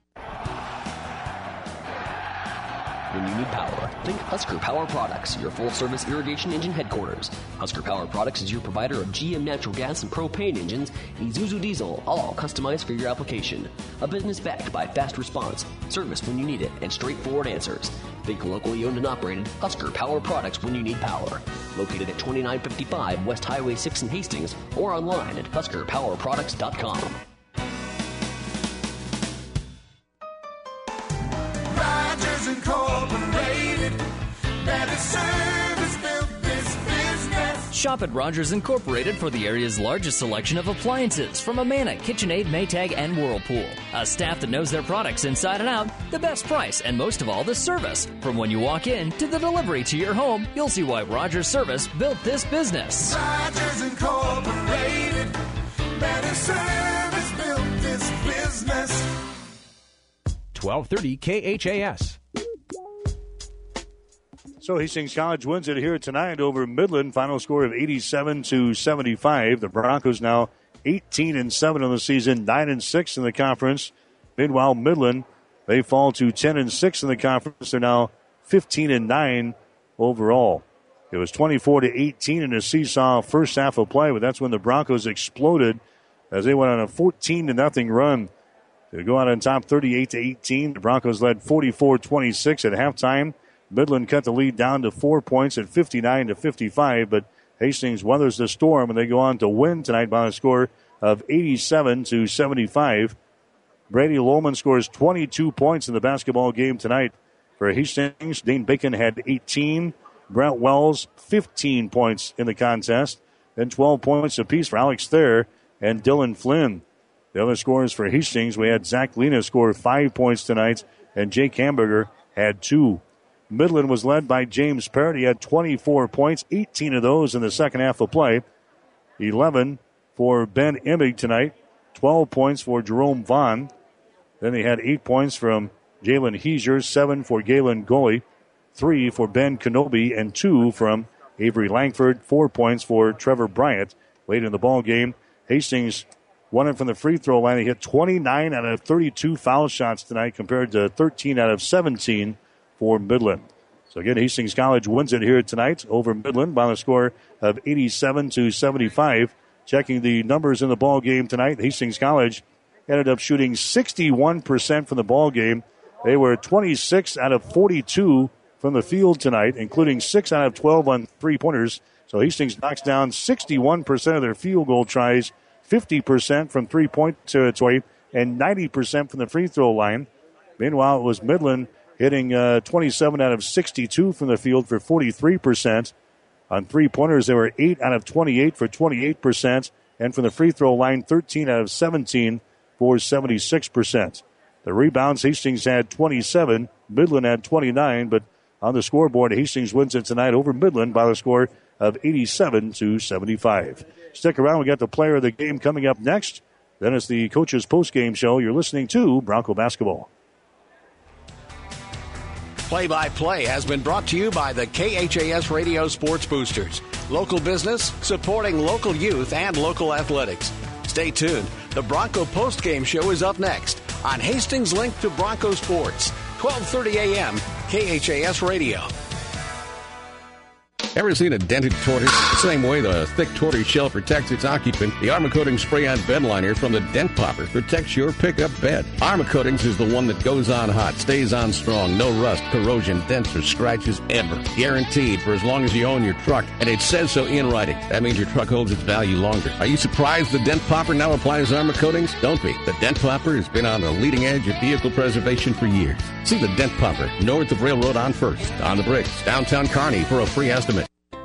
When you need power, think Husker Power Products, your full-service irrigation engine headquarters. Husker Power Products is your provider of G M natural gas and propane engines and Isuzu diesel, all customized for your application. A business backed by fast response, service when you need it, and straightforward answers. Think locally owned and operated Husker Power Products when you need power. Located at twenty-nine fifty-five West Highway six in Hastings or online at husker power products dot com. Incorporated, better service built this business. Shop at Rogers Incorporated for the area's largest selection of appliances from Amana, KitchenAid, Maytag, and Whirlpool. A staff that knows their products inside and out, the best price, and most of all, the service. From when you walk in to the delivery to your home, you'll see why Rogers Service built this business. Rogers Incorporated, better service built this business. twelve thirty K H A S. So Hastings College wins it here tonight over Midland. Final score of eighty-seven to seventy-five. The Broncos now eighteen and seven on the season, nine and six in the conference. Meanwhile, Midland, they fall to ten and six in the conference. They're now fifteen and nine overall. It was twenty-four to eighteen in a seesaw first half of play, but that's when the Broncos exploded as they went on a fourteen to nothing run. They go out on top thirty-eight to eighteen. The Broncos led forty-four twenty-six at halftime. Midland cut the lead down to four points at fifty-nine to fifty-five, but Hastings weathers the storm and they go on to win tonight by a score of eighty-seven to seventy-five. Brady Lohman scores twenty-two points in the basketball game tonight for Hastings. Dane Bacon had eighteen. Brent Wells, fifteen points in the contest. Then twelve points apiece for Alex Thayer and Dylan Flynn. The other scorers for Hastings, we had Zach Lena score five points tonight, and Jake Hamburger had two. Midland was led by James Parrott. He had twenty-four points, eighteen of those in the second half of play. eleven for Ben Emig tonight, twelve points for Jerome Vaughn. Then they had eight points from Jalen Heiser, seven for Galen Goalie, three for Ben Kenobi, and two from Avery Langford, four points for Trevor Bryant. Late in the ball game, Hastings won it from the free throw line. He hit twenty-nine out of thirty-two foul shots tonight compared to thirteen out of seventeen for Midland. So again, Hastings College wins it here tonight over Midland by the score of eighty-seven to seventy-five. Checking the numbers in the ball game tonight, Hastings College ended up shooting sixty-one percent from the ball game. They were twenty-six out of forty-two from the field tonight, including six out of twelve on three-pointers. So Hastings knocks down sixty-one percent of their field goal tries, fifty percent from three-point territory, and ninety percent from the free throw line. Meanwhile, it was Midland hitting uh, twenty-seven out of sixty-two from the field for forty-three percent. On three-pointers, they were eight out of twenty-eight for twenty-eight percent. And from the free throw line, thirteen out of seventeen for seventy-six percent. The rebounds, Hastings had twenty-seven, Midland had twenty-nine, but on the scoreboard, Hastings wins it tonight over Midland by the score of eighty-seven to seventy-five. Stick around, we got the player of the game coming up next. Then it's the coach's post-game show. You're listening to Bronco Basketball. Play-by-play has been brought to you by the K H A S Radio Sports Boosters. Local business supporting local youth and local athletics. Stay tuned. The Bronco postgame show is up next on Hastings Link to Bronco Sports, twelve thirty a.m. K H A S Radio. Ever seen a dented tortoise? The same way the thick tortoise shell protects its occupant, the Armor Coatings Spray-On Bed Liner from the Dent Popper protects your pickup bed. Armor Coatings is the one that goes on hot, stays on strong, no rust, corrosion, dents, or scratches ever. Guaranteed for as long as you own your truck, and it says so in writing. That means your truck holds its value longer. Are you surprised the Dent Popper now applies Armor Coatings? Don't be. The Dent Popper has been on the leading edge of vehicle preservation for years. See the Dent Popper north of Railroad on First, on the Bricks, downtown Kearney for a free estimate.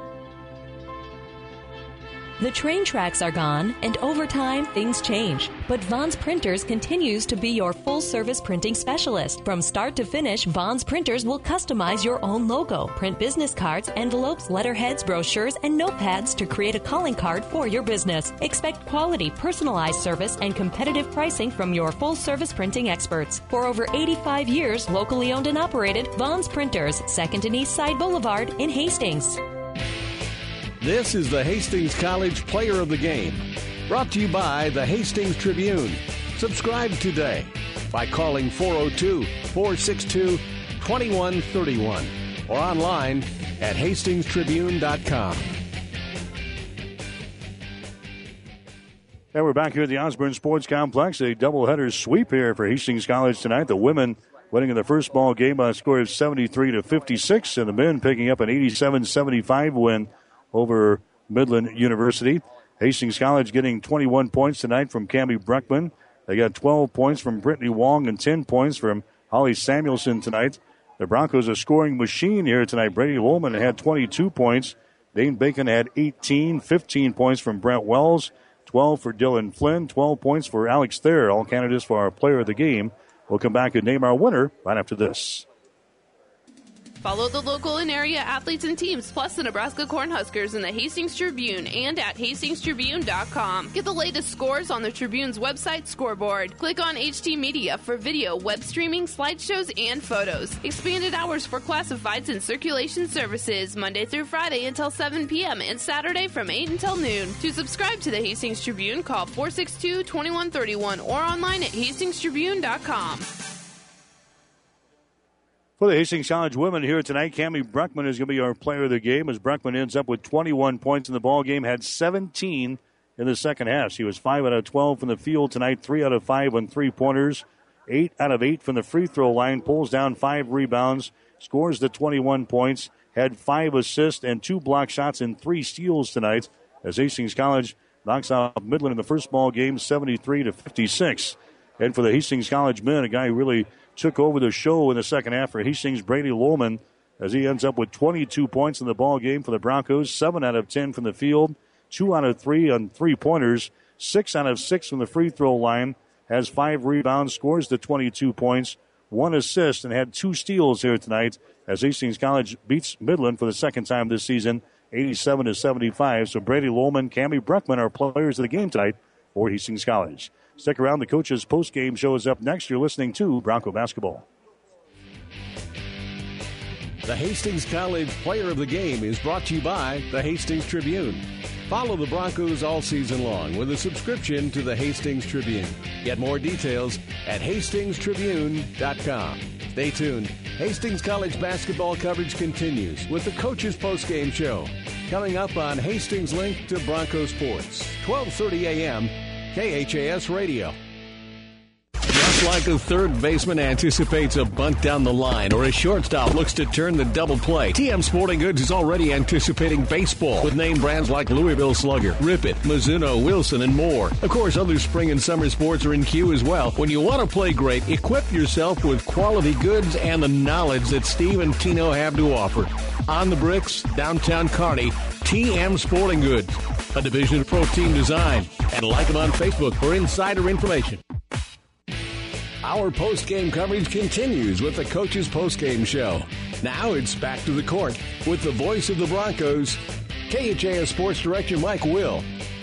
The train tracks are gone, and over time, things change. But Vaughn's Printers continues to be your full-service printing specialist. From start to finish, Vaughn's Printers will customize your own logo, print business cards, envelopes, letterheads, brochures, and notepads to create a calling card for your business. Expect quality, personalized service and competitive pricing from your full-service printing experts. For over eighty-five years, locally owned and operated, Vaughn's Printers, second and East Side Boulevard in Hastings. This is the Hastings College Player of the Game, brought to you by the Hastings Tribune. Subscribe today by calling four oh two, four six two, two one three one or online at hastings tribune dot com. And we're back here at the Osborne Sports Complex. A doubleheader sweep here for Hastings College tonight. The women winning in the first ball game by a score of seventy-three to fifty-six, and the men picking up an eighty-seven seventy-five win over Midland University. Hastings College getting twenty-one points tonight from Cammie Bruckman. They got twelve points from Brittany Wong and ten points from Holly Samuelson tonight. The Broncos a scoring machine here tonight. Brady Lohman had twenty-two points. Dane Bacon had eighteen, fifteen points from Brent Wells, twelve for Dylan Flynn, twelve points for Alex Thayer, all candidates for our player of the game. We'll come back and name our winner right after this. Follow the local and area athletes and teams, plus the Nebraska Cornhuskers in the Hastings Tribune and at hastings tribune dot com. Get the latest scores on the Tribune's website scoreboard. Click on H T Media for video, web streaming, slideshows, and photos. Expanded hours for classifieds and circulation services, Monday through Friday until seven p.m. and Saturday from eight until noon. To subscribe to the Hastings Tribune, call four six two, two one three one or online at hastings tribune dot com. For the Hastings College women here tonight, Cammie Bruckman is going to be our player of the game as Bruckman ends up with twenty-one points in the ball game, had seventeen in the second half. She was five out of twelve from the field tonight, three out of five on three-pointers, eight out of eight from the free throw line, pulls down five rebounds, scores the twenty-one points, had five assists and two block shots and three steals tonight as Hastings College knocks out Midland in the first ball game, seventy-three to fifty-six. And for the Hastings College men, a guy who really took over the show in the second half for Hastings, Brady Lohman, as he ends up with twenty-two points in the ball game for the Broncos, seven out of ten from the field, two out of three on three-pointers, six out of six from the free throw line, has five rebounds, scores the twenty-two points, one assist, and had two steals here tonight as Hastings College beats Midland for the second time this season, eighty-seven to seventy-five. So Brady Lohman, Cammie Bruckman are players of the game tonight for Hastings College. Stick around. The coach's post-game show is up next. You're listening to Bronco Basketball. The Hastings College Player of the Game is brought to you by the Hastings Tribune. Follow the Broncos all season long with a subscription to the Hastings Tribune. Get more details at hastings tribune dot com. Stay tuned. Hastings College basketball coverage continues with the coach's post-game show. Coming up on Hastings Link to Bronco Sports, twelve thirty a.m., K H A S Radio. Just like a third baseman anticipates a bunt down the line or a shortstop looks to turn the double play, T M Sporting Goods is already anticipating baseball with name brands like Louisville Slugger, Rip It, Mizuno, Wilson, and more. Of course, other spring and summer sports are in queue as well. When you want to play great, equip yourself with quality goods and the knowledge that Steve and Tino have to offer. On the Bricks, downtown Kearney, T M Sporting Goods, a division of Pro Team Design. And like them on Facebook for insider information. Our post-game coverage continues with the Coach's Post-Game Show. Now it's back to the court with the voice of the Broncos, K H A S Sports Director Mike Will.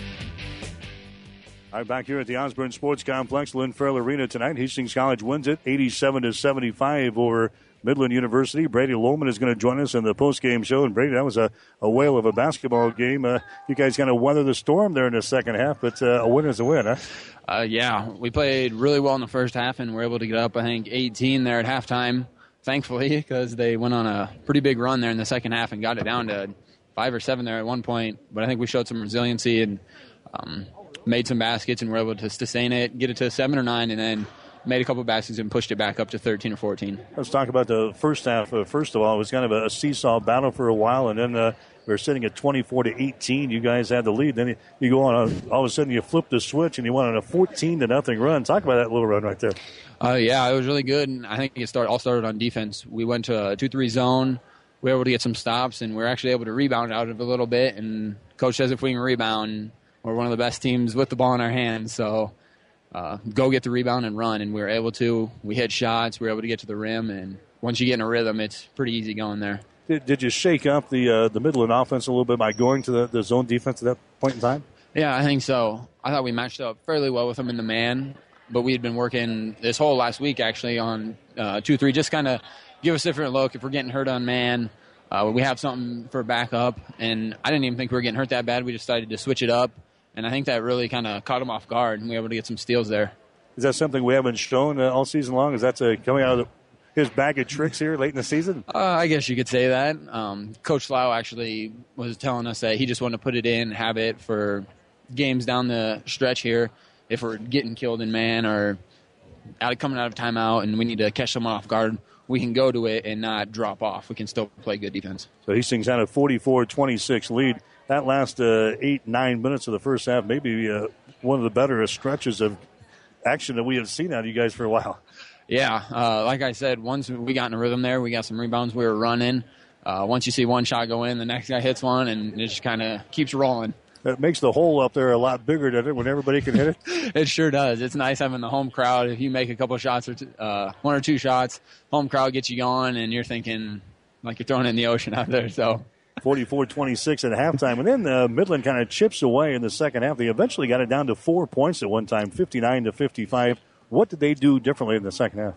All right, back here at the Osborne Sports Complex, Lynn Farrell Arena tonight. Hastings College wins it eighty-seven to seventy-five over Midland University. Brady Lohman is going to join us in the post-game show. And Brady, that was a, a whale of a basketball game. Uh, you guys kind of weather the storm there in the second half, but uh, a win is a win, huh? Uh, yeah, we played really well in the first half, and were able to get up, I think, eighteen there at halftime, thankfully, because they went on a pretty big run there in the second half and got it down to five or seven there at one point. But I think we showed some resiliency and um, made some baskets and were able to sustain it, get it to seven or nine, and then made a couple of baskets and pushed it back up to thirteen or fourteen. Let's talk about the first half. Uh, first of all, it was kind of a seesaw battle for a while, and then uh, we were sitting at twenty-four to eighteen. You guys had the lead. Then you, you go on, a, all of a sudden you flip the switch, and you went on a fourteen to nothing run. Talk about that little run right there. Uh, yeah, it was really good, and I think it start, all started on defense. We went to a two three zone. We were able to get some stops, and we were actually able to rebound out of it a little bit. And Coach says if we can rebound, we're one of the best teams with the ball in our hands. So uh, go get the rebound and run, and we were able to. We hit shots. We were able to get to the rim, and once you get in a rhythm, it's pretty easy going there. Did, did you shake up the uh, the Midland offense a little bit by going to the, the zone defense at that point in time? Yeah, I think so. I thought we matched up fairly well with them in the man, but we had been working this whole last week actually on uh, two three, just kind of give us a different look. If we're getting hurt on man, uh, we have something for backup, and I didn't even think we were getting hurt that bad. We decided to switch it up, and I think that really kind of caught them off guard, and we were able to get some steals there. Is that something we haven't shown uh, all season long? Is that uh, coming out of the his bag of tricks here late in the season? Uh, I guess you could say that. Um, Coach Lau actually was telling us that he just wanted to put it in, have it for games down the stretch here. If we're getting killed in man or out coming out of timeout and we need to catch someone off guard, we can go to it and not drop off. We can still play good defense. So Hastings had a forty-four twenty-six lead. That last uh, eight, nine minutes of the first half, maybe uh, one of the better stretches of action that we have seen out of you guys for a while. Yeah, uh, like I said, once we got in a rhythm there, we got some rebounds, we were running. Uh, once you see one shot go in, the next guy hits one, and it just kind of keeps rolling. It makes the hole up there a lot bigger, doesn't it, when everybody can hit it? It sure does. It's nice having the home crowd. If you make a couple shots, or two, uh, one or two shots, home crowd gets you going, and you're thinking like you're throwing it in the ocean out there. So forty-four twenty-six at halftime. And then uh, Midland kind of chips away in the second half. They eventually got it down to four points at one time, fifty-nine to fifty-five. What did they do differently in the second half?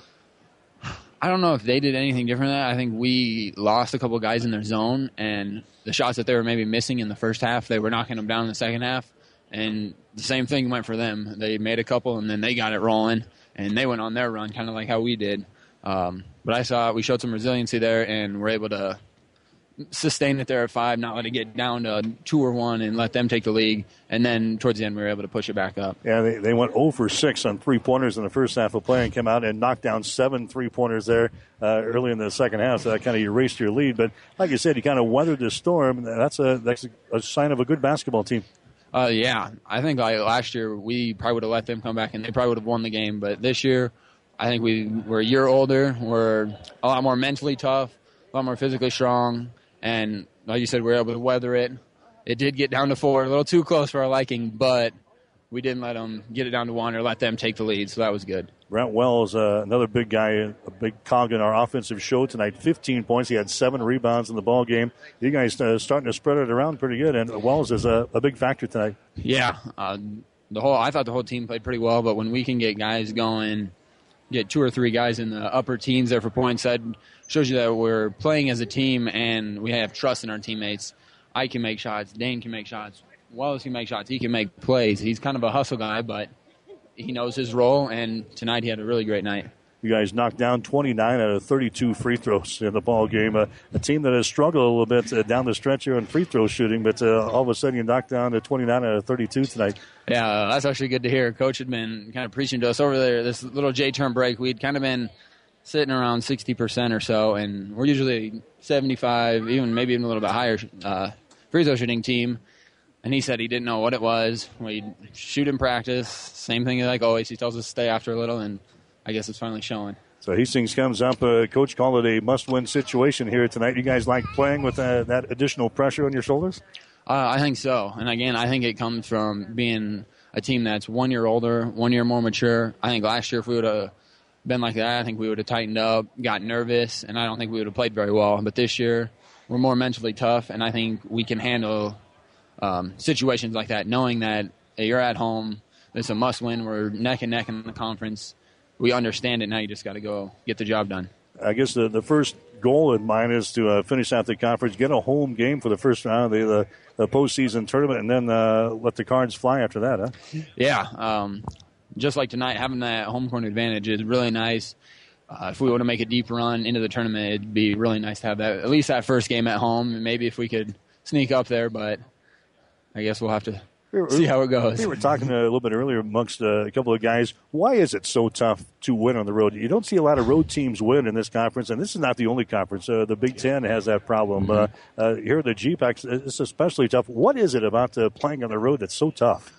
I don't know if they did anything different than that. I think we lost a couple of guys in their zone, and the shots that they were maybe missing in the first half, they were knocking them down in the second half. And the same thing went for them. They made a couple, and then they got it rolling, and they went on their run, kind of like how we did. Um, but I saw we showed some resiliency there, and were able to sustain it there at five, not let it get down to two or one and let them take the lead. And then towards the end, we were able to push it back up. Yeah, they, they went zero for six on three-pointers in the first half of play and came out and knocked down seven three-pointers there uh, early in the second half. So that kind of erased your lead. But like you said, you kind of weathered the storm. That's a that's a sign of a good basketball team. Uh, yeah, I think like last year we probably would have let them come back and they probably would have won the game. But this year, I think we we're a year older. We're a lot more mentally tough, a lot more physically strong. And like you said, we were able to weather it. It did get down to four, a little too close for our liking, but we didn't let them get it down to one or let them take the lead, so that was good. Brent Wells, uh, another big guy, a big cog in our offensive show tonight, fifteen points. He had seven rebounds in the ball game. You guys uh, starting to spread it around pretty good, and Wells is a, a big factor tonight. Yeah, uh, the whole I thought the whole team played pretty well, but when we can get guys going, get two or three guys in the upper teens there for points, that shows you that we're playing as a team and we have trust in our teammates. I can make shots. Dane can make shots. Wallace can make shots. He can make plays. He's kind of a hustle guy, but he knows his role, and tonight he had a really great night. You guys knocked down twenty-nine out of thirty-two free throws in the ball game. Uh, a team that has struggled a little bit uh, down the stretch here on free throw shooting, but uh, all of a sudden you knocked down to twenty-nine out of thirty-two tonight. Yeah, uh, that's actually good to hear. Coach had been kind of preaching to us over there. This little J-term break, we'd kind of been sitting around sixty percent or so, and we're usually seventy-five, even maybe even a little bit higher uh, free throw shooting team. And he said he didn't know what it was. We'd shoot in practice. Same thing like always. He tells us to stay after a little, and I guess it's finally showing. So Hastings comes up. Uh, Coach called it a must-win situation here tonight. You guys like playing with uh, that additional pressure on your shoulders? Uh, I think so. And, again, I think it comes from being a team that's one year older, one year more mature. I think last year if we would have been like that, I think we would have tightened up, got nervous, and I don't think we would have played very well. But this year we're more mentally tough, and I think we can handle um, situations like that, knowing that hey, you're at home. It's a must-win. We're neck and neck in the conference. We understand it. Now you just got to go get the job done. I guess the, the first goal in mind is to uh, finish out the conference, get a home game for the first round of the, the, the postseason tournament, and then uh, let the cards fly after that, huh? Yeah. Um, just like tonight, having that home court advantage is really nice. Uh, if we want to make a deep run into the tournament, it'd be really nice to have that, at least that first game at home, and maybe if we could sneak up there, but I guess we'll have to see how it goes. We were talking a little bit earlier amongst uh, a couple of guys. Why is it so tough to win on the road? You don't see a lot of road teams win in this conference, and this is not the only conference. Uh, the Big Ten has that problem. Mm-hmm. Uh, uh, here at the G PAC, it's especially tough. What is it about uh, playing on the road that's so tough?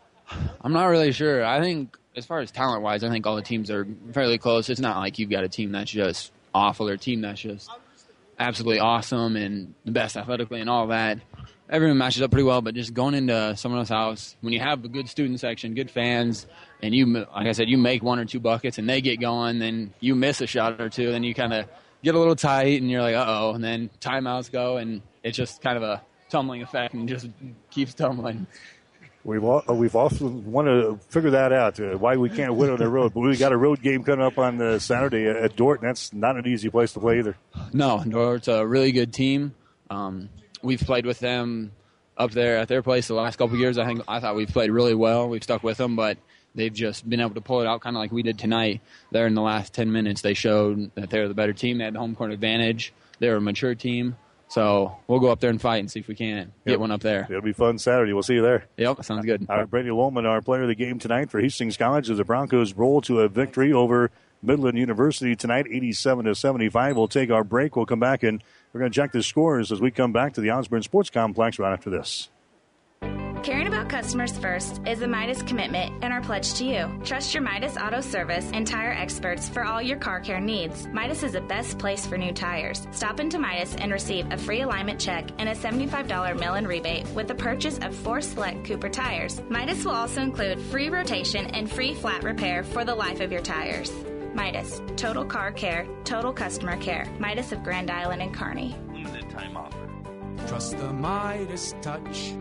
I'm not really sure. I think as far as talent-wise, I think all the teams are fairly close. It's not like you've got a team that's just awful or a team that's just absolutely awesome and the best athletically and all that. Everyone matches up pretty well, but just going into someone else's house, when you have a good student section, good fans, and you, like I said, you make one or two buckets and they get going, then you miss a shot or two, then you kind of get a little tight and you're like, uh-oh, and then timeouts go, and it's just kind of a tumbling effect and just keeps tumbling. We've all, we've often want to figure that out, uh, why we can't win on the road. But we've got a road game coming up on uh, Saturday at Dordt, and that's not an easy place to play either. No, Dort's a really good team. Um, we've played with them up there at their place the last couple of years. I think I thought we've played really well. We've stuck with them, but they've just been able to pull it out kind of like we did tonight. There in the last ten minutes, they showed that they're the better team. They had the home court advantage. They're a mature team. So we'll go up there and fight and see if we can get yep. one up there. It'll be fun Saturday. We'll see you there. Yep, sounds good. All right, Brady Lohman, our player of the game tonight for Hastings College, as the Broncos roll to a victory over Midland University tonight, eighty-seven to seventy-five. We'll take our break. We'll come back, and we're going to check the scores as we come back to the Osborne Sports Complex right after this. Caring about customers first is the Midas commitment and our pledge to you. Trust your Midas Auto Service and tire experts for all your car care needs. Midas is the best place for new tires. Stop into Midas and receive a free alignment check and a seventy-five dollars mail-in rebate with the purchase of four select Cooper tires. Midas will also include free rotation and free flat repair for the life of your tires. Midas, total car care, total customer care. Midas of Grand Island and Kearney. Limited time offer. Trust the Midas touch.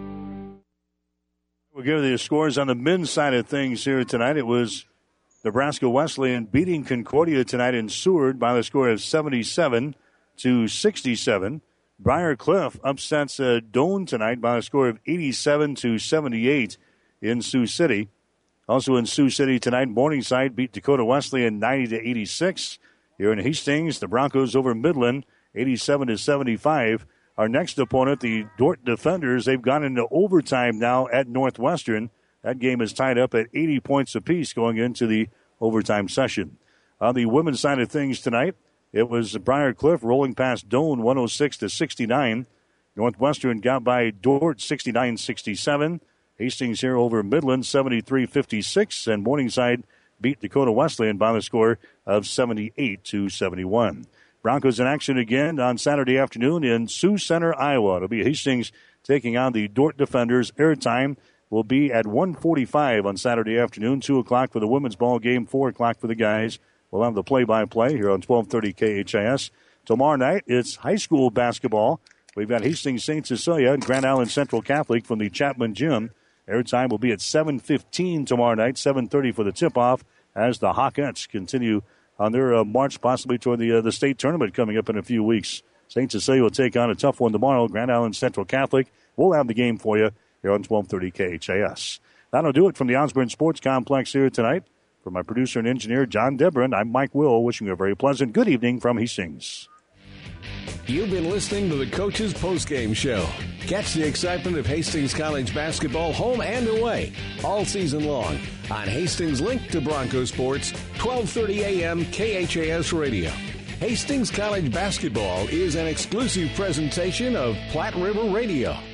We'll give you the scores on the men's side of things here tonight. It was Nebraska Wesleyan beating Concordia tonight in Seward by the score of seventy-seven to sixty-seven. Briar Cliff upsets uh, Doane tonight by a score of eighty-seven to seventy-eight in Sioux City. Also in Sioux City tonight, Morningside beat Dakota Wesleyan ninety to eighty-six. Here in Hastings, the Broncos over Midland eighty-seven to seventy-five. Our next opponent, the Dordt Defenders, they've gone into overtime now at Northwestern. That game is tied up at eighty points apiece going into the overtime session. On the women's side of things tonight, it was Briar Cliff rolling past Doane one oh six to sixty-nine. Northwestern got by Dordt sixty-nine sixty-seven. Hastings here over Midland seventy-three fifty-six. And Morningside beat Dakota Wesleyan by the score of seventy-eight to seventy-one. Broncos in action again on Saturday afternoon in Sioux Center, Iowa. It'll be Hastings taking on the Dordt Defenders. Airtime will be at one forty-five on Saturday afternoon, two o'clock for the women's ball game, four o'clock for the guys. We'll have the play-by-play here on twelve thirty K H I S. Tomorrow night, it's high school basketball. We've got Hastings Saint Cecilia and Grand Island Central Catholic from the Chapman Gym. Airtime will be at seven fifteen tomorrow night, seven thirty for the tip-off as the Hawkettes continue on their uh, march possibly toward the uh, the state tournament coming up in a few weeks. Saint Cecilia will take on a tough one tomorrow. Grand Island Central Catholic. We'll have the game for you here on twelve thirty K H A S. That'll do it from the Osborne Sports Complex here tonight. For my producer and engineer, John Debron, I'm Mike Will, wishing you a very pleasant good evening from Hastings. You've been listening to the Coach's Postgame Show. Catch the excitement of Hastings College basketball home and away all season long on Hastings' link to Bronco Sports, twelve thirty a.m. K H A S Radio. Hastings College basketball is an exclusive presentation of Platte River Radio.